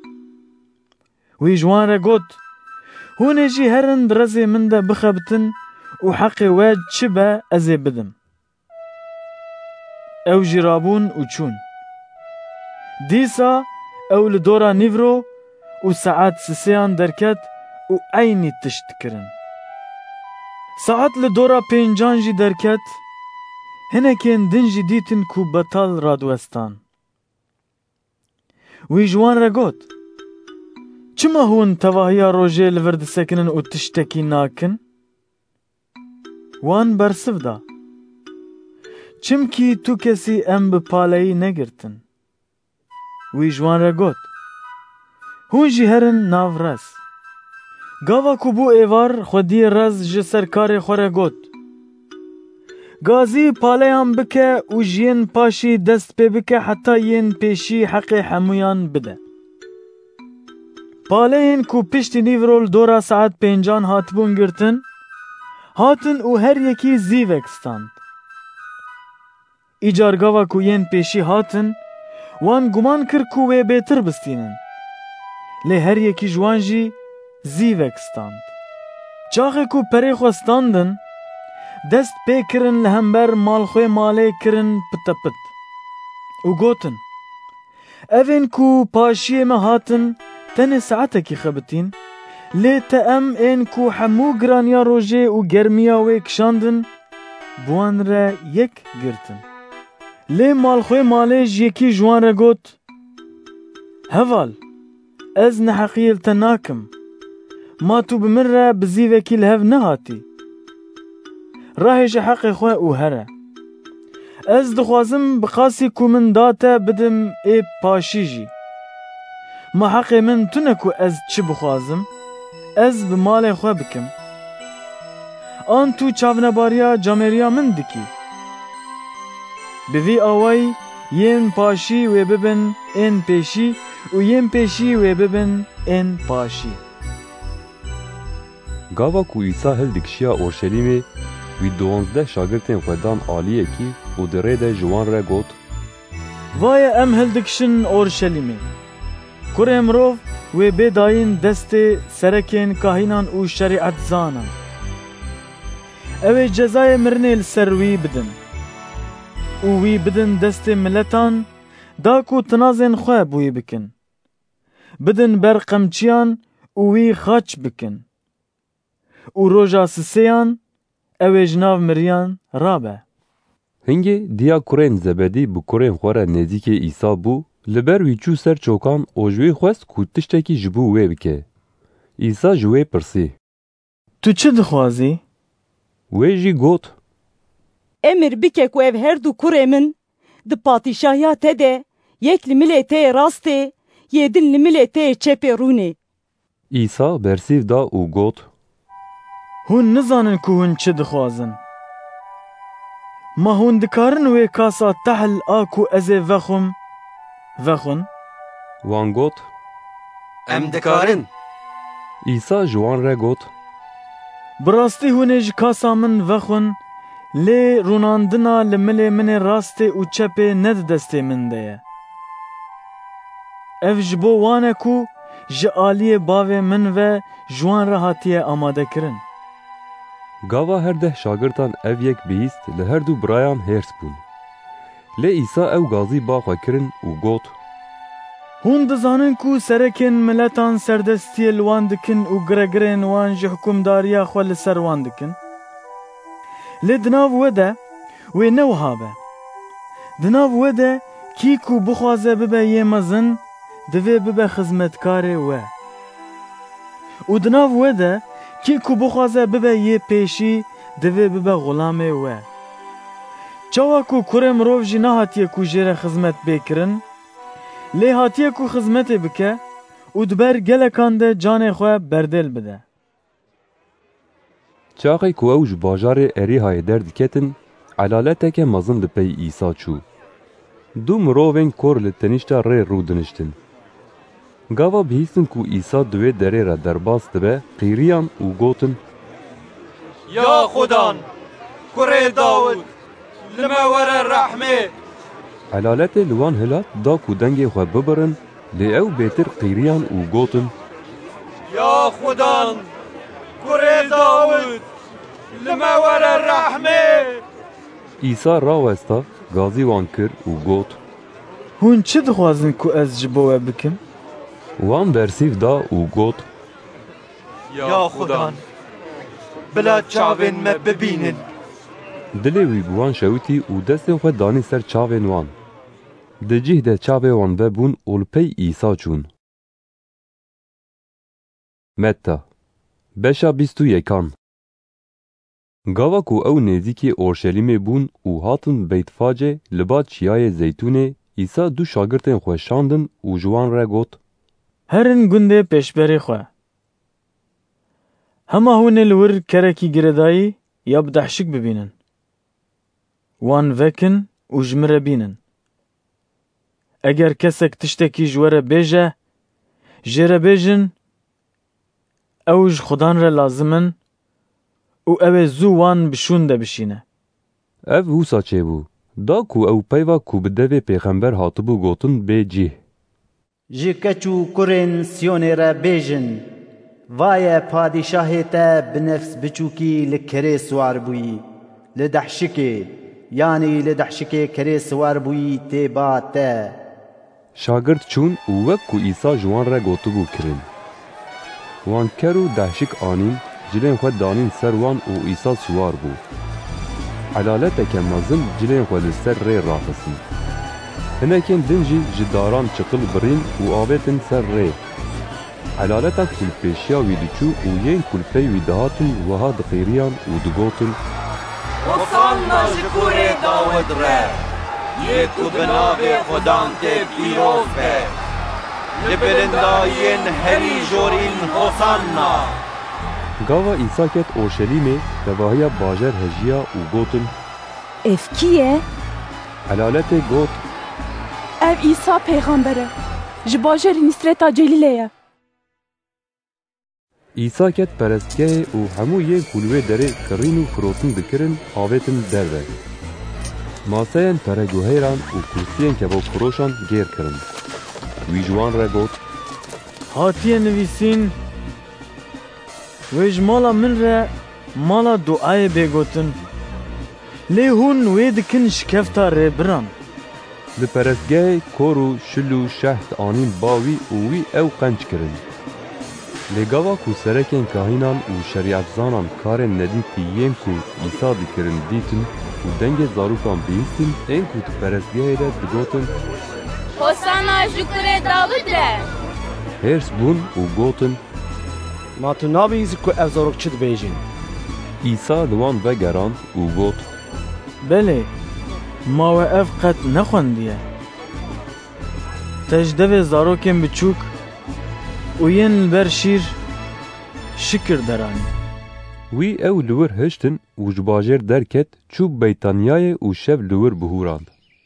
Wî ji wan re got: Hûn ê jî herin di rezê min de bixebitin û heqê we çi be ez ê bidim. Ew jî rabûn û çûn. Dîsa ew li dora nîvro û saet sisêyan derket û eynî tişt dikirin. Saet li dora pêncan jî derket, hinekên din jî dîtin ku betal radiwestan. Wî ji wan re got: Çima hûn tevahiya rojê li vir disekinin û tiştekî nakin? Wan bersiv da: Çimkî tu kesî em bi paleyî negirtin. Wî ji wan re got: Hûn jî herin nav rez. Gava ku bû êvar, xwediyê rez ji ser karê xwe re got: Gazî paleyan bike û ji yên paşî dest pê bike heta yên pêşî heqê hemûyan bide. Paleyên ku piştî nîvro li dora saet pêncan hatibûn girtin, هاتن û her yekî zîvek stand. Îcar gava ku yên pêşî hatin, wan guman kir ku wê bêtir bistînin. Lê her yekî ji wan jî zîvek stand. Çaxê ku perê xwe standin, dest pê kirin li hember malxwê malê kirin pitepit. û gotin, evên ku paşiyê me hatin tenê saetekî xebitîn, lê te em ên ku hemû giraniya rojê û germiya wê kişandin, bi wan re yek girtin. Lê malxwê malê ji yekî ji wan re got, heval, ez neheqîl te nakim, ma tu bi min re bi zîvekî li hev nehatî. Rahêje heqê xwe û here. Ez dixwazim bi qasî ku min da te bidim ê paşî jî. Ma heqê min tune ku ez çi bixwazim, ez bi malê xwe bikim. An tu çavnebariya camêriya min dikî. Bi vî awayî yên paşî wê bibin ên pêşî û yên pêşî wê bibin ên paşî. Gava ku İsa hil dikişiya Orşelîmê, wî duwazdeh şagirtên xwe dan aliyekî û di rê de ji wan re got: Vaye em hil dikişin Orşelîmê. Kurê mirov wê bêdayîn destê serekên kahînan û şerîetzanan. Ew ê cezayê mirinê li ser wî bidin. û wî bidin destê miletan, da ku tinazên xwe bi wî bikin. Bidin ber qemçiyan û wî xaç bikin. û roja sisêyan, ew ê ji nav miriyan rabe. Hingê diya kurên Zebedî bi kurên xwe re nêzîkê İsa bû, li ber wî çû ser çokan û ji wê xwest ku tiştekî ji bo wê bike. İsa ji wê pirsî: Tu çi dixwazî? Wê jî got: Emir bike ku ev her du kurê min di patîşahiya te de yek li milê tê rastê, yêdin li milê tê çepê rûnê. İsa bersîv da û got: Hûn nizanin ku hûn çi dixwazin. Ma hûn dikarin wê kasa tehl a ku ez ê vexwim, vexwin? Wan got: Em dikarin. İsa ji wan re got: Bi rastî hûn ê ji kasa min vexwin, lê rûnandina li milê min ê rastê û çepê ne di destê min de ye. Ev ji bo wan e ku ji aliyê bavê min ve ji wan re hatiye amadekirin. Gava her deh şagirtan ev yek bihîst li her du birayan hêrs bûn. Lê İsa ew gazî ba xwe kirin û got: Hûn dizanin ku serekên miletan serdestiyê li wan dikin û giregirên wan ji hikûmdariya xwe li ser wan dikin. Lê di nav we de wê ne wiha be. Di nav we de kî ku bixwaze bibe yê mezin, divê bibe xizmetkarê we. û di nav we de kî ku bixwaze bibe yê pêşî, divê bibe xulamê we. Çawa ku kurê mirov jî nehatiye ku jê re xizmet bêkirin, lê hatiye ku xizmetê bike û di ber gelekan de canê xwe berdêl bide. Çaxê ku ew ji bajarê Erîhayê derdiketin, elaleteke mezin li pey İsa çû. Du mirovên kor li tenîşta rê rû diniştin. Gava bihîstin ku İsa di wê derê re derbas dibe, qîriyan û gotin: Ya Xudan, kurê Dawud, li me were rehmê. Elaletê li wan hilat da ku dengê xwe bibirin, lê ew bêtir qîriyan û gotin: Ya Xudan, kurê Dawud, li me were rehmê. İsa rawesta, gazî wan kir û got: Hûn çi dixwazin ku ez ji bo we bikim? Wan bersîv da û got: Ya Xudan, bila çavên me bibînin. Dilê wî bi wan şewitî û destên xwe danî ser çavên wan. Di cih de çavê wan vebûn û li pey İsa çûn. Metta beşa bîst û yekan. Gava ku ew nêzîkî Orşelîmê bûn û hatin Beytfacê li ba Çiyayê Zeytûnê, İsa du şagirtên xwe şandin û ji wan re got: Herin gundê pêşberê xwe. Hema hûn ê li wir kerekî girêdayî ya bi dehşik bibînin. Wan vekin û ji min re bînin. Eger kesek tiştekî ji we re bêje, jê re bêjin ew ji Xudan re lazim in û ew ê zû wan bişûn de bişîne. Ev wisa çêbû, da ku ew peyva ku bi devê pêxember hatibû gotin bê cih. Ji keç û kurên Siyonê re bêjin, vaye padîşahê te bi nefs biçûkî li kerê siwar bûyî, li dehşikê, yanî li dehşikê kerê siwar bûyî têba te. Şagird çûn û wek ku İsa ji wan re gotibû kirin. Wan ker û dehşik anîn, cilên xwe danîn ser wan û İsa siwar bû. Helaleteke mezin cilên xwe li ser rê raxistin. Hinekên din jî ji daran çiqil birîn û avêtin ser rê. Helaleta kulpêşiya wî diçû û yên kulpey wî dihatin wiha dixêriyan û digotin: Hosanna ji kurê Dawid re, yê ku bi navê Xudan tê pîroz be. Li birindayiyên herî jorîn Hosanna. Gava İsa ket Orşelîmê tevahiya bajer hejiya û gotin: Ev kî ye? Helaletê got: Ev İsa pêxember e, ji bajarê Nîsreta Celîlê ye. İsa ket perestgehê û hemû yên ku li wê derê kirîn û firotin dikirin avêtin derve. Maseyên pereguhêran û kursiyên kevokfiroşan gêr kirin. Wî ji wan re got: Hatiye nivîsîn, wê ji mala min re mala duayê bêgotin. Lê hûn wê dikin şikefta rêbiran. Li perestgehê kor û şil û şeht anîn bawî û wî ew qenc kirin. Lê gava ku serekên kahînan û şerîetzanan karên nedîtî yên ku İsa dikirin dîtin û dengê zarokan bihîstin, ên ku di perestgehê de digotin: Hosanna ji kurê Dawid re. Hêrs bûn û gotin: Ma tu nabînî ku ev zarok çi dibêjin? İsa li wan vegerand û got: Belê, ma we ev qet nexwendiye. Te ji devê zarokên biçûk û yên li ber şîr şikir deranî. Wî ew li wir hiştin û ji bajêr derket, çû Beytaniyayê û şev li wir bihûrand.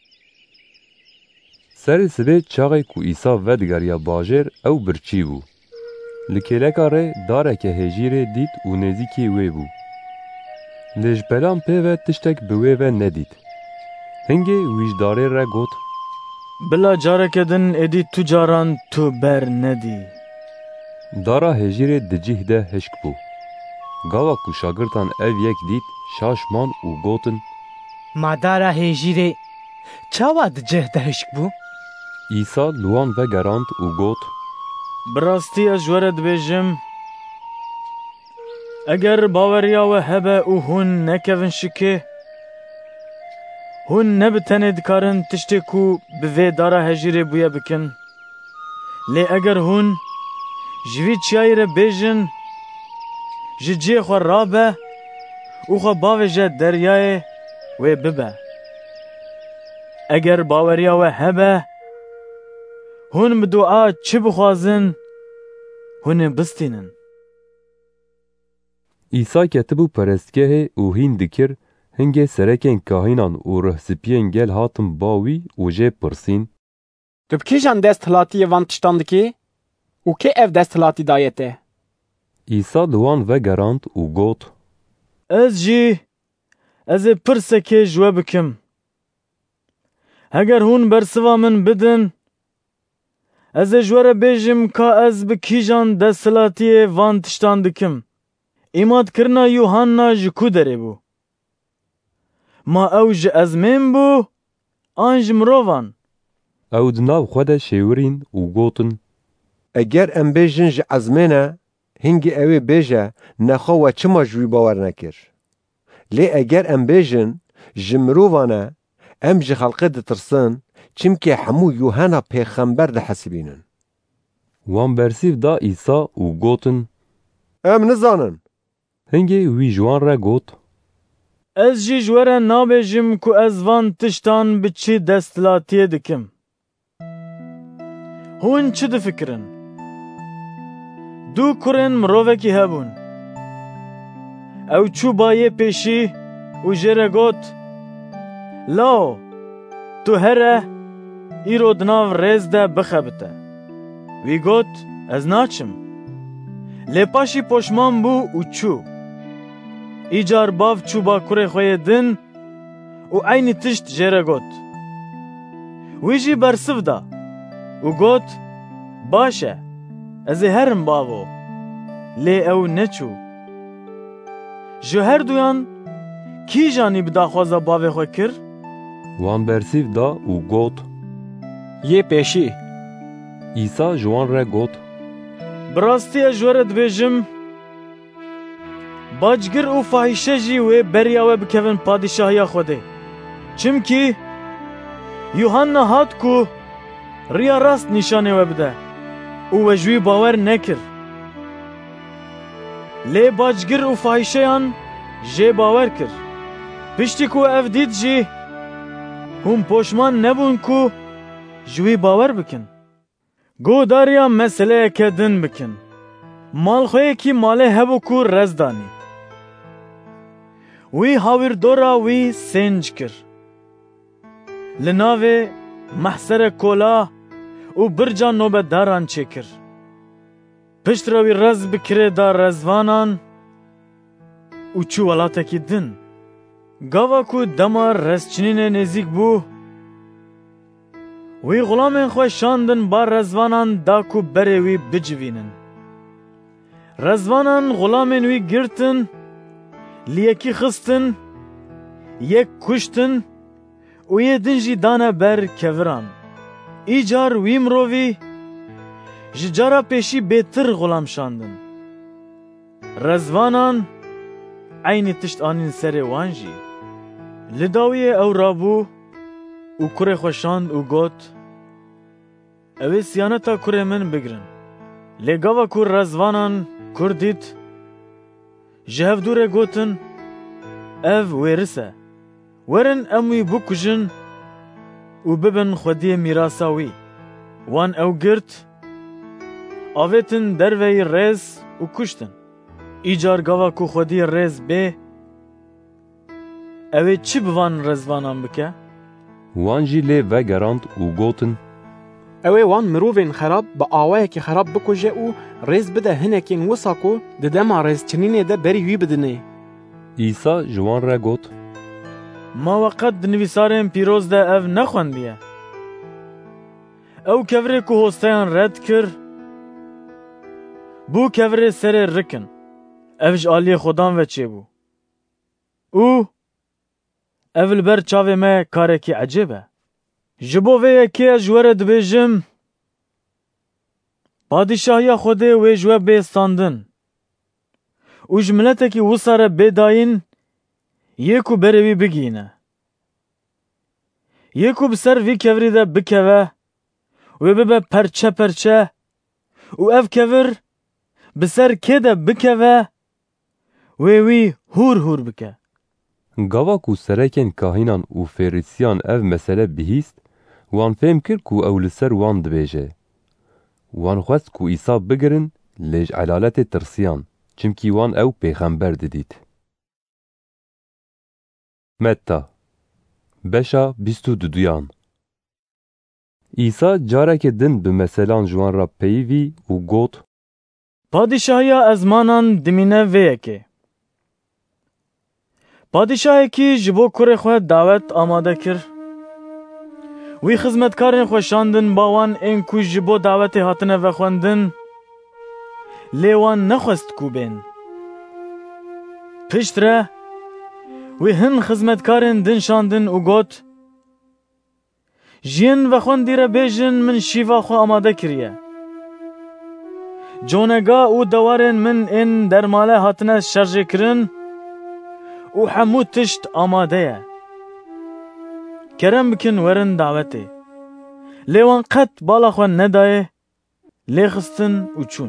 Serê sibê çaxê ku İsa vedigeriya bajêr ew birçî bû. Li kêleka rê dareke hêjîrê dît û nêzîkî wê bû. Lê ji pelan pê ve tiştek bi wê ve nedît. Hingê wî ji darê re got: Bila careke din êdî tu caran tu ber nedî. Dara hêjîrê di cih de hişk bû. Gava ku şagirdan ev yek dît, şaşman û gotin: Ma dara hêjîrê çawa di cih de hişk bû? İsa li wan vegerand û got: Bi rastî ez ji we re dibêjim, eger baweriya we hebe û hûn nekevin şikê, hûn ne bi tenê dikarin tiştê ku bi vê dara hejîrê bûye bikin. Lê eger hûn ji vî çiyayê re bêjin, ji ciyê xwe rabe û xwe bavêje deryayê, wê bibe. Eger baweriya we hebe, hûn bi dua çi bixwazin, hûn ê bistînin. İsa ketibû perestgehê û hîn dikir, hingê serekên kahînan û rihsipiyên gel hatin ba wî û jê pirsîn: Tu bi kîjan desthilatiyê van tiştan dikî? û kê ev desthilatî daye te? İsa li wan vegerand û got: Ez jî ez ê pirsekê ji we bikim. Heger hûn bersiva min bidin, ez ê ji we re bêjim ka ez bi kîjan desthilatiyê van tiştan dikim. Îmadkirina Yuhanna ji ku derê bû? Ma ew ji ezmên bû an ji mirovan? Ew di nav xwe de şêwirîn û gotin: Eger em bêjin ji ezmê ne, hingî ew ê bêje nexwe we çima ji wî bawer nekir. Lê eger em bêjin ji mirovan e, em ji xelkê ditirsin, çimkî hemû Yuhanna pêxember dihesibînin. Wan bersîv da İsa û gotin: Em nizanin. Hingê wî ji wan re got: Ez jî ji we re nabêjim ku ez van tiştan bi çi desthilatiyê dikim. Hûn çi difikirin? Du kurên mirovekî hebûn. Ew çû bayê pêşî û jê re got: Lao, tu here îro di nav rêz de bixebite. Wî got: Ez naçim. Lê paşî poşman bû û çû. ایجار باv çû bakurê xwe yê din û eynî tişt jê re got. Wî jî bersiv da û got, baş e, ez ê herim bavo. Lê ew neçû. Ji her duyan kî janî bi daxwaza bavê xwe kir? Wan bersiv da û got, Yê pêşî. İsa ji wan re got, Bi rastî ez ji we re dibêjim, bacgir û fahîşe jî wê beriya we bikevin padîşahiya Xwedê. Çimkî Yuhanna hat ku riya rast nîşanê we bide û we ji wî bawer nekir. Lê bacgir û fahîşeyan jê bawer kir. Piştî ku ev dît jî hûn poşman nebûn ku ji wî bawer bikin. Godariya meseleyeke din bikin. Malxweyekî malê hebû ku rez danî. Wî hawirdora wî sênc kir. Li navê mehserek kola û birca nobetdaran çêkir. Pişt re wî rez bi kirê da rezvanan û çû welatekî din. Gava ku dema rezçinînê nêzik bû, wî xulamên xwe şandin ba rezvanan da ku berê wî bicivînin. Rezvanan xulamên wî girtin, li yekî xistin, yek kuştin û yê din jî dane ber keviran. Îcar wî mirovî ji cara pêşî bêtir xulam şandin. Rezvanan eynî tişt anîn serê wan jî. Li dawiyê ew rabû û kurê xwe şand û got, ew ê siyaneta kurê min bigirin. Lê gava ku rezvanan kur dît, ji hevdûrê gotin, ev wêris e. Werin em wî bikujin û bibin xwediyê mîrasa wî. Wan ew girt, avêtin derveyî rêz û kuştin. Îcar gava ku xwediyê rêz bê, ew ê çi bi van rezvanan bike? Wan jî lê vegerand û gotin, Ew ê wan mirovên xerab bi awayekî xerab bikuje û rêz bide hinekên wisa ku di dema rêzçinînê de berî wî bidinê. İsa ji wan re got, Ma we qet di nivîsarên pîroz de ev nexwendiye. Ew kevirê ku hosteyan red kir, bû kevirê serê rikin. Ev ji aliyê Xwedan ve çêbû. û ev li ber çavê me karekî ecêb e. Ji bo vê yekê ez ji we re dibêjim, padîşahiya Xwedê wê ji we bêstandin û ji miletekî wisa re bêdayîn yê ku berê wî bigîne. Yê ku bi ser vî kevirî de bikeve, wê bibe perçe perçe û ev kevir bi ser kê de bikeve, wê wî hûr hûr bike. Gava ku serekên kahînan û fêrîsiyan ev mesele bihîst, wan fêm kir ku ew li ser wan dibêje. Wan xwest ku İsa bigirin lê ji elaletê tirsiyan, çimkî wan ew pêxember didît. Metta beşa bîst û duduyan. İsa carekê din bi meselan ji wan re peyivî û got, Padîşahiya ezmanan dimîne vê yekê. Padîşahekî ji bo kurê xwe dawet amade kir. Wî xizmetkarên xwe şandin ba wan ên ku ji bo dawetê hatine vexwendin, lê wan nexwest ku bên. Pişt re wî hin xizmetkarên din şandin û got, Jiyên vexwendî re bêjin min şîva xwe amade kiriye. Conega û dewarên min ên dermale hatine şerjê kirin û hemû tişt amade ye. Kerem bikin werin dawetê. Lê wan qet bala xwe nedaye, lê xistin û çûn.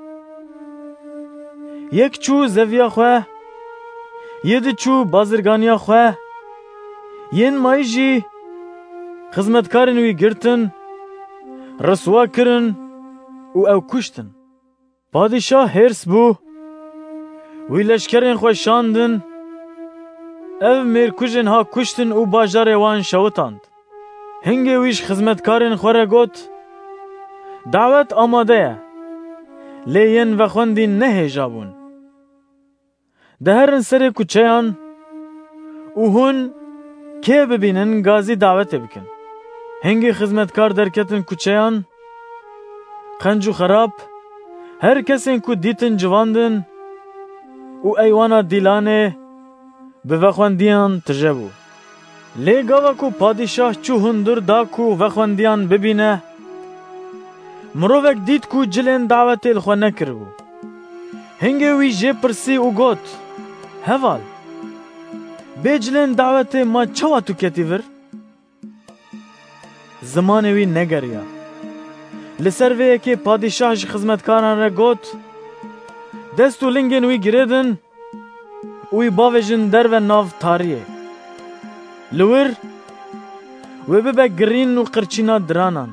Yek çû zeviya xwe, yê di çû bazirganiya xwe, yên mayî jî xizmetkarên wî girtin, riswa kirin û ew kuştin. Padîşah hêrs bû, wî leşkerên xwe şandin, ev mêrkujên ha kuştin û bajarê wan şewitand. Hingê wî ji xizmetkarên xwe re got, dawet amade ye, lê yên vexwendî nehêja bûn. دهرن سر کوچیان و هون که ببینن گازی دعوت بکن. هنگی خدمتکار درکتن کوچیان قنج و خراب هر کسی کو دیتن جواندن و ایوانا دیلانه به وخوندیان تجبو. لی گاوا کو پادشاه چو هندر دا کو وخوندیان ببینه مروفک دید کو جلین دعوت الخوا نکربو. هنگی وی جه پرسی و گوت هوال به جلین دعوت ما چوا تو کتی ور؟ زمان وی نگریا لسر وی که پادشاه جی خدمتکاران را گوت دستو لنگین وی گریدن وی باویجن در و ناو تاریه لور وی ببه گرین و قرچینا درانان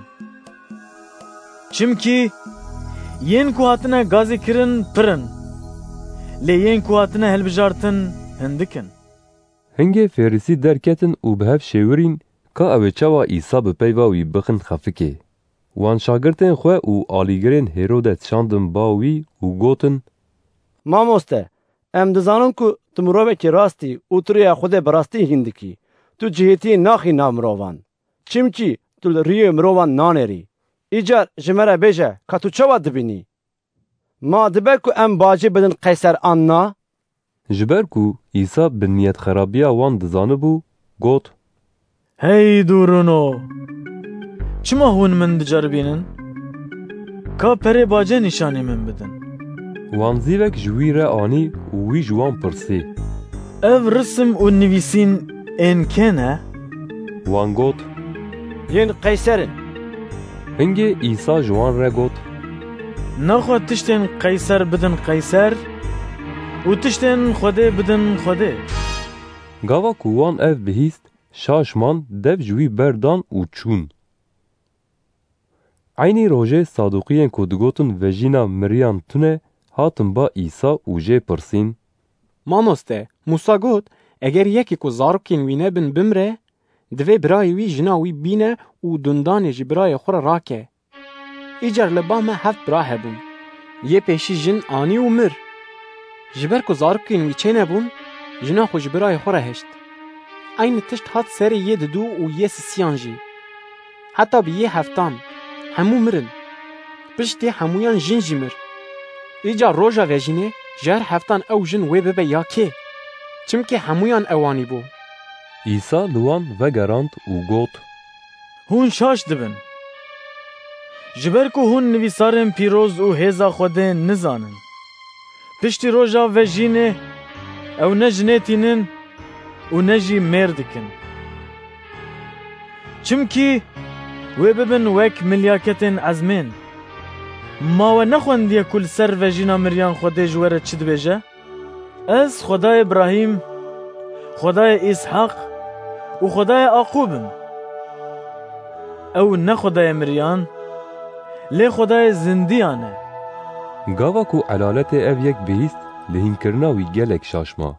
چمکی ین کو هاتنه گازی کرن پرن لی ین کو هاتنه هلبجارتن هندکن. هنگه فریسی درکتن و به هف شیورین که اوه چوا ایسا بپیواوی بخن خفکه. وان شاگرتن خواه و آلیگرین هیرودت شاندن باوی و گوتن ماموسته ام دزانم که تو مروبه که راستی و تروی خود براستی هندکی تو جهتی ناخی نامروان چمچی تو ریو مروان نانری ایجار جمره بیجه که تو چوا دبینی ما دبه که ام باجی بدن قیصر آننا جبر کو ایسا بنیت خرابیا وان دزانه بو گوت هی دورونو چما هون من دجربینن که پره باجه نشانی من بدن وان زیوک جویره آنی وی جوان پرسی او رسم و نویسین این که نه؟ وان گوت ین قیصرن. هنگه ایسا جوان را گوت نخوا تشتین قیصر بدن قیصر و تشتین خوده بدن خوده. گاوا کوان اف بهیست شاشمان دف جوی بردان و چون. عینی روژه صادوقیین کدگوتن وجینا مریان تونه هاتن با ایسا و جه پرسین ماموسته موسا گوت اگر یکی کو زاروکین وینه بن بمره دوی برای وی جناوی بینه و دندانه جی برای خور راکه ایجار لبا ما هفت براه بون یه پیشی جن آنی و مر جبر کو زاروکین وی چه نبون جنا خوش برای خور هشت این تشت هات سر یه ددو و یه سیان جی حتی بی یه هفتان همو مرن پشتی همویان جن جی مر ایجا روژا ویجینه جر هفتان او جن وی ببه یا که چمکه همویان اوانی بو. ایسا لوان وگراند و گوت هون شاش دبن جبر کو هون نویسارن پیروز و هیزا خوده نزانن پشتی روژا ویجینه او نجنیتینن و نجی مردکن چمکی وی ببن وک ملیاکتن عزمین ما و نخوندیه کل سر و جینا مریان خوده جوره چید بیجه؟ از خدای ابراهیم، خدای اسحاق و خدای عقوبم او نه خدای مریان لی خدای زندیانه. گاوا کو علالت او یک بهیست لهین کرناوی گلک شاشما.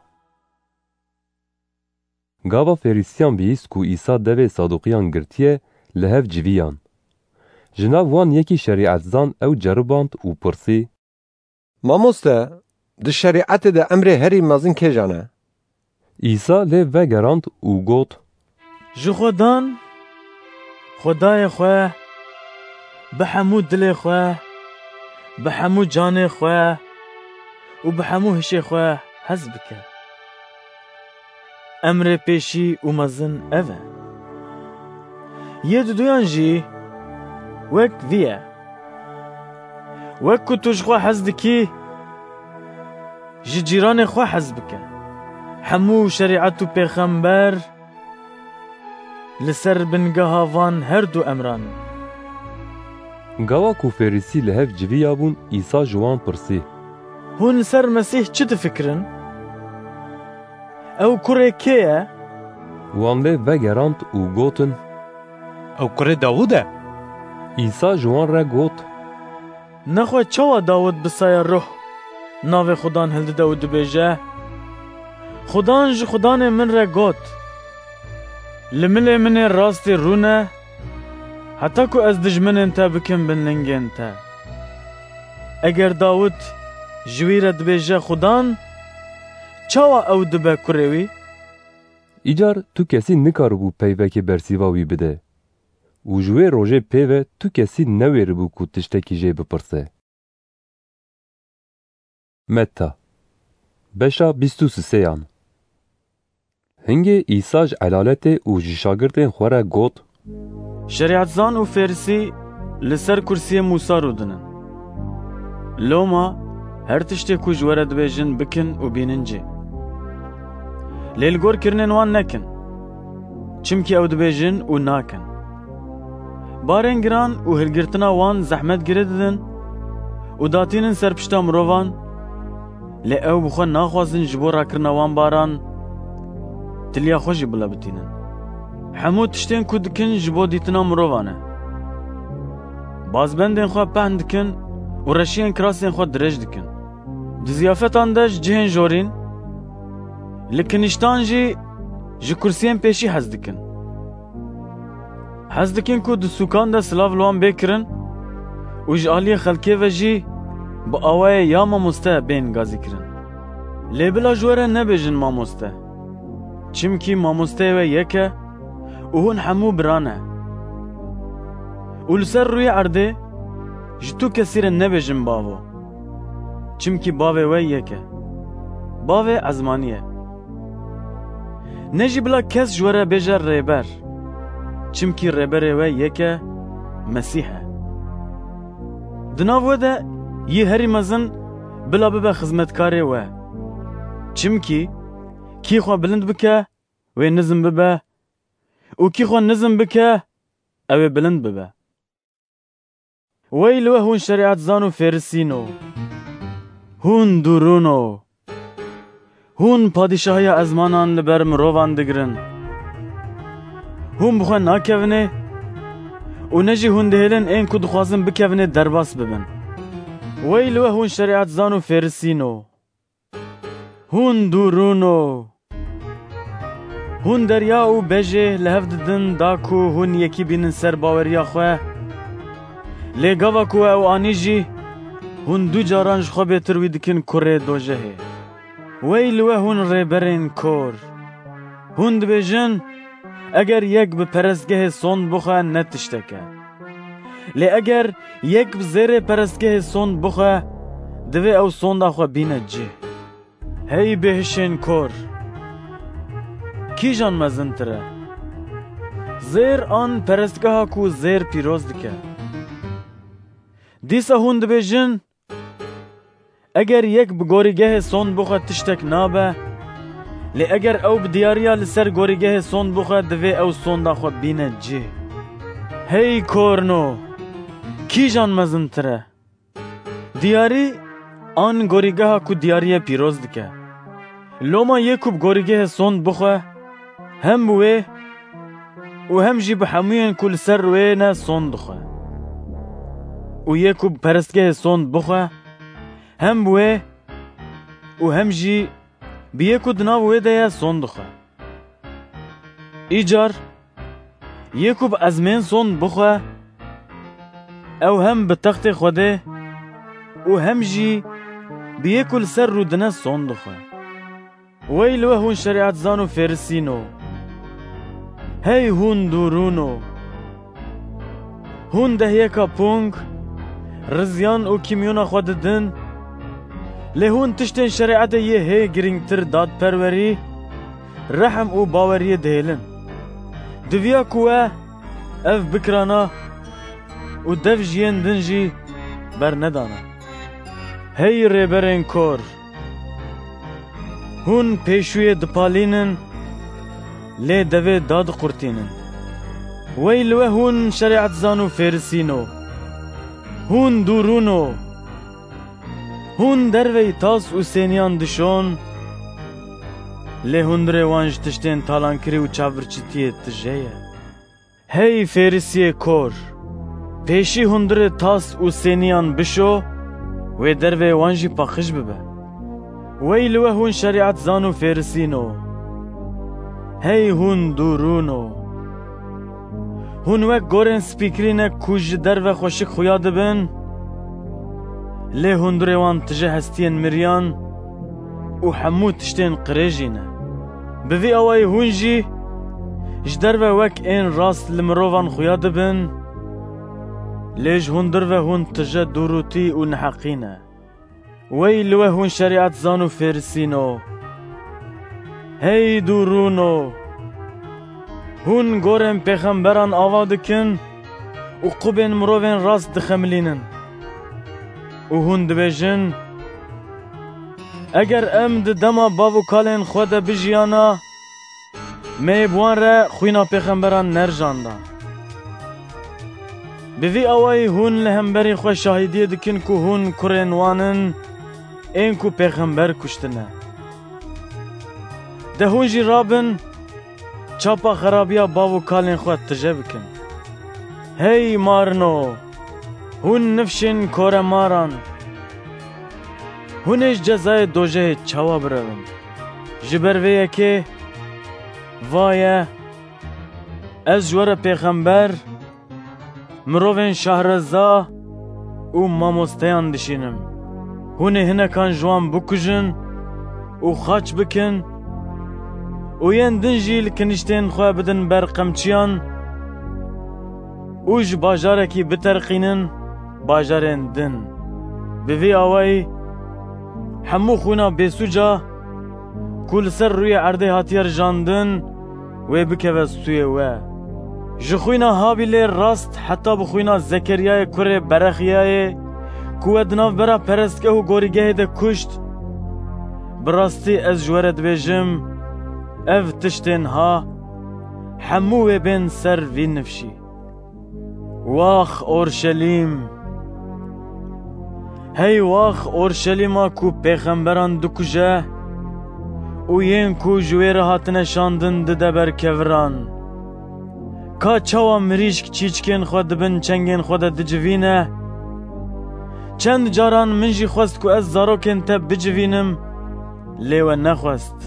گاوا فریسیان بهیست کو ایسا دوی صادوقیان گرتیه لهف جویان. جناب وان یکی شریعت زان او جرباند و پرسی ماموسته ده شریعت ده امر هری مازن که جانه؟ ایسا لی وگراند و گوت جو خودان خدای خواه به همو دل خواه به همو جان خواه و به همو هشه خواه حز بکه امر پیشی و مزن اوه یه دو دویان جی وک ویه وک که توش خواه حز دکی جی جیران خواه حز بکه همو شریعت و پیغمبر لسر بنگاه وان هر دو امران. گاوا کو فریسی لهف جوی یابون ایسا جوان پرسی هون سر مسیح چه تفکرن؟ او کره کیه؟ وان لی وگراند و گوتن او کره داووده. ایسا جوان را گوت نخواه چوا داود بسای روح ناو خدان هلد داود بیجه خدان جو خدان من را گوت لمل من راست رونه حتی که از دجمن انتا بکن بننگ انتا اگر داود جوی را دبیجه خدان çawa ew dibe kurê wî? Îcar tu kesî nikaribû peyvekê bersîva wî bide û ji wê rojê pêve tu kesî newêribû ku tiştekî jê bipirse. Metta beşa bîst û sêyan. Hingê Îsa ji elaletê û ji şagirtên xwe re got: Şeriatzan û Fêrisî li ser kursiyê Musa rûdinin. Loma her tiştê ku ji we re dibêjin bikin û bînin cê. Lêlgorkirinên wan nekin, çimkî ew dibêjin û nakin. Barên giran û hilgirtina wan zehmetgirê didin û datînin ser pişta mirovan, lê ew bi xwe naxwazin ji bo rakirina wan baran, tiliya xwe jî bila bitînin. Hemû tiştên ku dikin ji bo dîtina mirovan e. Bazbendên xwe pehn dikin û reşiyên kirasên xwe dirêj dikin. Di ziyafetan de ji cihên jorîn, li kinîştan jî ji kursiyên pêşî hez dikin. Hez dikin ku di sûkan de silav li wan bêkirin û ji aliyê xelkê ve jî bi awayê ya mamoste bên gazî kirin. Lê bila ji we re nebêjin mamoste, çimkî mamosteyê we yek e û hûn hemû biran e. û li ser rûyê erdê ji tu kesî re nebêjin bavo, çimkî bavê we yek e. Bavê ezmanî ye. Ne jî bila kes ji we re bêje rêber, çimkî rêberê we yek e, Mesîh e. Di nav we de yê herî mezin bila bibe xizmetkarê we, çimkî kî xwe bilind bike, wê nizm bibe û kî xwe nizm bike, ew ê bilind bibe. Wey li we hûn şeriatzan û Fêrisîn o, hûn dûrûn o, hûn padîşahiya ezmanan li ber mirovan digirin. Hûn bi xwe nakevinê û ne jî hûn dihêlin ên ku dixwazin bikevinê derbas bibin. Wey li we hûn şeriatzan û Fêrisîn o, hûn dûrûn o, hûn derya û bejê li hev didin da ku hûn yekî bînin ser baweriya xwe, lê gava ku ew anî jî hûn du caran ji xwe bêtir wî dikin kurê dojehê. Wey li we hûn rêberên kor, hûn dibêjin eger yek bi perestgehê son bixe ne tiştek e. Lê eger yek bi zêrê perestgehê son bixe, divê ew sonda xwe bîne cih. Hey bêhişên kor, kîjan mezintir e? Zêr an perestgeha ku zêr pîroz dike. Dîsa hûn dibêjin eger yek bi gorîgehê son bixe tiştek nabe, lê eger ew bi diyariya li ser gorîgehê son bixe, divê ew sonda xwe bîne cih. Hey korno, kîjan mezintir e? Diyarî an gorîgeha ku diyariyê pîroz dike. Loma yê ku bi gorîgehê son bixe, hem bi wê û hem jî bi hemûyên ku li ser wê ne son dixe. û yê ku bi perestgehê son bixe, hem bi wê û hem jî bi yê ku di nav wê de ye son dixe. Îcar yê ku bi ezmên son bixe, ew hem bi textê Xwedê û hem jî bi yê ku li ser rûdine son dixe. Wey li we hûn şeriatzan û Fêrisîn o, hey hûn dûrûn o, hûn dehyeka pûng, rizyan û kîmyona xwe didin, lê hûn tiştên şeriatê yê hê girîngtir dadperwerî, rehem û baweriyê dihêlin. Diviya ku we ev bikirana û dev jiyên din jî bernedana. Hey rêberên kor, hûn pêşûyê dipalînin, lê devê dadiqurtînin. Wey li we hûn şeriatzan û Fêrisîn o, hûn dûrûn o, hûn derveyî tas û sêniyan dişon, lê hundirê wan ji tiştên talankirî û çavbirçîtiyê tije ye. Hey Fêrisiyê kor, pêşî hundirê tas û sêniyan bişo, wê dervê wan jî paqij bibe. Wey li we hûn şeriatzan û Fêrisîn o, hey hûn dûrûn o, hûn wek gorên spîkirîne ku ji derve xweşik xuya dibin, lê hundirê wan tije hestiyên miriyan, û hemû tiştên qirêjî ne. Bi vî awayî hûn jî ji derve wek ên rast li mirovan xuya dibin, lê ji hûn dirve hûn tije dûrûtî û neheqî ne. Wey li we hûn şerîet zan û fêrisîn o. Hey dûrûn o. Hûn gorên pêxemberan ava dikin û qubên mirovên rast dixemilînin. û hûn dibêjin, eger em di dema bav û kalên xwe de bijiyana, mê bi wan re xwîna pêxemberan nerjanda. Bi vî awayî hûn li hemberî xwe şahîdiyê dikin ku hûn kurên wan in, ên ku pêxember kuştine. De hûn jî rabin çapa xerabiya bav û kalên xwe tije bikin. Hey marin o. Hûn nifşên koremaran. Hûn ê ji cezayê dojehê çawa birevin. Ji ber vê yekê, vaye, ez ji were pêxember, mirovên şahreza û mamosteyan dişînim. Hûn ê hinekan ji wan bikujin û xaç bikin û yên din jî li kiniştên xwe bidin ber qemçiyan û ji bajarekî biterqînin bajarên din. Bi vî awayî hemû xwîna bêsûca ku li ser rûyê erdê hatiye rijandin wê bikeve stûyê we. Ji xwîna Habîlê rast heta bi xwîna Zekeriyayê kurê Berexiyayê ku we di navbera perestgeh û gorîgehê de kuşt, bi rastî ez ji were dibêjim, ev tiştên ha hemû wê bên ser vî nifşî. Wax Orşelîm! Hey wax Orşelîma ku pêxemberan dikuje û yên ku ji wê re hatine şandin dide ber keviran. Ka çawa mirîşk çîçkên xwe dibin çengên xwe de dicivîne? Çend caran min jî xwest ku ez zarokên te bicivînim, lê we nexwest.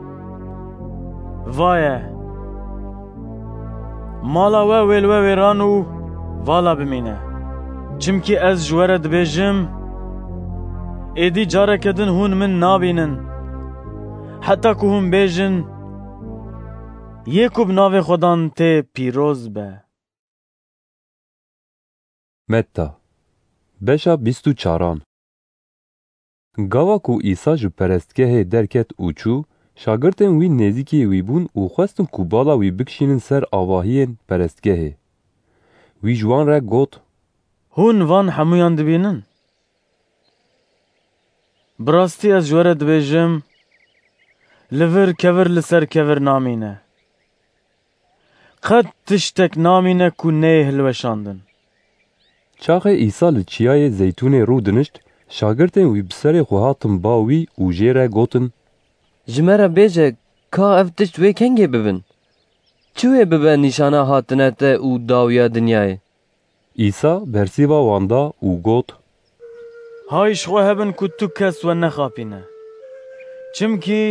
Vaye! Mala we wêl we wêran û vala bimîne. Çimkî ez ji were dibêjim, êdî careke din hûn min nabînin. Heta ku hûn bêjin, yê ku bi navê Xwedan tê pîroz be. Metta beşa bîst û çaran. Gava ku Îsa ji perestgehê derket û çû, şagirtên wî nêzîkî wî bûn û xwestin ku bala wî bikişînin ser avahiyên perestgehê. Wî ji wan re got: Hûn van hemûyan dibînin? Bi rastî ez ji were dibêjim, li vir kevir li ser kevir namîne. Qet tiştek namîne ku neyê hilweşandin. Çaxê Îsa li çiyayê Zeytûnê rû dinişt, şagirtên wî bi serê xwe hatin ba wî û jê re gotin: Ji me re bêje ka ev tişt wê kengê bibin? Çi wê bibe nîşana hatine te û dawiya dinyayê? Îsa bersiva wan da û got: Hay ji xwe hebin ku tu kes we nexapîne. Çimkî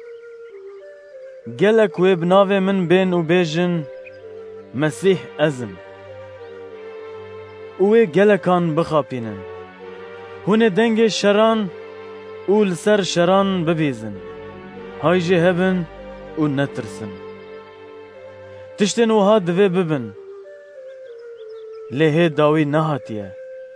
gelek wê bi navê min bên û bêjin Mesîh ez im. û wê gelekan bixapînin. Hûn ê dengê şeran û li ser şeran bibîzin. Hay jê hebin û netirsin. Tiştên wiha divê bibin. Lê hê dawî nehatiye.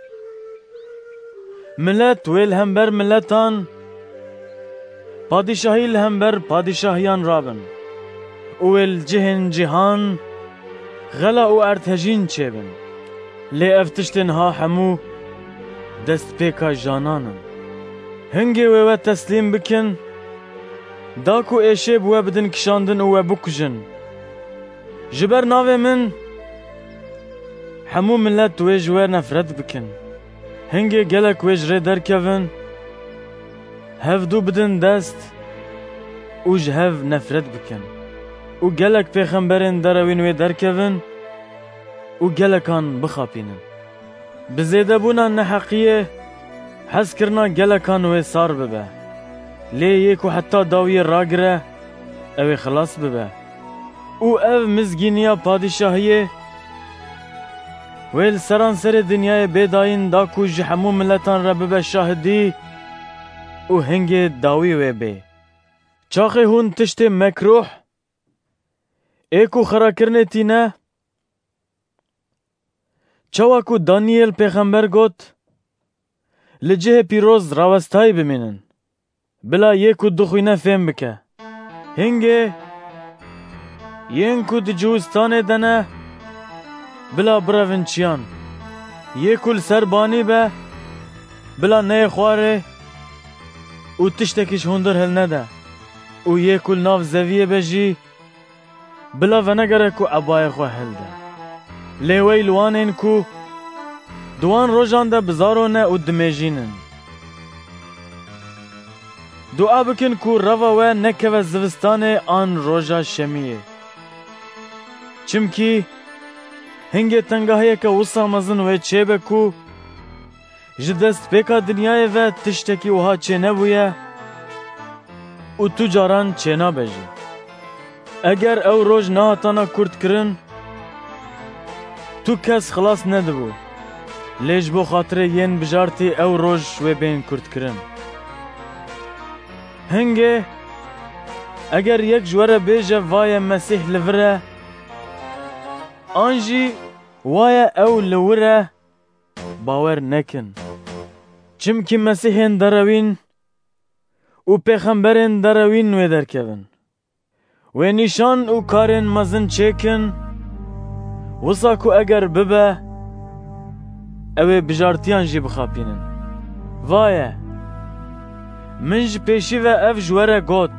Millet wê li hember milletan, padîşahî li hember padîşahiyan rabin. û wê li cihên cîhan xela û erdhejîn çêbin. Lê ev tiştên ha hemû destpêka janan in. Hingê wê we teslîm bikin, da ku êşê bi we bidin kişandin û we bikujin. Ji ber navê min hemû millet wê ji we nefret bikin. Hingê gelek wê ji rê derkevin, hevdû bidin dest û ji hev nefret bikin. û gelek pêxemberên derewîn wê derkevin û gelekan bixapînin. Bi zêdebûna neheqiyê hezkirina gelekan wê sar bibe. Lê yê ku heta dawiyê ragire, ew ê xilas bibe. û ev mizgîniya padîşahiyê wê li seran serê dinyayê bêdayîn da ku ji hemû milletan re bibe şahidî û hingê dawî wê bê. چاخه هون تشت مکروح ایکو خراکرنه تینه چواکو دانیل پیغمبر گوت لجه پیروز راوستای بمینن بلا یکو دخوینه فهم بکه هنگه ینکو دی جوستانه دنه بلا براون چیان یکو لسربانی به بلا نه خواره او تشتکیش هندر هل نده او یکو ناف زویه بجی بلا ونگره کو عبای خواه هل ده لیوی لوانین کو دوان روژان ده بزارونه او دمیجینن دعا بکن کو روا و نکوه زوستان آن روژا شمیه چمکی هنگه تنگاهیه که وصا مزن و چه بکو جدست پیکا دنیای و تشتکی وها چه نبویه او تو جاران چه نبجی اگر او روژ نهاتانا کرد کرن تو کس خلاص ندبو لیج بو خاطر ین بجارتی او روژ و بین کرد کرن هنگه اگر یک جوره بیجه وای مسیح لوره آنجی وای او لوره باور نکن چمکی مسیحین دروین و پیغمبرین دروین و درکون و نشان و کارین مزن چکن وصا کو اگر ببه اوه بجارتیان جی بخاپینن وایه منج پیشی و اف جوره گوت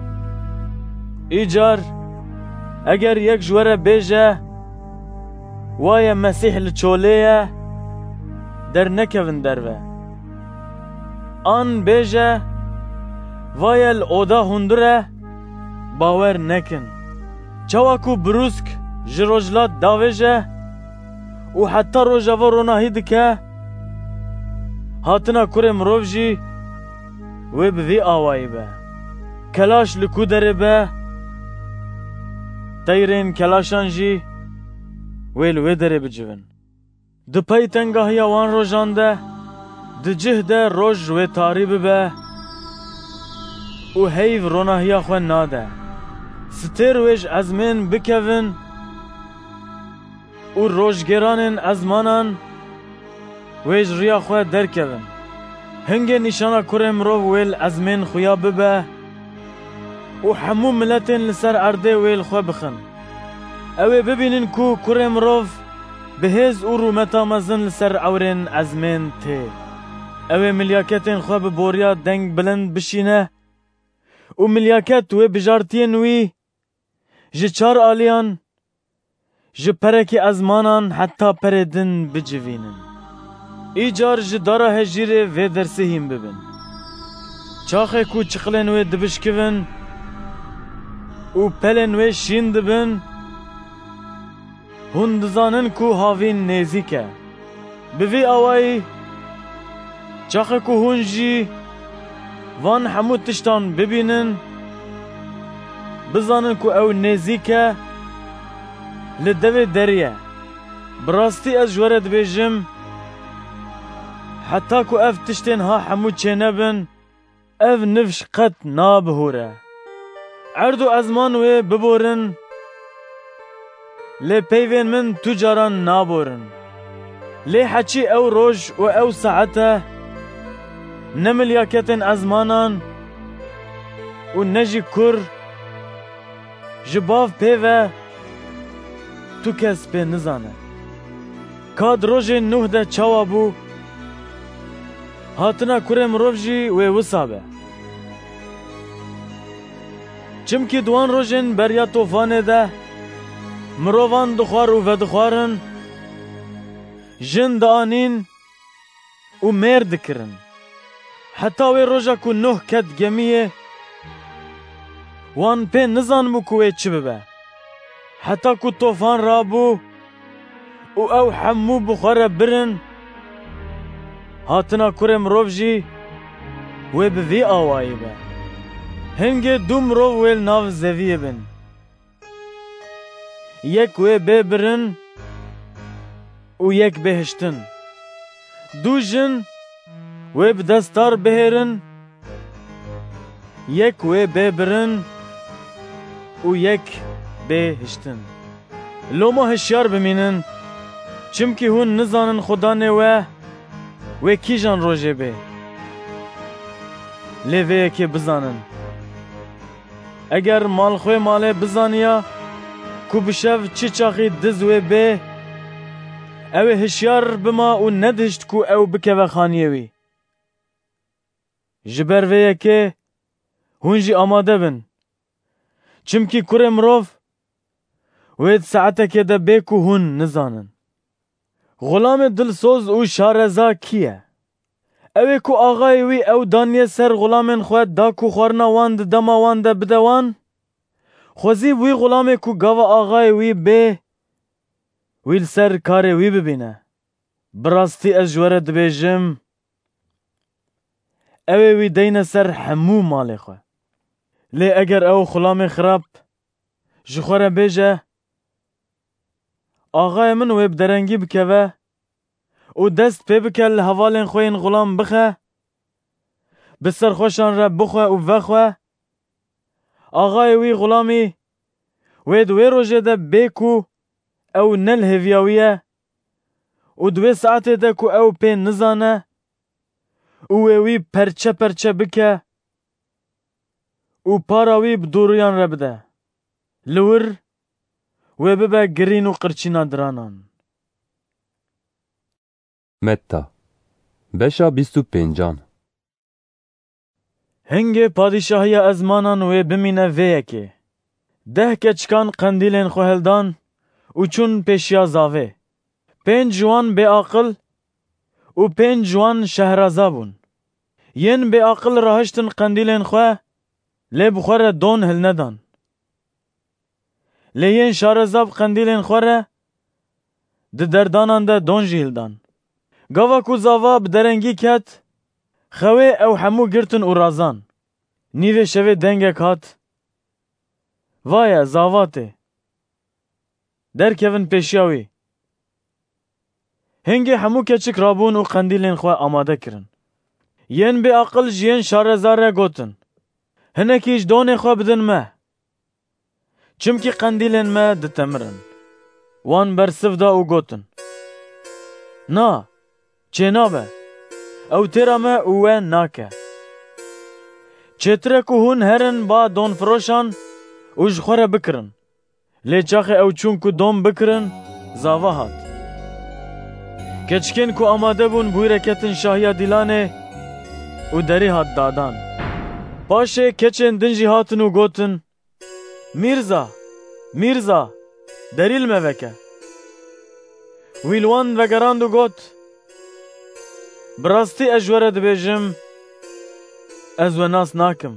ایجار اگر یک جوره بیجه وای مسیح لچولیه در نکون دروه آن بیجه وای الاودا هندره باور نکن چواکو بروسک جروجلات داویجه و حتی روژاوا روناهی دکه هاتنا کره مروف جی و بوی آوائی به کلاش لکو داره به تیرین کلاشان جی ویل وی داره بجون دو پای تنگاهی وان روژان ده دو جه ده روژ و تاریب به و هیو روناهی خواه ناده ستر ویش ازمین بکوین و روژگرانین ازمانان ویش ریا خواه در کوین هنگه نشانه کره مروف ویل ازمین خویا ببه و همو ملتین لسر ارده ویل خواه بخن اوه ببینین کو کره مروف بهز او رومتا مزن لسر عورین ازمین تی اوه ملیاکتین خواه ببوریا دنگ بلند بشینه و ملیاکت و بجارتین وی جه چار آلیان جه پرکی ازمانان حتی پردن بجوینن ایجار جه دارا هجیره و درسهیم ببین چاخه کو چقلن و دبشکون و پلن و شین دبن هندزانن کو هاوین نیزیکه بوی آوائی چاخه کو هنجی وان همو تشتان ببینن بزانن کو او نیزیکه لدوی دریه براستی از جورت بیجم حتی کو اف تشتین ها همو چه نبن اف نفش قط نابهوره عردو ازمان و ببورن لی پیوین من تجاران نابورن لی حچی او روش و او ساعته نملیاکتن ازمانان و نجی کر جباف پیوه تو کس پی نزانه کاد روژ نوه ده چاوا بو هاتنا کره مروف جی و وصابه چمکی دوان روژن بریا توفانه ده مروفان دخوار و ودخوارن جن دانین و میر دکرن حتی وی روژا کو نه کد گمیه وان پی نزان مو کوی چی ببه حتی کو توفان رابو و او حمو بخوره برن هاتنا کره مروف جی و بوی آوائی به هنگه دو مروف ویل ناو زویه بن یک وی بی برن و یک بهشتن دو جن وی بدستار بهرن yek wê bê birin û yek bê hiştin. Loma hişyar bimînin, çimkî hûn nizanin xudanê we wê kîjan rojê bê. Lê vê yekê bizanin. Eger malxwê malê bizaniya ku bi şev çi çaxî diz wê bê, ew ê hişyar bima û nedihişt ku ew bikeve xaniyê wî. Ji ber vê yekê hûn jî amade bin. Çimkî kurê mirov wê di saetekê de bê ku hûn nizanin. Xulamê dilsoz û şareza kî ye? Ew ê ku axayê wî ew daniye ser xulamên xwe da ku xwarina wan di dema wan de bide wan? Xwezî wî xulamê ku gava axayê wî bê, wî li ser karê wî bibîne. Bi rastî ez ji we re dibêjim, ew ê wî deyne ser hemû malê xwe. Lê eger ew xulamê xirab ji xwe re bêje, axayê min wê bi derengî bikeve û dest pê bike li hevalên xwe yên xulam bixe, bi serxweşan re bixwe û vexwe, axayê wî xulamî wê di wê rojê de bê ku ew nelhêviya wî ye û di wê saetê de ku ew pê nizane û wê wî perçe perçe bike û para wî bi dûriyan re bide. Li wir wê bibe girîn û qirçîna diranan. Metta beşa bîst û pêncan. Hingê padîşahiya ezmanan wê bimîne vê yekê. Deh keçikan qendîlên xwe heldan û çûn pêşiya zavê. Pênc ciwan bêaqil û pênc ciwan şehraza bûn. Yên bêaqil rahiştin qendîlên xwe, lê bi xwe re don hilnedan. Lê yên şareza bi qendîlên xwe re di derdanan de don jî hildan. Gava ku zava bi derengî ket, xewê ew hemû girtin û razan. Nîvê şevê dengek hat. Vaye zavatê. Derkevin pêşiya wî. Hingê hemû keçik rabûn û qendîlên xwe amade kirin. Yên bêaqil ji yên şareza re gotin: Hinekî ji donê xwe bidin me. Çimkî qendîlên me ditemirin. Wan bersiv da û gotin: Na, çê nabe. Ew têra me û we nake. Çêtir e ku hûn herin ba donfiroşan û ji xwe re bikirin. Lê çaxê ew çûn ku don bikirin, zava hat. Keçikên ku amade bûn bûyre ketin şahiya dîlanê û derî hat dadan. Paşê keçên din jî hatin û gotin: Mîrza, Mîrza, derîl me veke. Wî li wan vegerand û got: Bi rastî ez ji we re dibêjim, ez we nas nakim.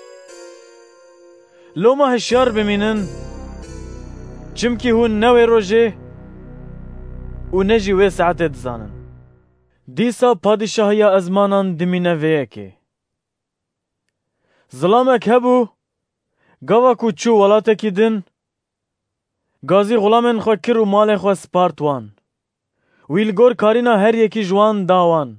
Loma hişyar bimînin, çimkî hûn ne wê rojê û ne jî wê saetê dizanin. Dîsa padîşahiya ezmanan dimîne vê yekê. Zilamek hebû, gava ku çû welatekî din, gazî xulamên xwe kir û malê xwe spart wan. Wî li gor karîna her yekî ji wan da wan.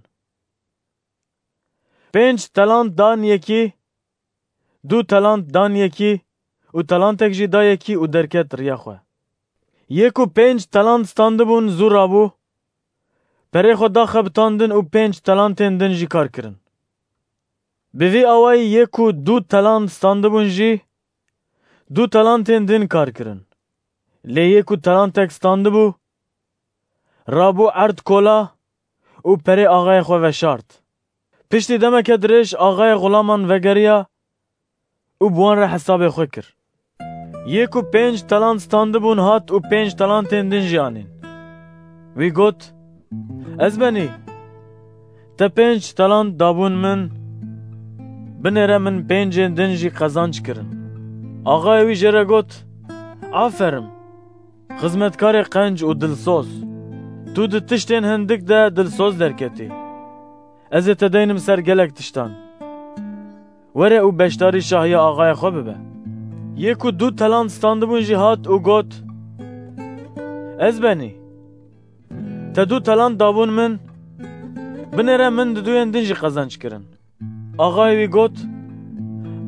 Pênc telant dan yekî, du telant dan yekî û telantek jî da yekî û derket riya xwe. Yê ku pênc telant standibûn zû rabû, perê xwe da xebitandin û pênc telantên din jî kar kirin. Bi vî awayî yê ku du telant standibûn jî, du telantên din kar kirin. Lê yê ku telantek standibû, rabû erd kola û perê axayê xwe veşart. Piştî demeke dirêj axayê xulaman vegeriya û bi wan re hesabê xwe kir. Yê ku pênc telant standibûn hat û pênc telantên din jî anîn. Wî got: Ez benî, te pênc telant dabûn min, binêre min pêncên din jî qezanc kirin. Axayê wî jê re got: Aferin, xizmetkarê qenc û dilsoz. Tu di tiştên hindik de dilsoz derketî. Ez ê te deynim ser gelek tiştan. Were û beşdarî şahiya axayê xwe bibe. Yê ku du telant standibûn jî hat û got: Ez benî, te du telant dabûn min, binêre min di duyên din jî qezanc kirin. Axayê wî got: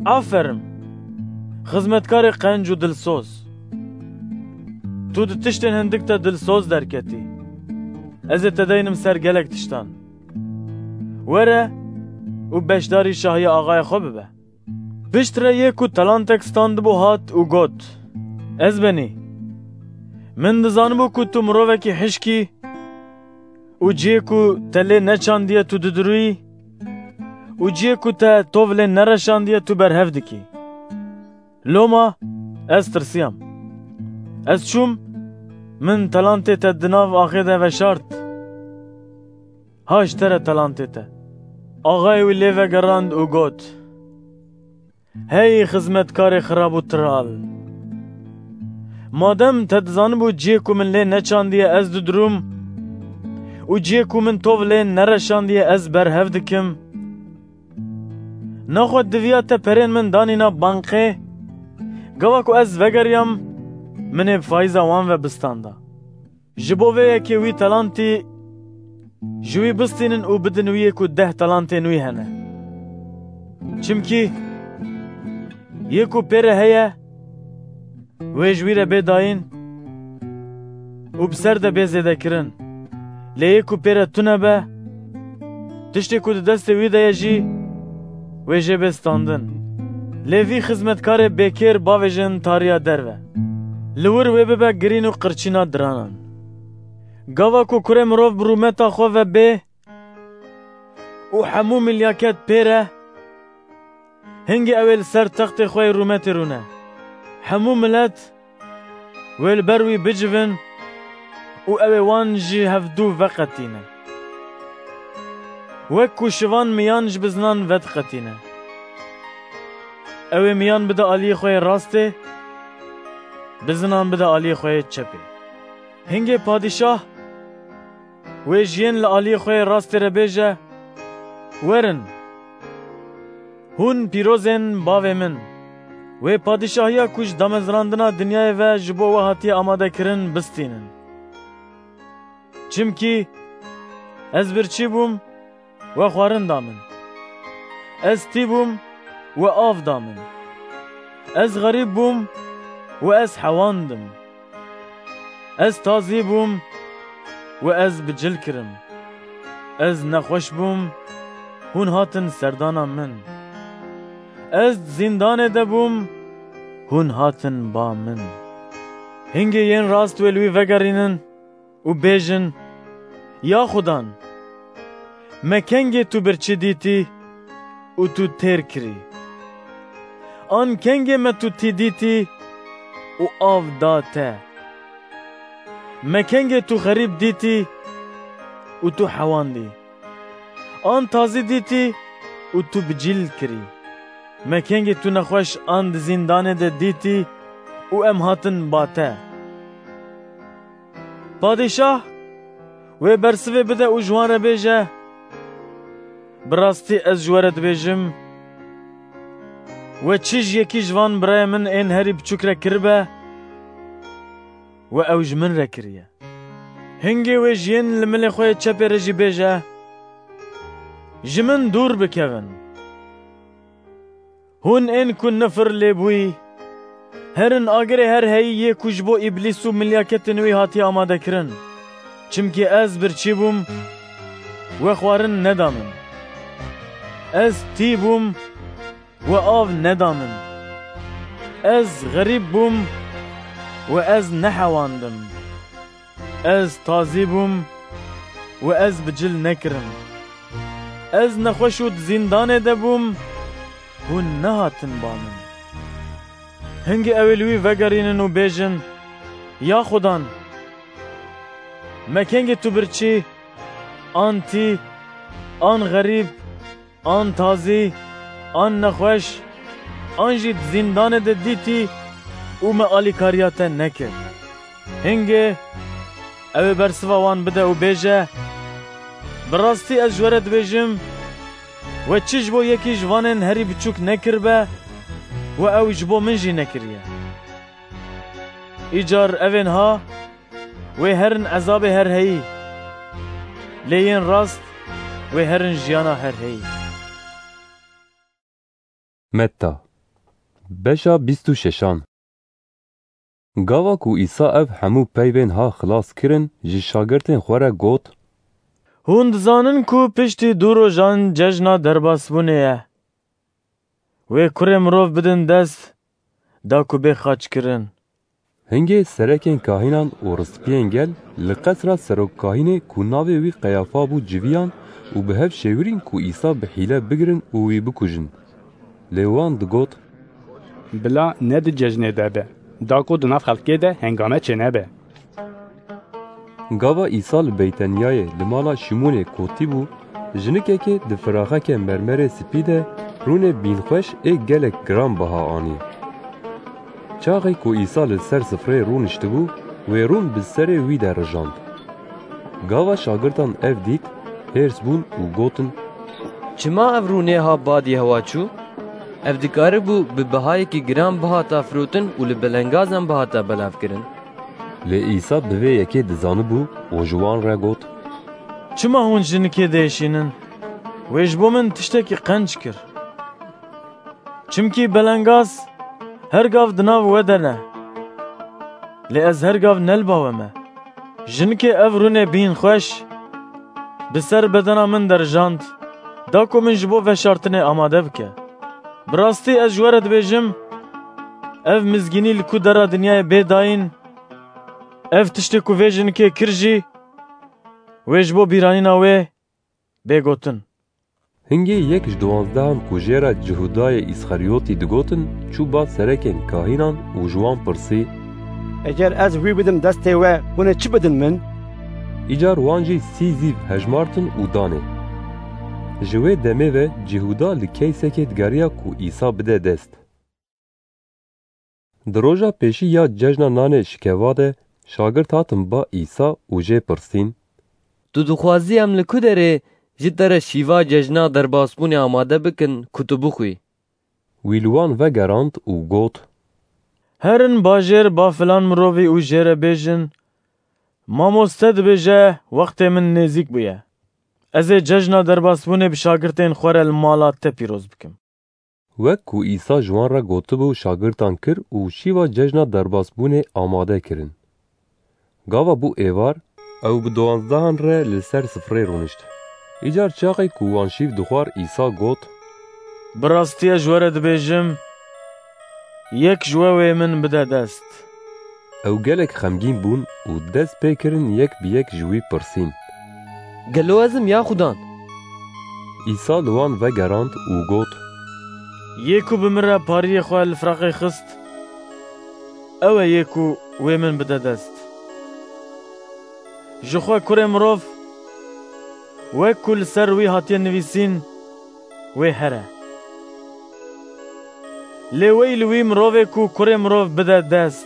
Aferin. Xizmetkarê qenc û dilsoz. Tu di tiştên hindik te dilsoz derketî. Ez ê te deynim ser gelek tiştan. Were û beşdarî şahiya axayê xwe bibe. Piştre yê ku telantek standibû hat û got: Ez benî. Min dizanibû ku tu mirovekî hişkî û ciyê ku te lê neçandiye tu didurî û ciyê ku te tov lê nereşandiye tu berhev dikî. Loma ez tirsiyam. Ez çûm, min telantê te di nav axê de veşart. Haş tere telantê te. Axayê wî lê vegerand û got: Hey xizmetkarê xirab û tiral. Madem te dizanibû ciyê ku min lê neçandiye ez didurum û ciyê ku min tov lê nereşandiye ez berhev dikim, naxwe diviya te perên min danîna banqê, gava ku ez vegeriyam min ê faiza wan ve bistanda. Ji bo vê yekê wî telantî ji wî bistînin û bidin wî yê ku deh telantên wî hene. Çimkî yê ku pêre heye wê ji wî re bêdayîn û bi ser de bê zêdekirin. Lê yê ku pêre tune be, tiştê ku di destê wî de ye jî wê jê bê standin. Lê vî xizmetkarê bêkêr bavê jin tariya derve. Li wir wê bibe girîn û qirçîna diranan. Gava ku kurê mirov bi rûmeta xwe ve bê û hemû milyaket pêre, hingê ew ê li ser textê xwe yê rûmetê rûne. Hemû millet wê li ber wî bicivin û ew ê wan jî hevdû veqetîne. Wek ku şivan miyan ji bizinan vedqetîne. Ew ê miyan bide aliyê xwe yê rastê, bizinan bide aliyê xwe yê çepê. Hingê padîşah wê jiyên li aliyê xwe yê rastê re bêje: Werin, hûn pîrozên bavê min. Wê padîşahiya ku ji damezrandina dinyayê ve ji bo we hatiye amadekirin bistînin. Çimkî ez birçî bûm, we xwarin da min. Ez tî bûm, we av da min. Ez xerîb bûm, we ez hewandim. Ez tazî bûm, we ez bicil kirim. Ez nexweş bûm, hûn hatin serdana min. Ez zindanê de bûm, hûn hatin ba min. Hingê yên rast wê li wî vegerînin û bêjin: Ya Xudan, me kengê tu birçî dîtî û tu têr kirî. An kengê me tu tî dîtî û av da te. Me kengê tu xerîb dîtî û tu hewandî. An tazî dîtî û tu bicîl kirî. Me kengê tu nexweş an di zindanê de dîtî û em hatin ba te. Padîşah wê bersivê bide û ji wan re bêje: Bi rastî ez ji we re dibêjim, we çi ji yekî ji van biraya min ên herî biçûk re kiribe, we ew ji min re kiriye. Hingê wê jiyên li milê xwe yê çepê re jî bêje: Ji min dûr bikevin. Hûn ên ku nifir lêbûyî, herin agirê her heyî yê ku ji bo îblîs û milyaketên wî hatiye amadekirin. Çimkî ez birçî bûm, we xwarin neda min. Ez tî bûm, we av neda min. Ez xerîb bûm, we ez nehewandim. Ez tazî bûm, we ez bicil nekirim. Ez nexweş û di zindanê de bûm, hûn nehatin ba min. Hingê ew ê li wî vegerînin û bêjin: Ya Xudan, me kengê tu birçî, an tî, an xerîb, an tazî, an nexweş, an jî di zindanê de dîtî û me alîkariya te nekir. Hingê ew ê bersiva wan bide û bêje: Bi rastî ez ji we re dibêjim, we çi ji bo yekî ji vanên herî biçûk nekiribe, we ew ji bo min jî nekiriye. Îcar evên ha, wê herin ezabê her heyî. Lê yên rast, wê herin jiyana her heyî. Metta Beşa bîst û şeşan. Gava ku İsa ev hemû peyvên ha xilas kirin ji şagirtên xwe re got: Hûn dizanin ku piştî du rojan cejna derbasbûnê ye. Wê kurê mirov bidin dest da ku bê xaç kirin. Hingê serekên kahînan û ristpiyên gel li qesra serokkahînê ku navê wî Qeyafa bû civiyan û bi hev şêwirîn ku İsa bi hîle bigirin û wî bikujin. Lê wan digot: Bila ne di cejnê de be, da ku di nav xelkê de hengame çê nebe. Gava İsa li Beyteniyayê li mala Şîmonê kotî bû, jinikekê di firaxeke mermerê spî de rûnê bînxweş ê gelek giran biha anî. Çaxê ku İsa li ser sifreyê rûniştibû, wê rûn bi serê wî de rijand. Gava şagirtan ev dît, hêrs bûn û gotin: Çima ev rûnê ha badî hewa çû? Ev dikaribû bi bihayekî giran bihata firotin û li belengazan bihata belavkirin. Lê İsa bi vê yekê dizanibû û ji wan re got: Çima hûn jinikê diêşînin? Wê ji bo min tiştekî qenc kir. Çimkî belengaz her gav di nav we de ne. Lê ez her gav nelba we me. Jinikê ev rûnê bînxweş bi ser bedena min derijand, da ku min ji bo veşartinê amade bike. Bi rastî ez ji we re dibêjim, ev mizgînî li ku dera dinyayê bêdayîn, ev tiştê ku vê jinikê kir jî, wê ji bo bîranîna wê bêgotin. Hingê yek ji diwanzdehan ku jêra Cihudayê İsxaryotî digotin, çû ba serekên kahînan û ji wan pirsî: Eger ez wî bidim destê we, hûn ê çi bidin min? Îcar wan jî sî zîv hejmartin û danê. Ji wê demê ve Cihuda li keysekê digeriya ku İsa bide dest. Di roja pêşî ya cejna nanê şikeva de şagirt hatin ba İsa û jê pirsîn: Tu dixwazî em li ku derê ji te re şîva cejna derbasbûnê amade bikin ku tu bixwî? Wî li wan vegerand û got: Herin bajêr ba filan mirovî û jê re bêjin: Mamoste dibêje wextê min nêzik bûye. Ez ê cejna derbasbûnê bi şagirtên xwe re li mala te pîroz bikim. Wek ku İsa ji wan re gotibû şagirtan kir û şîva cejna derbasbûnê amade kirin. Gava bû êvar, ew bi diwanzdehan re li ser sifrê rûnişt. Îcar çaxê ku wan şîv dixwar İsa got: Bi rastî ez ji we re dibêjim, yek ji we wê min bide dest. Ew gelek xemgîn bûn û dest pê kirin yek bi yek ji wî pirsîn: Gelo ezim ya xudan? İsa li wan vegerand û got: Yê ku bi min re pariyê xwe li firaqê xist, ew e yê ku wê min bide dest. Ji xwe kurê mirov, wek ku li ser wî hatiye nivîsîn, wê here. Lê wey li wî mirovê ku kurê mirov bide dest.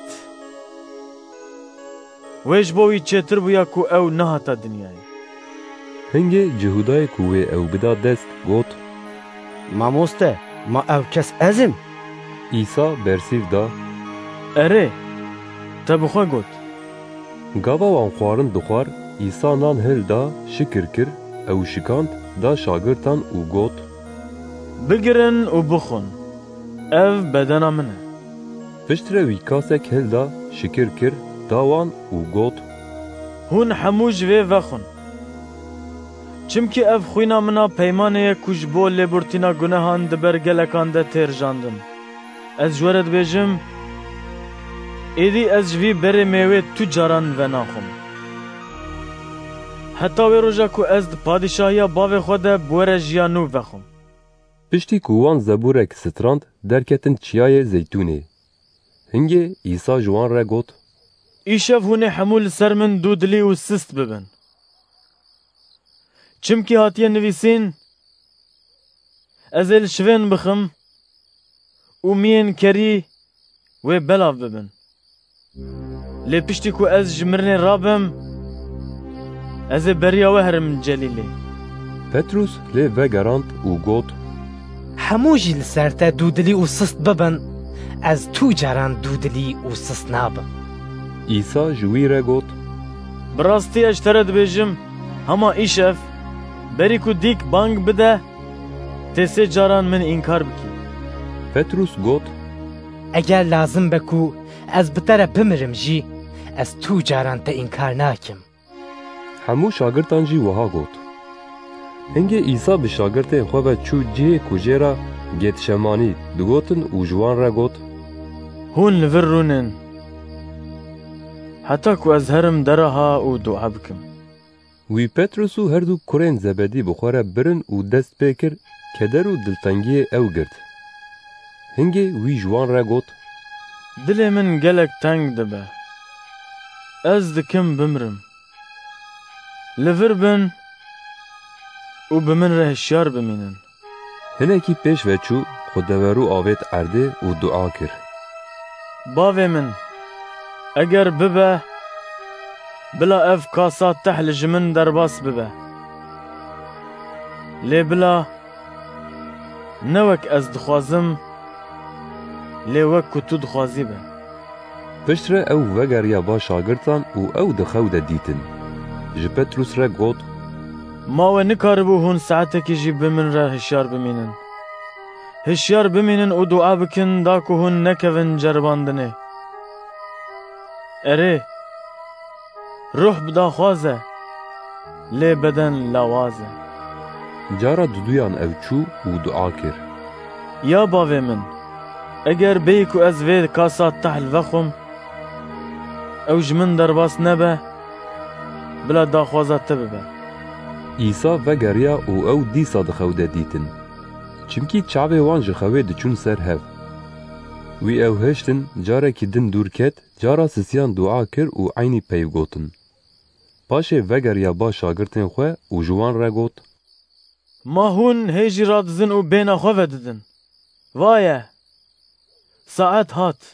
Wê ji bo wî çêtir bûye ku ew nehata dinyayê. Hingê Cihudayê ku wê ew bida dest got: Mamoste, ma ew kes ez im? İsa bersîv da: Erê, te bi xwe got. Gava wan xwarin dixwar, İsa nan hil da, şikir kir, ew şikand, da şagirtan û got: Bigirin û bixwin, ev bedena min e. Piştre wî kasek hil da, şikir kir, da wan û got: Hûn hemû ji vê vexwin. Çimkî ev xwîna min a peymanê ye ku ji bo lêbortîna gunehan di ber gelekan de tê rijandin. Ez ji we re dibêjim, êdî ez ji vî berê mêwê tu caran venaxwim. Heta wê roja ku ez di padîşahiya bavê xwe de bi we re jiya nû vexwim. Piştî ku wan zeborek strand, derketin çiyayê Zeytûnê. Hingê İsa ji wan re got: Îşev hûn ê hemû li ser min dûdilî û sist bibin. Çimkî hatiye nivîsîn, ez ê li şivên bixim û miyên kerî wê belav bibin. Lê piştî ku ez ji mirinê rabim, ez ê beriya we herim celîlê. Petrus lê vegerand û got: Hemû jî li ser te dûdilî û sist bibin, ez tu caran dûdilî û sist nabim. İsa ji wî re got: Bi rastî ez te re dibêjim, hema îşev, berî ku dîk bang bide, tê sê caran min înkar bikî. Petrus got: اگر لازم بکو از بتره بمرم جی از تو جاران تا انکار ناکم. همو شاگردان جی وها گوت. هنگه عیسی به شاگردین خواه چو جه کجه را گیت شمانی دگوتن و جوان را گوت هون لور رونن حتی که از هرم درها و دعا بکم. وی پتروس و هر دو کرین زبدی بخواره برن و دست بکر کدر و دلتنگی او گرد. هنگه وی جوان را گوت دل من گلک تنگ دبه از دکم بمرم لور بن و بمن ره شیار بمینن. هنکی پیش و چو خودورو آوید عرده و دعا کر باوی من اگر ببه بلا اف کاسات تحل جمن درباس ببه لی بلا نوک از دخوازم لی وک تو دخوازی به. پشتره او وگریا با شاگردان و او دخو ده دیتن. جه پتروس را گوت ما و نکاربو هون ساعته که جی بمن را هشیار بمینن. هشیار بمینن و دعا بکن دا که هون نکوین جرباندنه. اره روح بدا خوازه لی بدن لوازه. جارا دودویان او چو و دعا کر یا باوی من اگر بیکو از وید کاسات تحل وخم او جمن درباس نبه بلا دا خوازه تبه. عیسی وگریا و او دیسا دخوده دیتن چمکی چاوه وان جخوه دچون سر هف. وی او هشتن جاره که دن دور کت جارا سسیان دعا کر و عینی پیو گوتن. پاشه وگریا با شاگردین خواه و جوان را گوت ما هون هیجی را دزن و بینا خواه ددن. وایه ساعت هات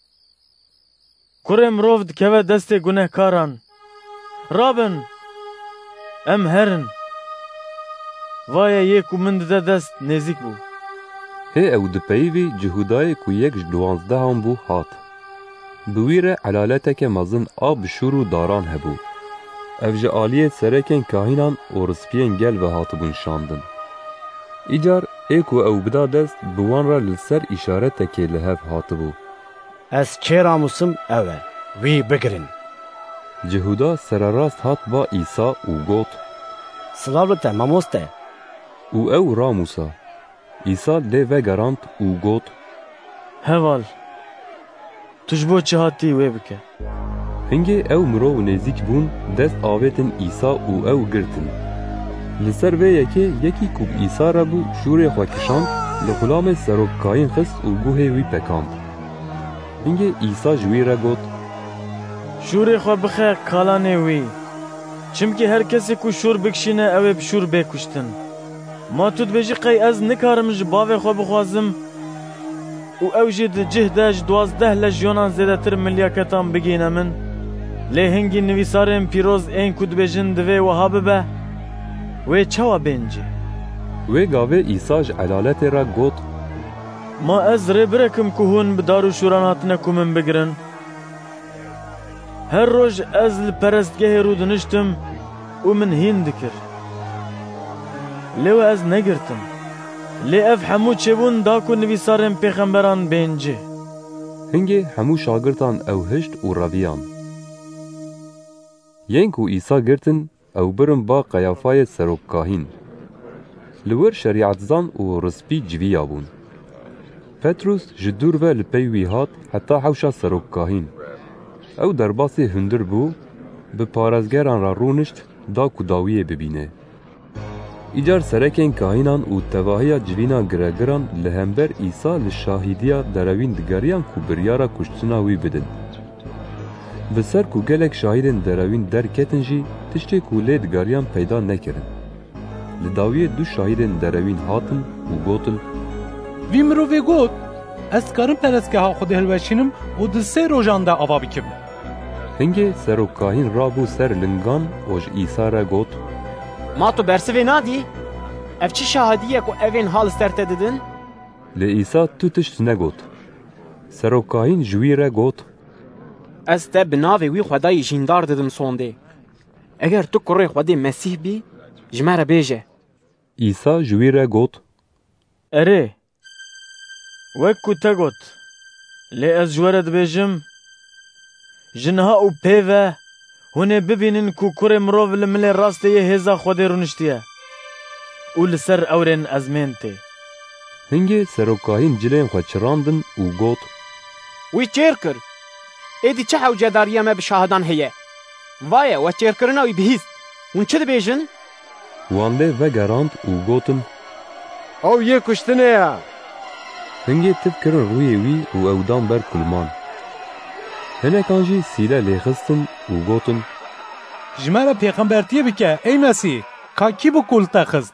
کرم روفد که دست گناه کاران رابن ام هرن وایه یکو من ده دست نزیک بو. هی او دپیوی جهودای کو یک دوانزده هم بو هات. بویره علالته که مزن آب شور و داران هبو. اوج آلیه سرکن کاهینان و رسپین گل و هاتبون شاندن. ایجار ایکو او بدا دست بوان را لسر اشارته که لحف هاتبو. از چه راموسم اوه وی بگرن. جهودا سراراست هات با عیسا و گوت سلاولته ماموسته. او او راموسا عیسا لی وگرانت و گوت هوال تجبو چه هاتی وی بکه. هنگه او مرو نزیک بون دست آویتن عیسا و او گرتن. لسر وی یکی یکی کوب عیسا را بو شور خوکشاند لغلام سروک کاین خست و گوه وی پکاند. هنگه عیسا جوی را گوت شور خو بخیر کالانه وی چمکی هر کسی کو شور بکشینه اوه بشور بکشتن. ما تود بجی قی از نکارم جباوه خو بخوازم و او جد جهداج دوازده لجیونان زیده تر ملیاکتان بگینه من لی هنگی نویسارم پیروز این کود بجن دوی وها ببه وی چوا بینجی. وی گاوه عیساج علالت را گوت ما از ری برکم که هون بدارو شورانات نکومن بگرن. هر روز از لپرستگه رو دنشتم و من هین دکر لیو از نگرتم لی اف همو چبون داکو نویسارم پیغمبران بینجه. هنگه همو شاگردان او هشت و رویان. ینکو عیسا گرتن او برم با قیافای سروک کاهین. لور شریعت زان و رسپی جوی آبون. پتروس جدور و لپیوی هات حتی حوشا سروک کاهین. او در باسی هندر بو به پارزگران را رونشت دا کداویه ببینه. ایجار سرکین کاهینان و تواهی جوینا گرگران لهمبر عیسا لشاهیدیا دروین دگریان کو بریارا کشتناوی بدن. بسر کو گلک شاهیدن دروین در کتنجی تشتی کو لی دگریان پیدا نکرن. لداویه دو شاهیدن دروین هاتن و گوتن وی مروی گوت از کارم پرسکه ها خود هلوشینم و دل سه روژان دا آوا بکم. هنگه سروک کاهین رابو سر لنگان وش عیسا را گوت ما تو برسوی نادی؟ اف چی شاهدیه که اوین حال استرته ددن؟ لی عیسا تو تشت نگوت. سروک کاهین جوی را گوت از تا بناوی وی خدای جیندار ددم سونده. اگر تو کره خدای مسیح بی جمعه بیجه. عیسا جوی را گوت اره وکو تا گوت لێ ئەس جوەرە دبێژم ژنها û pêve hûn ê bibînin ku kurê mirov li milê rastê yê hêza Xwedê rûniştiye û li ser ewrên ezmên tê. Hingê serokahîn cilên xwe çirandin û got: Wî çêr kir. Êdî çi hewcedariya me bi şahidan heye? Vaye we çêrkirina wî bihîst. Hûn çi dibêjin? Wan lê vegerand û gotin: Ew yê kuştinê ye. Hingê tiv kirin rûyê wî û ew dan ber kulman. Hinekan jî sîle lêxistin û gotin: Ji me re pêxembertiyê bike ey Mesîh, ka kî bi kul te xist?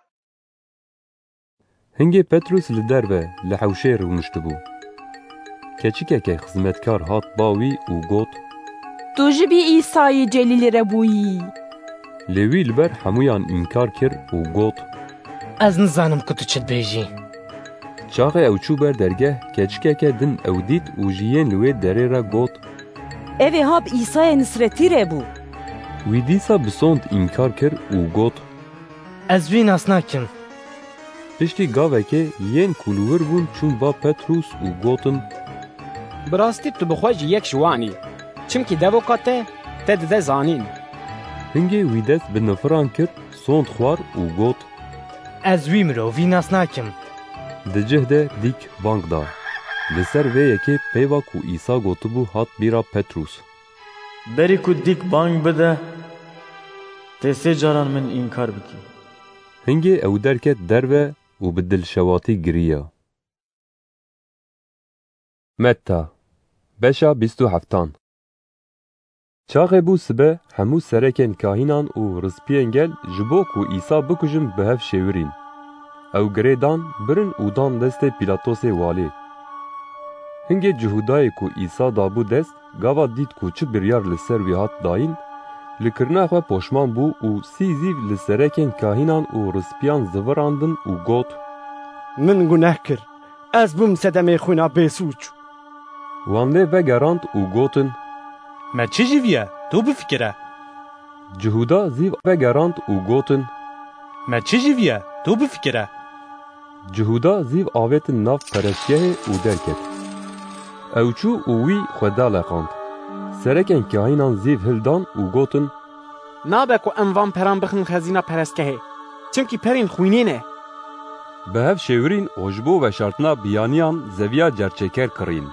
Hingê Petrus li derve li hewşê rûniştibû. Keçikeke xizmetkar hat ba wî û got: Tu ji bî İsayê Celîlî re bûyî. Lê wî li ber hemûyan înkar kir û got: Ez nizanim ku tu çi dibêjî. Çaxê ew çû ber dergeh, keçikeke din ew dît û ji yên li wê derê re got: Ev ê hab İsayê Nisretî re bû. Wî dîsa bi sond înkar kir û got: Ez wî nas nakim. Piştî gavekê yên ku li wir bûn çûn ba Petrus û gotin: Bi rastî tu bi xwe jî yek ji wan î. Çimkî devoka te te dide zanîn. Hingê wî dest bi nifiran kir, sond xwar û got: Ez wî mirov vî nas nakim. Di cih de dîk bang da. Li ser vê yekê peyva ku İsa gotibû hat bîra Petrus. Berî ku dîk bang bide tê sê caran min înkar bikî. Hingê ew derket derve û bi dilşewatî giriya. Metta beşa bîst û heftan. Çaxê bû sibe hemû serekên kahînan û rizpiyên gel ji bo ku İsa bikujin bi hev şêwirîn. Ew girê dan birin û dan destê Pîlatosê walê. Hingê Cihudayê ku İsa dabû dest, gava dît ku çi biryar li ser wî hat dayîn, li kirina xwe poşman bû û sî zîv li serekên kahînan û rizpiyan zivirandin û got: Min guneh kir. Ez bûm sedemê xwîna bêsûç. Wan lê vegerand û gotin: Me çi jîviye? Tu bifikire. Cihuda zîv vegerand û gotin: Me çi jîviye? Tu bifikire. Cihuda zîv avêtin nav perestgehê û derket. Ew çû û wî xweda leqand. Serekên kahînan zîv hildan û gotin: Nabe ku em van peran bixin xezîna perestgehê. Çimkî perên xwînê ne. Bi hev şêwirîn û ji bo veşartina biyaniyan zeviya cerçeker kirîn.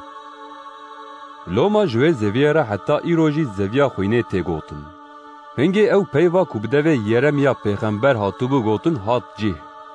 Loma ji wê zeviyê re heta îro jî zeviya xwînê tê gotin. Hingê ew peyva ku bi devê Yeremiya pêxember hatibû gotin hat cih.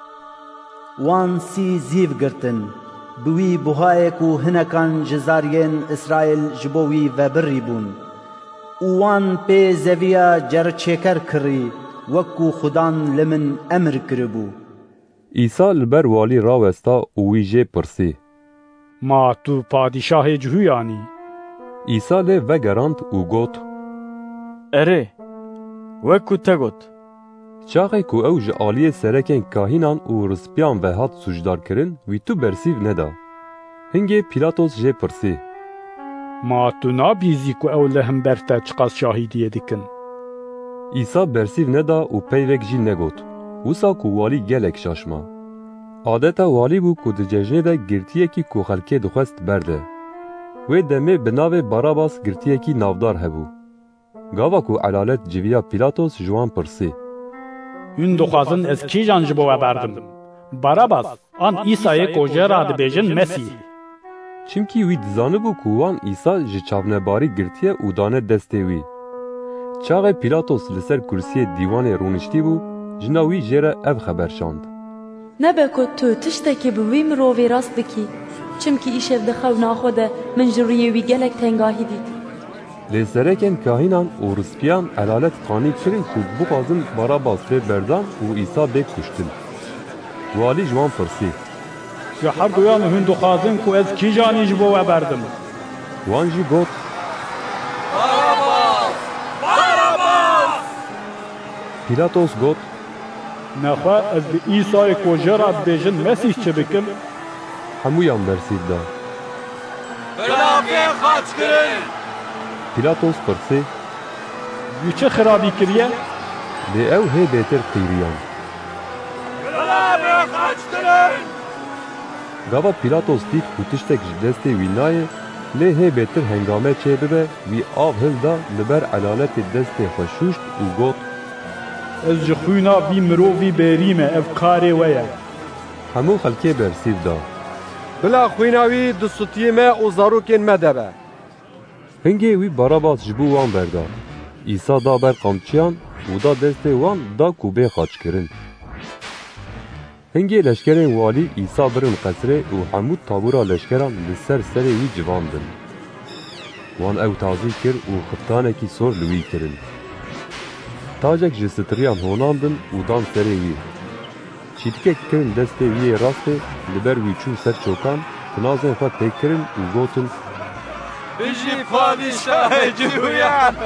Wan sî zîv girtin. Bi wî buhayê ku hinekan ji zariyên İsraîl ji bo wî vebirî bûn. û wan pê zeviya cerçêker kirî, wekû Xudan li min emir kiribû. İsa li ber walî rawesta û wî jê pirsî: Ma tu padîşahê cihûyanî? İsa lê vegerand û got: Erê, wekû te got. Çaxê ku ew ji aliyê serekên kahînan û rizpiyan ve hat sûcdar kirin, wî tu bersîv neda. Hingê Pîlatos jê pirsî: Ma tu nabîzî ku ew li hember te çiqas şahîdiyê dikin? İsa bersîv neda û peyvek jî negot. Wisa ku walî gelek şaşma. Adeta walî bû ku di cejnê de girtiyekî ku xelkê dixwest berde. Wê demê bi navê Barabas girtiyekî navdar hebû. Gava ku elalet civiya Pîlatos ji wan pirsî: Hûn dixwazin ez kîjan ji bo we berdim? Barabas an İsayê ku jêra dibêjin Mesîh. Çimkî wî dizanibû ku wan İsa ji çavnebarî girtiye û dane destê wî. Çaxê Pîlatos li ser kursiyê dîwanê rûniştî bû, jina wî jê re ev xeber şand: Nebe ku tu tiştekî bi wî mirovê rast bikî, çimkî îşev di xewna xwe de min ji rûyê wî gelek tengahî dît. Lê serekên kahînan û rizpiyan elalet qanî kirin ku bixwazin Barabas bê berdan û İsa bê kuştin. Walî ji wan pirsî: Ji her duyan hûn dixwazin ku ez kîjanî ji bo we berdim? Wan jî got: Barabas! Barabas! Pîlatos got: Nexwe ez bi İsayê ku jêra dibêjin Mesîh çi bikim? Hemûyan bersîv da. Bilavê xaç kirin! Pîlatos pirsî: Wî çi xirabî kiriye? Lê ew hê bêtir qîriyan. Bilavê xaç kirin! Gava Pilatos dît ku tiştek ji destê wî nayê, lê hê bêtir hengame çê bibe, wî av hil da li ber elaletê destê xwe şûşt û got: Ez ji xwîna vî mirovî bêrî me, ev karê we ye. Hemû xelkê bersîv da. Bila xwîna wî di sûtiyê me û zarokên me de be. Hingê wî Barabas ji bo wan berda. İsa da ber qamçiyan û da destê wan da ku bê xaçkirin. Hingê leşkerên walî İsa birin qesrê û hemû tabûra leşkeran li ser serê wî civandin. Wan ew tazî kir û xiftanekî sor li wî kirin. Tacek ji stiriyan honandin û dan serê wî. Çîtikek kirin destê wî yê rastê, li ber wî çû ser çokan, tinazên xwe têk kirin û gotin: Bijî padîşahê cihûyan!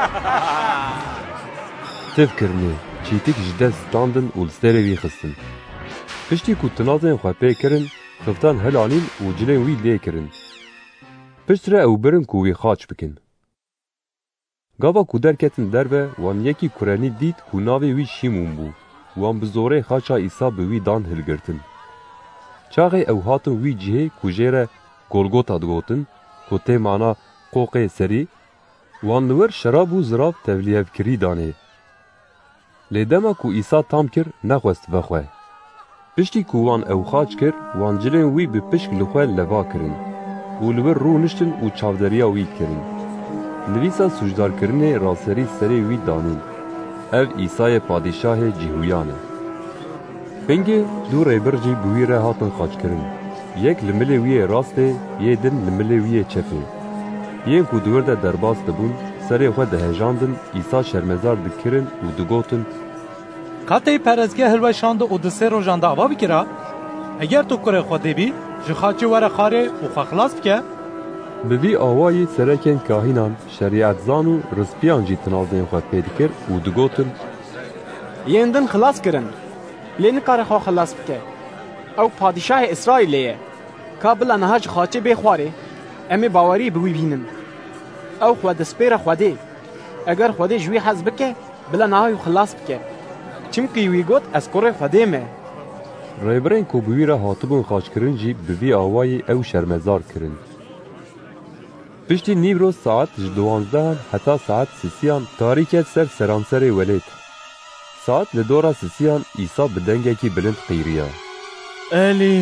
Tiv kirinê, çîtik ji dest standin û li serê wî xistin. Piştî ku tinazên xwe pê kirin, xiftan helanîn û cilên wî lê kirin. Pişt re ew birin ku wî xaç bikin. Gava ku derketin derve, wan yekî Kurenî dît ku navê wî Şîmûn bû. Wan bi zorê xaça İsa bi wî dan hilgirtin. Çaxê ew hatin wî cihê ku jê re Golgota digotin, ku tê mana qoqê serî, wan li wir şerab û zirav tevliyevkirî danê. Lê dema ku İsa tam kir, nexwest vexwe. Piştî ku wan ew xaç kir, wan cilên wî bi pişk li xwe leva kirin û li wir rû niştin û çavderiya wî kirin. Nivîsa sûcdarkirinê raserî serê wî danîn. Ev İsayê padîşahê cîhûyan e. Hingê du rêbir jî bi wî re hatin xaçkirin. Yek li milê wî yê rastê, yê din li milê wî yê çepê. Yên ku di wir de derbas dibûn, serê xwe dihejandin, İsa şermezar dikirin û digotin: Qetê perezgeh hilweşand û di sê rojan de ava bikira? Eger tu kurê Xwedê bî, ji xaçê were xarê û xwe xilas bike? Bi vî awayî serekên kahînan, şerîetzan û rizpiyan jî tinazên xwe pê dikir û digotin: Yên din xilas kirin, lê nikare xwe xilas bike. Ew padîşahê İsraîlê ye. Ka bila niha ji xaçê bê xwarê, em ê bawerî bi wî bînin. Ew xwe dispêre Xwedê. Eger Xwedê ji wî hez bike, bila niha wî xilas bike. Çimkî wî got ez kurê Xwedê me. Rêbirên ku bi wî re hatibûn xaçkirin jî bi vî awayî ew şermezar kirin. Piştî nîvroz saet ji diwanzdehan heta saet sisiyan tarî ket ser seranserê welêt. Saet li dora sisiyan İsa bi dengekî bilind qîriya: Elî,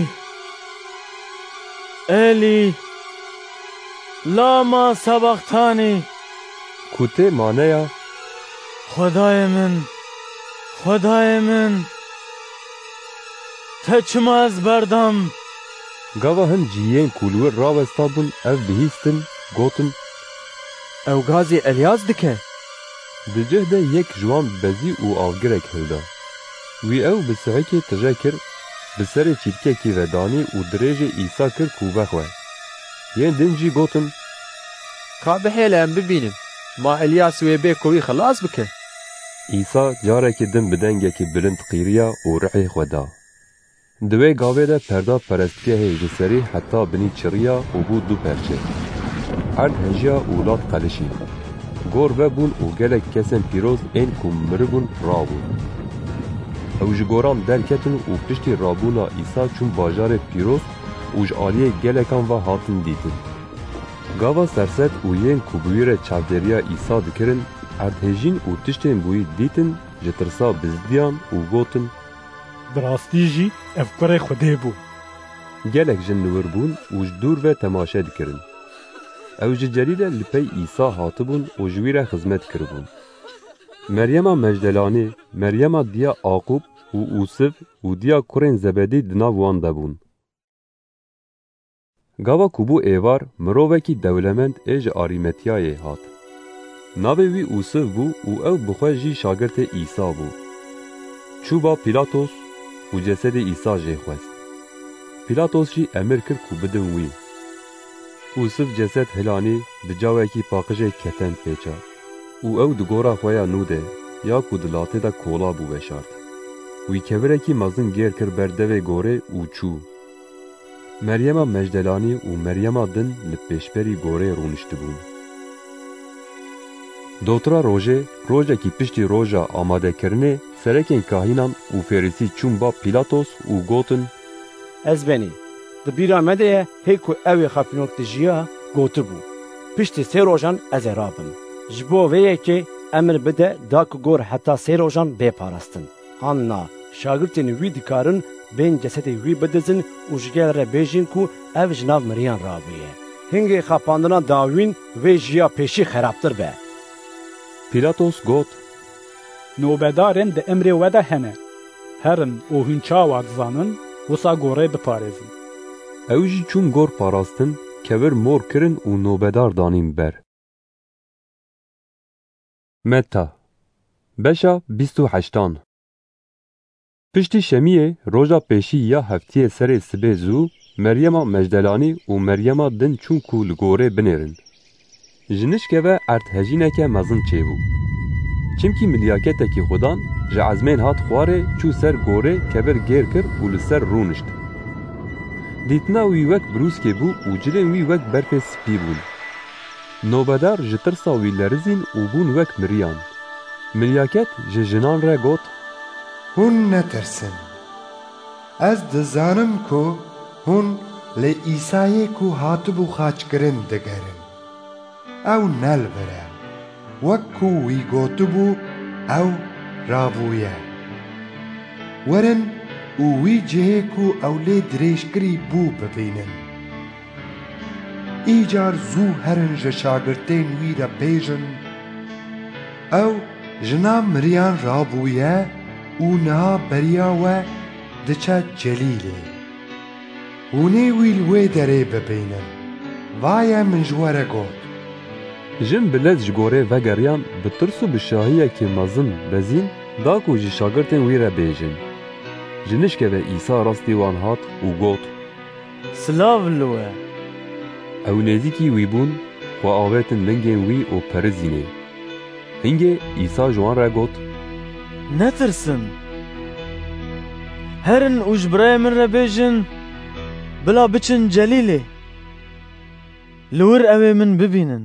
Elî, lama sebaqtanî. Ku tê maneya: Xwedayê min, Xwedayê min, te çima ez berdam. Gava hin ciyên ku li wir rawesta bûn ev bihîstin, gotin: Ew gazê Elyas dike. Di cih de yek ji wan bezî û avgirek hilda. Wî ew bi sihekê tije kir, bi serê çîtkekî ve danî û dirêjê İsa kir ku vexwe. Yên din jî gotin: Ka bihêle em bibînin, ma Elyas wê bê ku wî xilas bike. İsa carekê din bi dengekî bilind qîriya û rihê xwe da. Di wê gavê de perda perestgehê ji serî heta binî çiriya û bû du perçe. Erd hejiya û lat qelişî. Gor vebûn û gelek kesên pîroz ên ku miribûn rabûn. Ew ji goran derketin û piştî rabûna İsa çûn bajarê pîroz û ji aliyê gelekan ve hatin dîtin. Gava serset û yên ku bi wî re çavderiya İsa dikirin, erdhejîn û tiştên bûyî dîtin, ji tirsa bizdiyan û gotin: Bi rastî jî ev kurê Xwedê bû. Gelek jin li wir bûn û ji dûr ve temaşe dikirin. Ew ji cerî de li pey İsa hatibûn û ji wî re xizmet kiribûn. Meryema Mecdelanê, Meryema diya Aqub û Usif û diya kurên Zebedî di nav wan de bûn. Gava ku bû êvar, mirovekî dewlemend ê ji Arîmetiyayê hat. Navê wî Usif bû û ew bi xwe jî şagirtê İsa bû. Çûba Pîlatos û cesedê İsa jê xwest. Pîlatos jî emir kir ku bidin wî. Usif cesed hilanî bi cawekî paqijê keten pêça û ew di gora xwe ya nû de ya ku di latê de kola bû veşart. Wî kevirekî mezin gêr kir ber devê gorê û çû. Meryema Mecdelanî û Meryema din li pêşberî gorê rûniştibûn. Dotra rojê, rojekî piştî roja amadekirinê, serekên kahînan û Ferîsî çûn ba Pîlatos û gotin: Ez benî, Di bîra me de ye hê ku ew ê xapînok dijiya gotibû. Piştî sê rojan ez ê rabim. Ji bo vê yekê emir bide da ku gor heta sê rojan bêparastin. Hanna şagirtên wî dikarin bên cesedê wî bidizin û ji gel re bêjin ku ev ji nav miriyan rabûye. Hingê xapandina dawîn vê jiya pêşî xerabtir be. Pîlatos got: Nobedarên di emrê we de hene. Herin û hûn çawa dizanin, wisa gorê biparêzin. Ew jî çûn gor parastin, kevir mor kirin û nobedar danîn ber. Meta Beşa bîst û heştan Piştî şemiyê roja pêşî ya heftiyê serê sibê zû, Meryema Mejdelanî û Meryema din çûn ku li gorê binêrin. Ji nişkeve erthejîneke mezin çêbû. Çimkî milyaketekî xudan ji ezmên hat xwarê çû ser gorê kevir gêr kir û li ser rûnişt. Dîtina wî wek brûskê bû û cilên wî wek berfê spî bûn. Nobedar ji tirsa wî lerizîn û bûn wek miriyan. Milyaket ji jinan re got: Hûn netirsin. Ez dizanim ku hûn li Îsayê ku hatibû xaçkirin digerin. Ew nelbire. Wek ku wî gotibû ew rabûye. Werin û wî cihê ku ew lê dirêjkirî bû bibînin. Îcar zû herin ji şagirtên wî re bêjin: Ew ji nav miriyan rabûye û niha beriya we diçe celîlê. Hûnê wî li wê derê bibînin. Vaye min ji we re got. Jin bi lez ji gorê vegeriyan bi tirs û bi şahiyekî mezin bezîn da ku ji şagirtên wî re bêjin. Ji nişkeve Îsa rastî wan hat û got: Silav li we. Ew nêzîkî wî bûn, xwe avêtin lingên wî û perizînê. Hingê Îsa ji wan re got: Netirsin. Herin û ji birayê min re bêjin, bila biçin celîlê. Li wir ew ê min bibînin.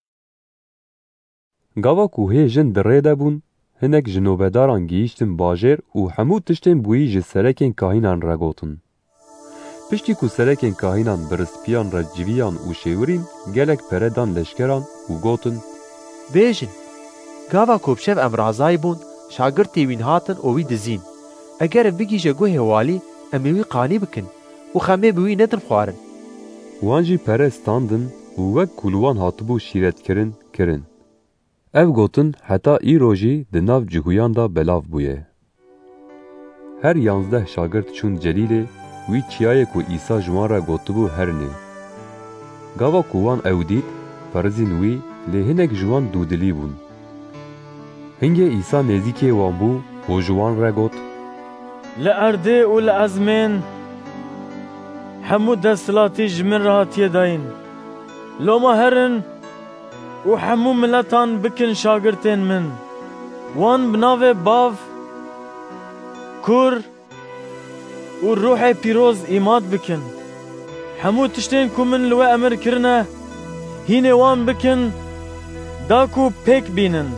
Gava ku hê jin di rê de bûn, hinek ji nobedaran gihîştin bajêr û hemû tiştên bûyî ji serekên kahînan re gotin. Piştî ku serekên kahînan bi rispiyan re civiyan û şêwirîn, gelek pere dan leşkeran û gotin: Bêjin, gava ku pişev em razayî bûn, şagirtê wî hatin û wî dizîn. Eger ev bigîje guhê walî, em ê wî qanî bikin û xemê bi wî nedin xwarin. Wan jî pere standin û wek ku li wan hatibû şîretkirin kirin. Ev gotin heta îro jî di nav cihûyan da belav bûye. Her yanzdeh şagirt çûn celîlê, wî çiyayê ku Îsa ji wan re gotibû herinê. Gava ku wan ew dît, perizîn wî lê hinek ji wan dûdilî bûn. Hingê Îsa nêzîkê wan bû û ji wan re got: Li erdê û li ezmên hemû desthilatî ji min re hatiye dayîn. Loma herin û hemû miletan bikin şagirtên min. Wan bi navê Bav, Kur û Ruhê Pîroz îmad bikin. Hemû tiştên ku min li we emir kirine, hînê wan bikin, da ku pêk bînin.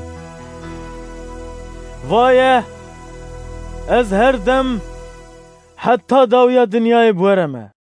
Vaye, ez her dem heta dawiya dinyayê bwere me.